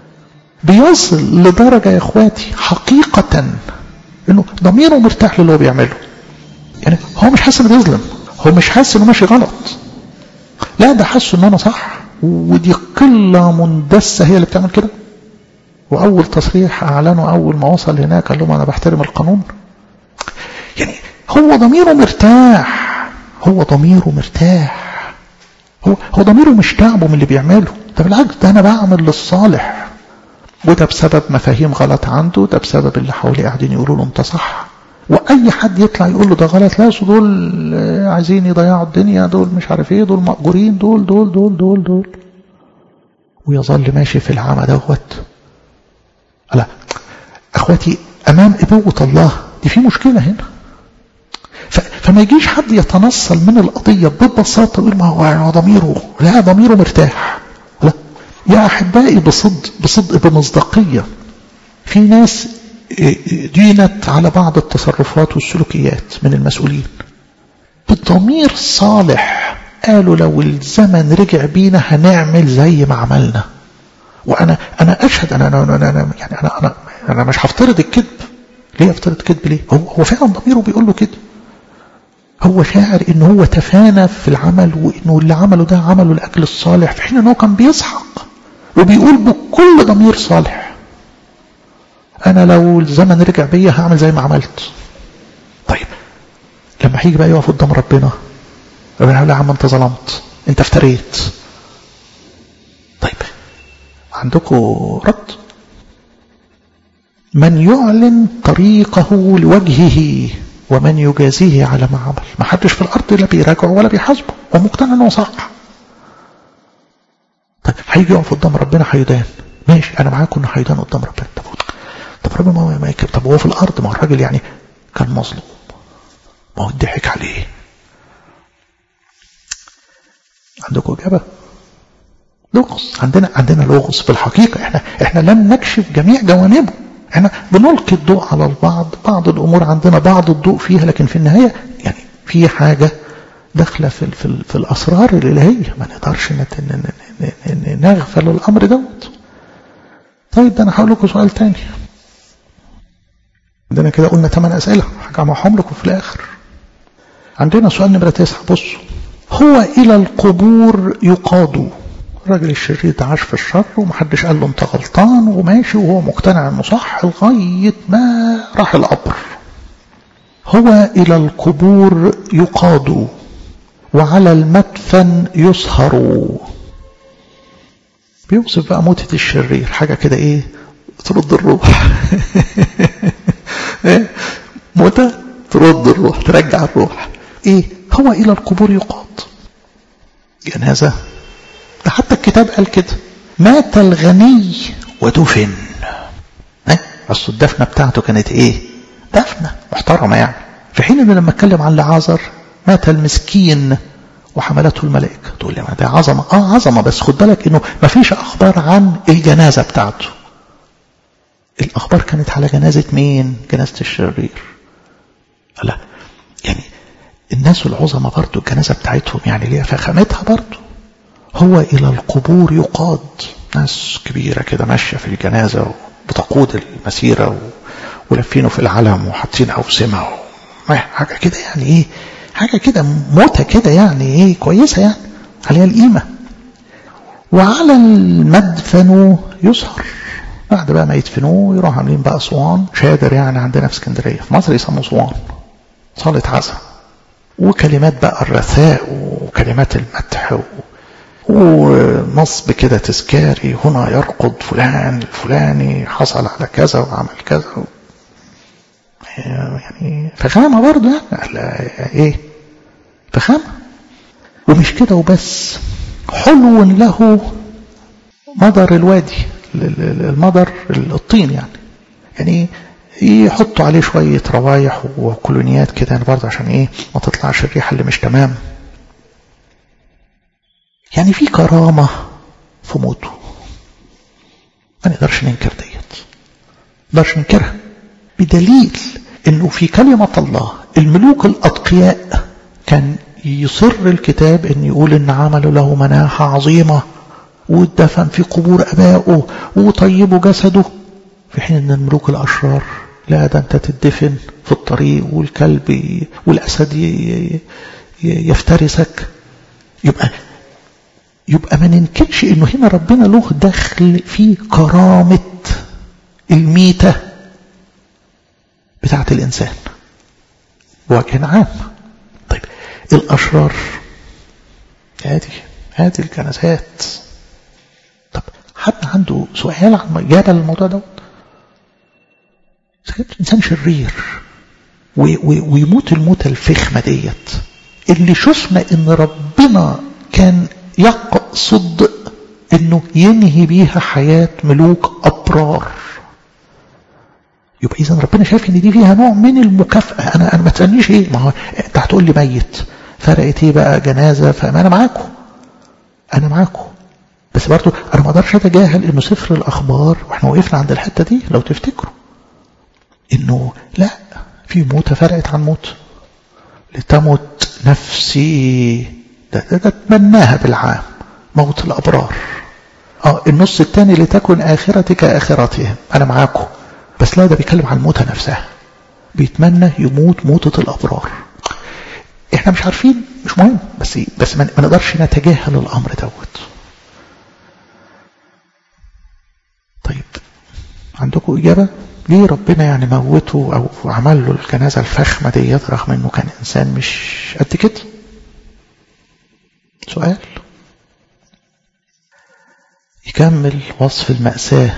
بيصل لدرجه يا اخواتي حقيقه انه ضميره مرتاح للي هو بيعمله. يعني هو مش حاسس انه بيظلم، هو مش حاسس انه ماشي غلط، لا ده حاسس ان انا صح. ودي قله مندسه هي اللي بتعمل كده. واول تصريح اعلنه اول ما وصل هناك قال لهم انا بحترم القانون. يعني هو ضميره مرتاح، هو ضميره مرتاح، هو هو ضميره مش تعبه من اللي بيعمله. ده بالعكس، ده انا بعمل للصالح. وده بسبب مفاهيم غلط عنده، ده بسبب اللي حواليه قاعدين يقولوا له انت صح. واي حد يطلع يقول له ده غلط، لا دول عايزين يضيعوا الدنيا، دول مش عارف ايه، دول مأجورين، دول دول دول دول دول ويظل ماشي في العمى دوت. لا اخواتي، امام ابوة الله دي في مشكلة هنا. فما يجيش حد يتنصل من القضية ببساطة يقول ما هو ضميره، لا ضميره مرتاح. لا يا احبائي، بصدق بصدق بمصداقية، في ناس دينت على بعض التصرفات والسلوكيات من المسؤولين بالضمير صالح، قالوا لو الزمن رجع بينا هنعمل زي ما عملنا. وانا انا اشهد انا انا انا, أنا يعني انا انا انا مش هفترض الكذب. ليه افترض كذب؟ ليه؟ هو هو فعلا ضميره بيقول له كده. هو شاعر ان هو تفانى في العمل، وانه اللي عمله ده عمله لاجل الصالح، في حين ان هو كان بيسحق وبيقول بكل ضمير صالح انا لو الزمن رجع بيا هعمل زي ما عملت. طيب لما هيجي بقى يقف قدام ربنا، ربنا يقول له يا عم انت ظلمت، انت افتريت. طيب عندكم رد؟ من يعلن طريقه لوجهه ومن يجازيه على ما عمل. ما حدش في الارض لا بيراجعه ولا بيحاسبه، ومقتنع انه صح. طيب هيجي يقف قدام ربنا هيدان، ماشي انا معاكم انه هيدان قدام ربنا. طب طب ربنا ما ما طب هو في الارض، ما هو الراجل يعني كان مظلوم، ما هو اتضحك عليه. عندكم اجابه؟ لغز. عندنا عندنا لغز في الحقيقه. احنا احنا لم نكشف جميع جوانبه، احنا بنلقي الضوء على البعض، بعض الامور عندنا بعض الضوء فيها، لكن في النهايه يعني في حاجه داخله في في, في الاسرار الالهيه ما نقدرش نغفل الامر دوت. طيب ده انا هقول لكم سؤال تاني. عندنا كده قلنا ثمان اسئله هجمعهم لكم في الاخر. عندنا سؤال نمره تسعة. بصوا، هو الى القبور يقاد الراجل الشرير ده عاش في الشر ومحدش قال له انت غلطان وماشي وهو مقتنع انه صح لغاية ما راح القبر. هو إلى القبور يقاد وعلى المدفن يسهر. بيوصف بقى موتة الشرير حاجة كده ايه ترد الروح. موتة ترد الروح ترجع الروح. ايه هو إلى القبور يقاد جنازة. ده حتى الكتاب قال كده مات الغني ودفن. ايه اصل الدفنة بتاعته كانت ايه دفنة محترمة يعني. في حين انه لما اتكلم عن لعازر مات المسكين وحملته الملائكة. تقول لي ما ده عظمة. اه عظمة بس خد بالك انه ما فيش اخبار عن الجنازة بتاعته. الاخبار كانت على جنازة مين؟ جنازة الشرير. لا يعني الناس العظمة برضو الجنازة بتاعتهم يعني ليها فخامتها برضو. هو الى القبور يقاد. ناس كبيرة كده ماشية في الجنازة بتقود المسيرة ولفينه في العلم وحاطين أوسمة حاجة كده يعني ايه حاجة كده موتة كده يعني ايه كويسة يعني عليها القيمة. وعلى المدفن يسهر. بعد بقى ما يدفنوه يروح عاملين بقى صوان شادر يعني عندنا في اسكندرية في مصر يسموه صوان صالة عزاء وكلمات بقى الرثاء وكلمات المدح ونصب كده تذكاري هنا يرقد فلان الفلاني حصل على كذا وعمل كذا يعني فخامة برضه يعني ايه فخامة. ومش كده وبس حلو له مدر الوادي المدر الطين يعني يعني يحطوا عليه شوية روايح وكولونيات كده يعني برضه عشان ايه ما تطلعش الريحة اللي مش تمام. يعني في كرامة في موته ما نقدرش ننكر ديت ما نقدرش ننكرها بدليل انه في كلمة الله الملوك الاتقياء كان يصر الكتاب ان يقول ان عملوا له مناحة عظيمة واتدفن في قبور ابائه وطيبوا جسده. في حين ان الملوك الاشرار لا ده انت تدفن في الطريق والكلب والاسد يفترسك. يبقى يبقى ما ننكرش انه هنا ربنا له دخل في كرامة الميتة بتاعت الانسان بوجه عام. طيب الاشرار هذه هذه الجنازات. طب حد عنده سؤال عن اجابه للموضوع ده؟ انسان شرير ويموت الموتة الفخمة ديت اللي شفنا ان ربنا كان يقصد انه ينهي بيها حياة ملوك ابرار. يبقى اذا ربنا شايف ان دي فيها نوع من المكافأة. انا انا ما تسألنيش ايه ما هو انت هتقول لي ميت فرقت ايه بقى جنازة فما انا معاكم انا معاكم بس برضو انا ما اقدرش اتجاهل انه سفر الاخبار واحنا وقفنا عند الحتة دي لو تفتكروا انه لا في موتة فرقت عن موت. لتمت نفسي ده, ده, ده تمناها بالعام موت الابرار. اه النص الثاني لتكن اخرتك اخرتهم انا معاكم بس لا ده بيتكلم عن الموتة نفسها بيتمنى يموت موتة الابرار. احنا مش عارفين مش مهم بس بس ما نقدرش نتجاهل الامر دوت. طيب عندكم اجابه ليه ربنا يعني موته او عمل له الجنازه الفخمه ديت رغم انه كان انسان مش قد كده؟ سؤال. يكمل وصف المأساة.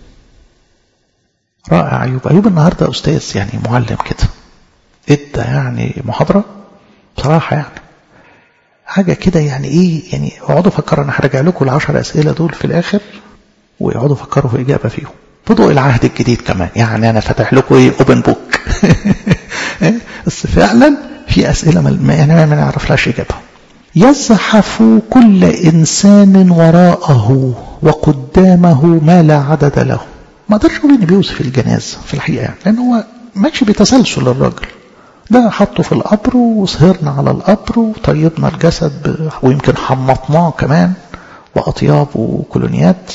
رائع أيوب. أيوب النهاردة أستاذ يعني معلم كده ادى يعني محاضرة بصراحة يعني حاجة كده يعني ايه يعني اقعدوا فكروا انا هرجع لكم العشر اسئلة دول في الاخر واقعدوا فكروا في اجابة فيهم في ضوء العهد الجديد كمان يعني انا فاتح لكم ايه اوبن بوك بس فعلا في اسئلة ما يعني ما نعرفلاش اجابة. يزحف كل انسان وراءه وقدامه ما لا عدد له. ما اقدرش اقول ان بيوصف الجنازة في الحقيقة يعني لان هو ماشي بتسلسل الراجل ده حطه في القبر وسهرنا على القبر وطيبنا الجسد ويمكن حمطناه كمان وأطياب وكولونيات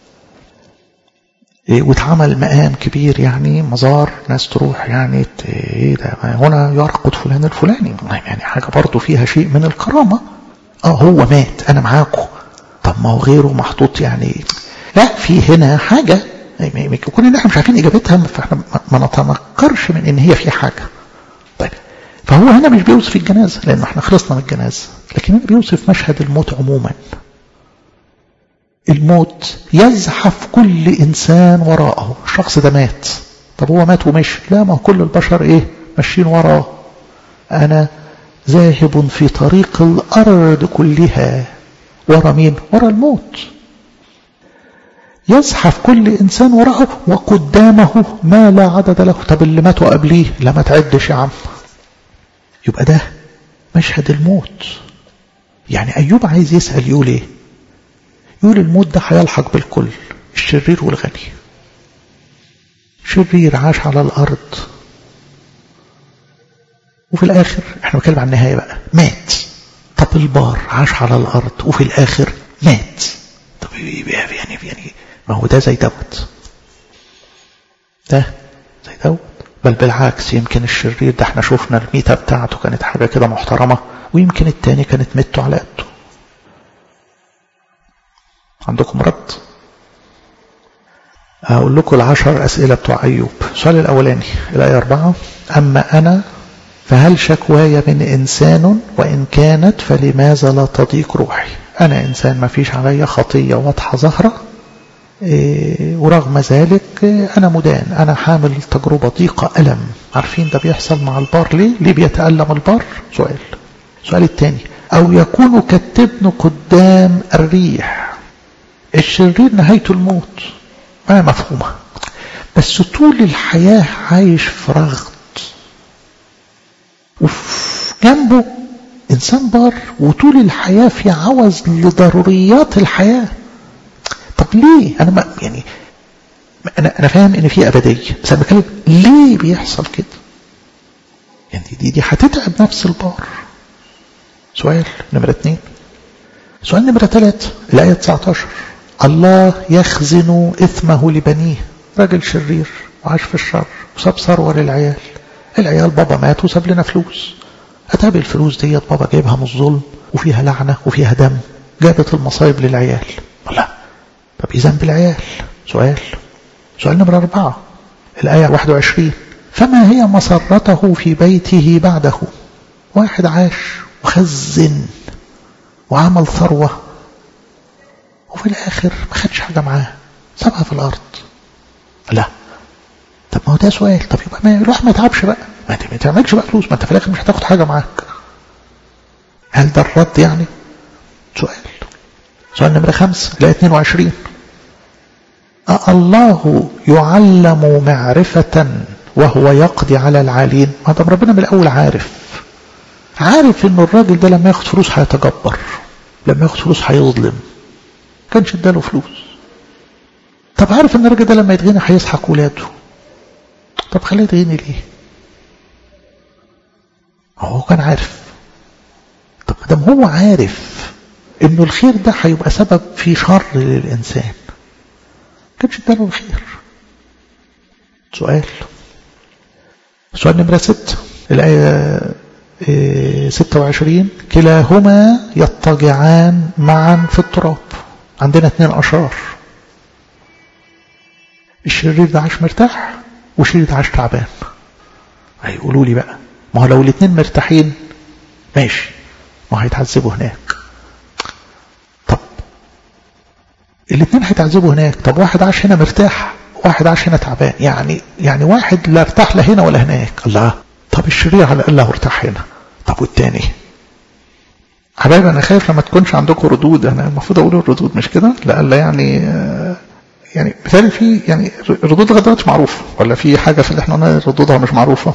واتعمل مقام كبير يعني مزار ناس تروح يعني ايه ده هنا يرقد فلان الفلاني يعني حاجة برضو فيها شيء من الكرامة. اه هو مات انا معاكم طب ما هو غيره محطوط يعني. لا، في هنا حاجة يكون ان احنا مش عارفين اجابتها، فاحنا ما نتنكرش من ان هي في حاجة. طيب فهو هنا مش بيوصف الجنازة لان احنا خلصنا من الجنازة، لكن هنا بيوصف مشهد الموت عموما. الموت يزحف كل انسان وراءه. الشخص ده مات، طب هو مات ومشي؟ لا، ما هو كل البشر ايه؟ ماشيين وراه. انا ذاهب في طريق الارض كلها. ورا مين؟ ورا الموت. يزحف كل إنسان وراءه وقدامه ما لا عدد له. طب اللي ماتوا قبليه لا ما تعدش يا عم. يبقى ده مشهد الموت. يعني أيوب عايز يسأل يقول ايه؟ يقول الموت ده هيلحق بالكل، الشرير والغني. شرير عاش على الأرض وفي الآخر احنا بنتكلم عن النهاية بقى، مات. طب البار عاش على الأرض وفي الآخر مات. طب يعني يعني ما هو ده زي دوت، ده زي دوت. بل بالعكس، يمكن الشرير ده احنا شوفنا الميتة بتاعته كانت حاجة كده محترمة، ويمكن التاني كانت ميته على قده. عندكم رد؟ أقول لكم العشر أسئلة بتوع أيوب. السؤال الأولاني الآية أربعة: أما أنا فهل شكواي من إنسان وإن كانت فلماذا لا تضيق روحي؟ أنا إنسان ما فيش علي خطية واضحة ظاهرة، إيه ورغم ذلك إيه أنا مدان، أنا حامل تجربة ضيقة ألم. عارفين ده بيحصل مع البار ليه؟ ليه بيتألم البار؟ سؤال. السؤال الثاني: أو يكون كالتبن قدام الريح. الشرير نهايته الموت، ما مفهومة، بس طول الحياة عايش في رغد، وفي جنبه إنسان بار وطول الحياة في عوز لضروريات الحياة. طب ليه؟ أنا ما يعني أنا أنا فاهم إن في أبدية، بس أنا بتكلم ليه بيحصل كده؟ يعني دي دي هتتعب نفس البار. سؤال نمرة اثنين. سؤال نمرة ثلاثة الآية تسعة عشر: الله يخزن إثمه لبنيه. راجل شرير وعاش في الشر وساب ثروة للعيال. العيال بابا مات وساب لنا فلوس. أتابع الفلوس ديت بابا جايبها من الظلم وفيها لعنة وفيها دم، جابت المصايب للعيال. لا، طب إيه ذنب العيال؟ سؤال. سؤال نمرة أربعة الآية واحد وعشرين: فما هي مسرته في بيته بعده؟ واحد عاش وخزن وعمل ثروة وفي الآخر ما خدش حاجة معاه، سابها في الأرض. لا، طب ما هو ده سؤال. طب يبقى ما يروح ما يتعبش بقى، ما انت ما تعملش بقى فلوس، ما انت في الآخر مش هتاخد حاجة معاك. هل ده الرد يعني؟ سؤال. سؤال نمرة خمسة الآية اثنين وعشرين: الله يعلم معرفة وهو يقضي على العالين. ما طب ربنا من الأول عارف عارف إنه الراجل ده لما ياخد فلوس هيتجبر، لما ياخد فلوس هيظلم، كانش اداله فلوس. طب عارف إن الراجل ده لما يتغني هيسحق ولاده، طب خليه يتغني ليه؟ هو كان عارف. طب مادام هو عارف إنه الخير ده هيبقى سبب في شر للإنسان، كانش اداله الخير. سؤال. سؤال نمرة ستة الآية ستة وعشرين: كلاهما يضطجعان معا في التراب. عندنا اثنين أشرار، الشرير ده عاش مرتاح والشرير ده عاش تعبان. هيقولوا لي بقى ما هو لو الاثنين مرتاحين ماشي، ما هيتعذبوا هناك. طب الاثنين هيتعذبوا هناك، طب واحد عاش هنا مرتاح واحد عاش هنا تعبان، يعني يعني واحد لا ارتاح لا هنا ولا هناك. الله، طب الشرير على الأقل ارتاح هنا، طب والتاني؟ حبايبي أنا خايف لما تكونش عندكم ردود، أنا المفروض أقول الردود مش كده؟ لألا يعني يعني مثالي في يعني الردود لغاية دلوقتي مش معروفة، ولا في حاجة في اللي احنا قلنا ردودها مش معروفة؟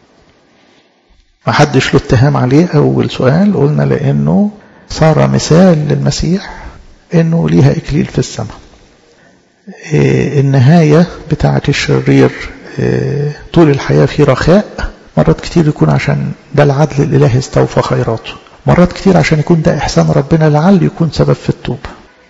ما حدش له اتهام عليه. أول سؤال قلنا لأنه صار مثال للمسيح إنه ليها إكليل في السماء. إيه النهاية بتاعة الشرير؟ إيه طول الحياة في رخاء، مرات كتير يكون عشان ده العدل الإلهي استوفى خيراته، مرات كتير عشان يكون ده إحسان ربنا لعل يكون سبب في التوبة.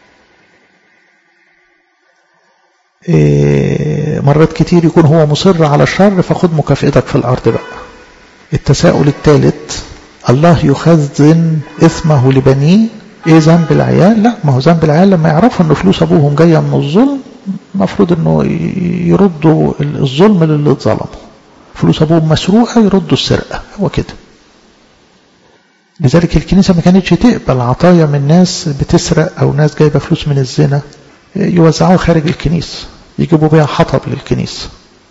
إيه مرات كتير يكون هو مصر على الشر فخد مكافئتك في الأرض بقى. التساؤل الثالث: الله يخزن إثمه لبنيه ايه ذنب العيال؟ لا، ما هو ذنب العيال لما يعرفوا ان فلوس ابوهم جايه من الظلم المفروض انه يردوا الظلم للي اتظلموا. فلوس ابوهم مسروقه يردوا السرقه، هو كده. لذلك الكنيسه ما كانتش تقبل عطايا من ناس بتسرق او ناس جايبه فلوس من الزنا يوزعوها خارج الكنيسه، يجيبوا بيها حطب للكنيسه.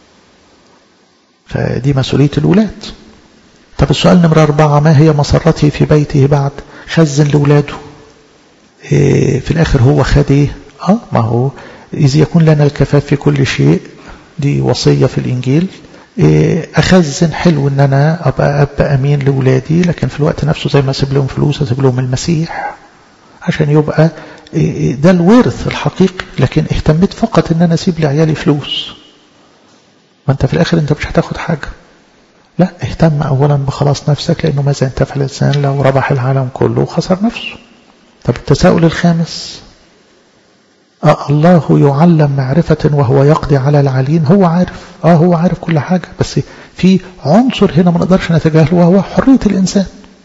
فدي مسؤوليه الولاد. طب السؤال نمرة أربعة، ما هي مسرته في بيته بعد؟ خزن لولاده. إيه في الآخر هو خد إيه؟ آه ما هو إذ يكون لنا الكفاف في كل شيء، دي وصية في الإنجيل. إيه أخزن، حلو إن أنا أبقى أبقى أمين لولادي، لكن في الوقت نفسه زي ما أسيب لهم فلوس أسيب لهم المسيح عشان يبقى إيه ده الورث الحقيقي. لكن اهتميت فقط إن أنا أسيب لعيالي فلوس، ما أنت في الآخر أنت مش هتاخد حاجة. لا، اهتم أولا بخلاص نفسك، لأنه ماذا ينتفع الإنسان لو ربح العالم كله وخسر نفسه. طب التساؤل الخامس، آه الله يعلم معرفة وهو يقضي على العليم. هو عارف، آه هو عارف كل حاجة، بس في عنصر هنا ما نقدرش نتجاهله وهو حرية الإنسان.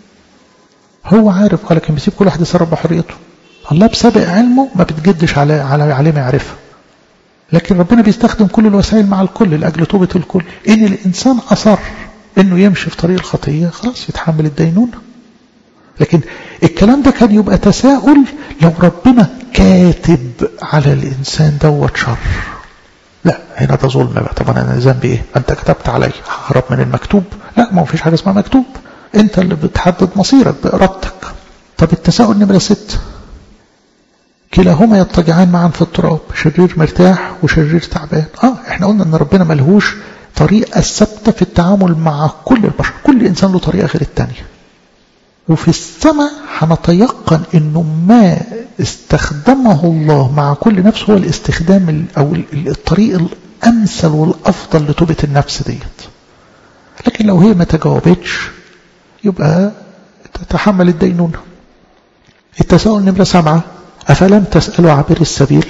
هو عارف، ولكن بيسيب كل واحد يتصرف بحريته. الله بسابق علمه ما بتجدش على على عليه معرفة، لكن ربنا بيستخدم كل الوسائل مع الكل لأجل توبة الكل. إن الإنسان أصر إنه يمشي في طريق الخطية خلاص يتحمل الدينونة. لكن الكلام ده كان يبقى تساؤل لو ربنا كاتب على الإنسان دوت شر. لا، هنا ده ظلم بقى. طب أنا ذنبي إيه؟ أنت كتبت علي ههرب من المكتوب؟ لا، ما فيش حاجة اسمها مكتوب، أنت اللي بتحدد مصيرك بإرادتك. طب التساؤل نمرة ست، كلاهما يضطجعان معا في التراب، شرير مرتاح وشرير تعبان. آه إحنا قلنا أن ربنا ملهوش طريقة ثابتة في التعامل مع كل البشر، كل إنسان له طريقة غير التانية. وفي السماء هنتيقن إنه ما استخدمه الله مع كل نفس هو الاستخدام أو الطريق الأمثل والأفضل لتوبة النفس ديت. لكن لو هي ما تجاوبتش يبقى تتحمل الدينونة. التساؤل نمرة سبعة، أفلم تسألوا عابر السبيل؟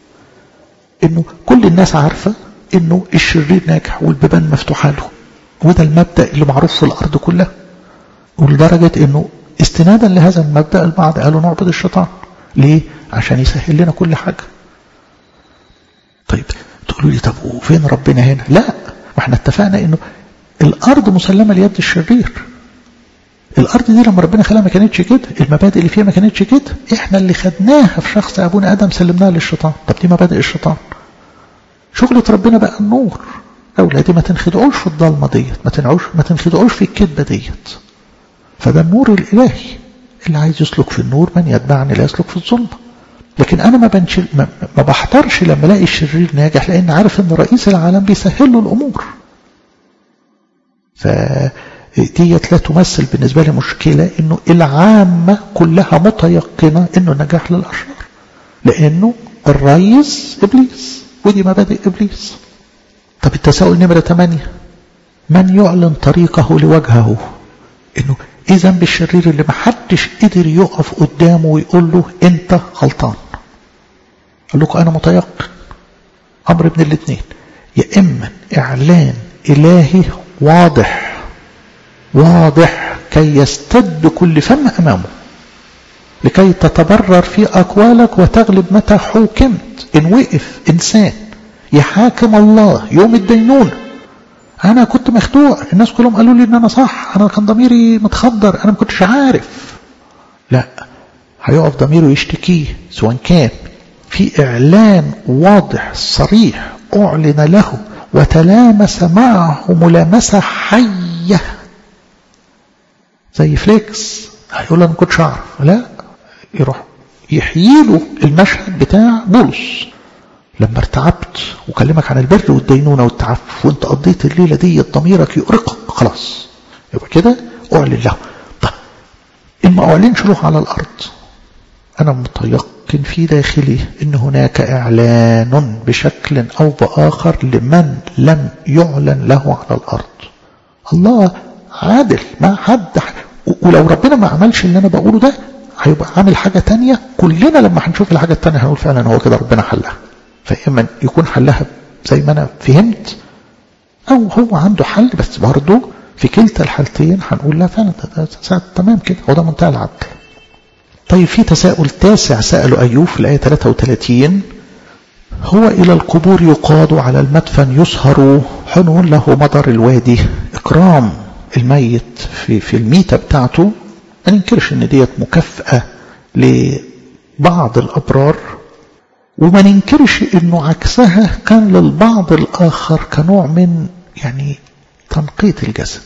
إنه كل الناس عارفة إنه الشرير ناجح والبيبان مفتوحة له، وده المبدأ اللي معروف في الأرض كلها. ولدرجة إنه استنادا لهذا المبدأ البعض قالوا نعبد الشيطان. ليه؟ عشان يسهل لنا كل حاجة. طيب تقولوا لي طب وفين ربنا هنا؟ لا، ما احنا اتفقنا إنه الأرض مسلمة ليد الشرير. الأرض دي لما ربنا خلقها ما كانتش كده، المبادئ اللي فيها ما كانتش كده، احنا اللي خدناها في شخص أبونا آدم سلمناها للشيطان. طب دي مبادئ الشيطان. شغلة ربنا بقى النور. أولادي ما تنخدعوش في الضلمة ديت، ما تنعوش ما تنخدعوش في الكذبة ديت. فده النور الإلهي اللي عايز يسلك في النور، من يتبعني لا يسلك في الظلمة. لكن أنا ما بنشل ما, ما بحترش لما الاقي الشرير ناجح، لأن عارف إن رئيس العالم بيسهل له الأمور. فديت لا تمثل بالنسبة لي مشكلة إنه العامة كلها متيقنة إنه نجاح للأشرار، لأنه الرئيس إبليس، ودي مبادئ إبليس. طب التساؤل نمرة ثمانية، من يعلن طريقه لوجهه؟ إنه إيه ذنب الشرير اللي محدش قدر يقف قدامه ويقول له أنت غلطان؟ قال لكم أنا متيقن أمر من الاثنين، يا إما إعلان إلهي واضح واضح كي يستد كل فم أمامه لكي تتبرر في أقوالك وتغلب متى حوكمت. إن وقف إنسان يحاكم الله يوم الدينون، أنا كنت مخدوع، الناس كلهم قالوا لي إن أنا صح، أنا كان ضميري متخدر، أنا ما كنتش عارف. لا، هيقف ضميره يشتكيه، سواء كان في إعلان واضح صريح أعلن له وتلامس معه ملامسة حية زي فليكس، هيقول أنا ما كنتش أعرف. لا، يروح يحييله المشهد بتاع بولس لما ارتعبت وكلمك عن البر والدينونة والتعفف وانت قضيت الليلة دي ضميرك يؤرقك، خلاص يبقى كده أعلن له. طب إن ما أعلنش له على الأرض، أنا متيقن في داخلي إن هناك إعلان بشكل أو بآخر لمن لم يعلن له على الأرض. الله عادل، ما حد، ولو ربنا ما عملش اللي أنا بقوله ده هيبقى عامل حاجة تانية. كلنا لما هنشوف الحاجة التانية هنقول فعلا هو كده ربنا حلها. فإما يكون حلها زي ما أنا فهمت، أو هو عنده حل، بس برضه في كلتا الحالتين هنقول لا فعلا ده تمام كده، هو ده منتهى العدل. طيب في تساؤل تاسع سأله أيوب في الآية ثلاثة وثلاثين: هو إلى القبور يقاد على المدفن يسهر، حنون له مدر الوادي. إكرام الميت في, في الميتة بتاعته ما ننكرش ان ديت مكافأة لبعض الأبرار، وما ننكرش انه عكسها كان للبعض الآخر كنوع من يعني تنقية الجسد.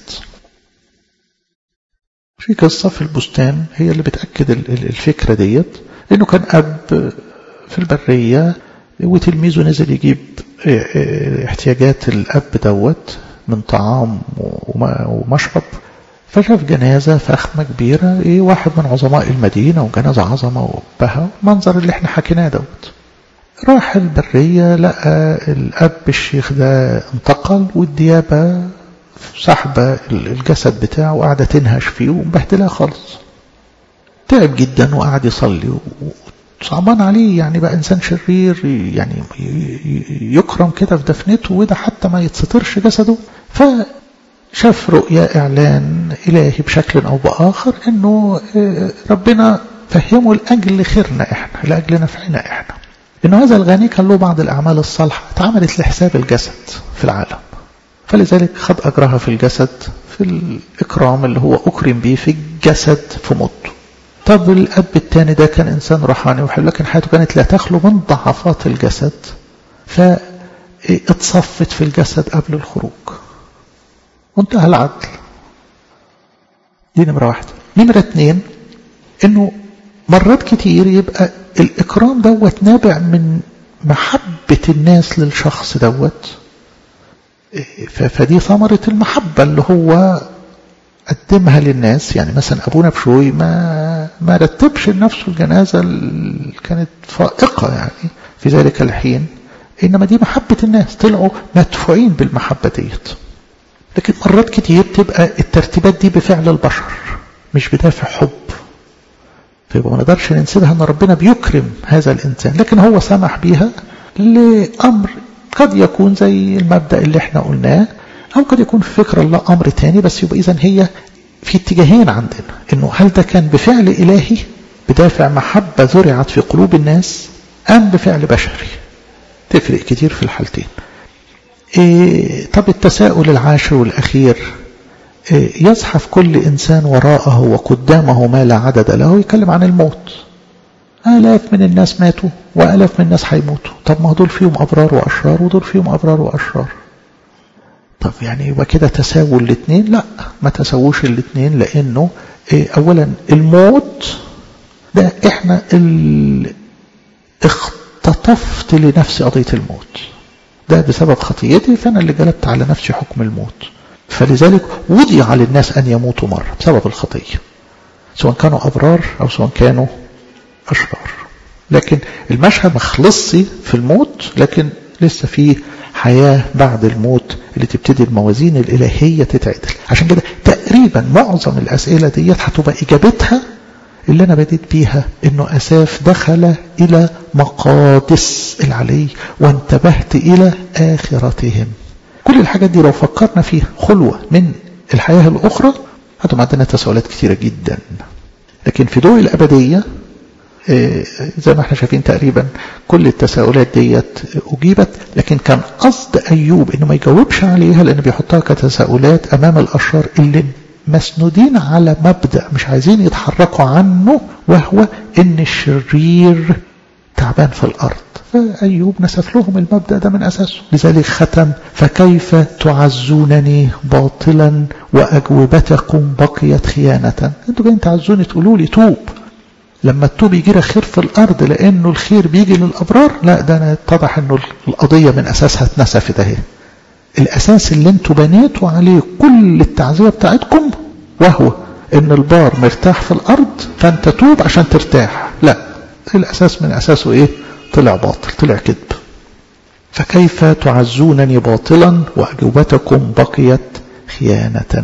في قصة في البستان هي اللي بتأكد الفكرة ديت، انه كان أب في البرية وتلميذه نزل يجيب احتياجات الأب دوت من طعام ومشرب، فشاف جنازة فخمة كبيرة، ايه واحد من عظماء المدينة وجنازة عظمة وبها، منظر اللي احنا حكيناه دوت. راح البرية لقى الأب الشيخ ده انتقل، والديابة سحبة الجسد بتاعه وقاعدة تنهش فيه ومبهدلها خالص. تعب جدا وقعد يصلي، صعبان عليه يعني بقى إنسان شرير يعني يكرم كده في دفنته وده حتى ما يتسترش جسده. فشاف رؤيا إعلان إلهي بشكل أو بآخر إنه ربنا فهمه لأجل خيرنا إحنا، لأجل نفعنا إحنا، إنه هذا الغني كان له بعض الأعمال الصالحة اتعملت لحساب الجسد في العالم، فلذلك خد أجرها في الجسد في الإكرام اللي هو أكرم به في الجسد في موته. طب الأب الثاني ده كان إنسان روحاني وحلو، لكن حياته كانت لا تخلو من ضعفات الجسد، فاتصفت في الجسد قبل الخروج وانتهى العدل. دي نمرة واحدة. نمرة اتنين، إنه مرات كتير يبقى الإكرام دوت نابع من محبة الناس للشخص دوت، فدي ثمرة المحبة اللي هو قدمها للناس. يعني مثلا أبونا بشوي ما ما رتبش لنفسه الجنازة اللي كانت فائقة يعني في ذلك الحين، إنما دي محبة الناس، طلعوا مدفوعين بالمحبة ديت. لكن مرات كتير تبقى الترتيبات دي بفعل البشر مش بدافع حب، فيبقى ما نقدرش ننسبها ان ربنا بيكرم هذا الانسان، لكن هو سمح بيها لامر قد يكون زي المبدأ اللي احنا قلناه، او قد يكون في فكر الله امر تاني. بس يبقى اذا هي في اتجاهين عندنا، انه هل ده كان بفعل الهي بدافع محبة زرعت في قلوب الناس، ام بفعل بشري؟ تفرق كتير في الحالتين. إيه طب التساؤل العاشر والاخير، يزحف كل إنسان وراءه وقدامه ما لا عدد له. يتكلم عن الموت، آلاف من الناس ماتوا وآلاف من الناس هيموتوا. طب ما دول فيهم أبرار وأشرار ودول فيهم أبرار وأشرار. طب يعني يبقى كده تساوي الاثنين؟ لا، ما تساووش الاثنين، لأنه أولا الموت ده إحنا اللي اختطفت لنفسي قضية الموت، ده بسبب خطيتي، فأنا اللي جلبت على نفسي حكم الموت. فلذلك وضع للناس أن يموتوا مرة بسبب الخطية، سواء كانوا أبرار أو سواء كانوا أشرار. لكن المشهد ما خلصش في الموت، لكن لسه فيه حياة بعد الموت اللي تبتدي الموازين الإلهية تتعدل. عشان كده تقريبا معظم الأسئلة ديت هتبقى إجابتها اللي أنا بديت بيها، إنه أساف دخل إلى مقادس العلي وانتبهت إلى آخرتهم. كل الحاجات دي لو فكرنا فيها خلوة من الحياة الأخرى هتبقى عندنا تساؤلات كثيرة جدا. لكن في ضوء الأبدية زي ما احنا شايفين تقريبا كل التساؤلات ديت أجيبت، لكن كان قصد أيوب إنه ما يجاوبش عليها لأنه بيحطها كتساؤلات أمام الأشرار اللي مسنودين على مبدأ مش عايزين يتحركوا عنه، وهو إن الشرير تعبان في الأرض. فأيوب نسف لهم المبدأ ده من أساسه. لذلك ختم: فكيف تعزونني باطلا وأجوبتكم بقيت خيانة. انتوا جايين تعزوني تقولوا لي توب، لما التوب يجي خير في الأرض لأنه الخير بيجي للأبرار؟ لا، ده أنا اتضح أنه القضية من أساسها اتنسفت اهي. الأساس اللي انتوا بنيتوا عليه كل التعزية بتاعتكم وهو ان البار مرتاح في الأرض فانت توب عشان ترتاح. لا، الأساس من أساسه ايه؟ طلع باطل، طلع كذب. فكيف تعزونني باطلا وأجوبتكم بقيت خيانة.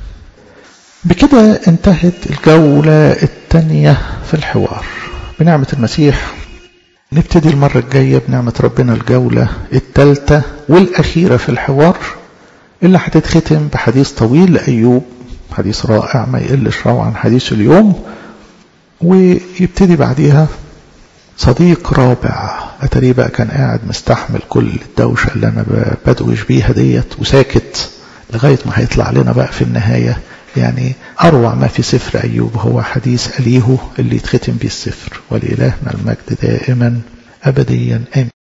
بكده انتهت الجولة الثانية في الحوار بنعمة المسيح. نبتدي المرة الجاية بنعمة ربنا الجولة الثالثة والأخيرة في الحوار، اللي هتتختم بحديث طويل لأيوب، حديث رائع ما يقلش روعا عن حديث اليوم. ويبتدي بعديها صديق رابع. أتاري بقى كان قاعد مستحمل كل الدوشة اللي أنا بدوش بيها ديت وساكت لغاية ما هيطلع لنا بقى في النهاية يعني أروع ما في سفر أيوب هو حديث أليهو اللي يتختم بيه السفر. ولإلهنا المجد دائما أبديا آمين.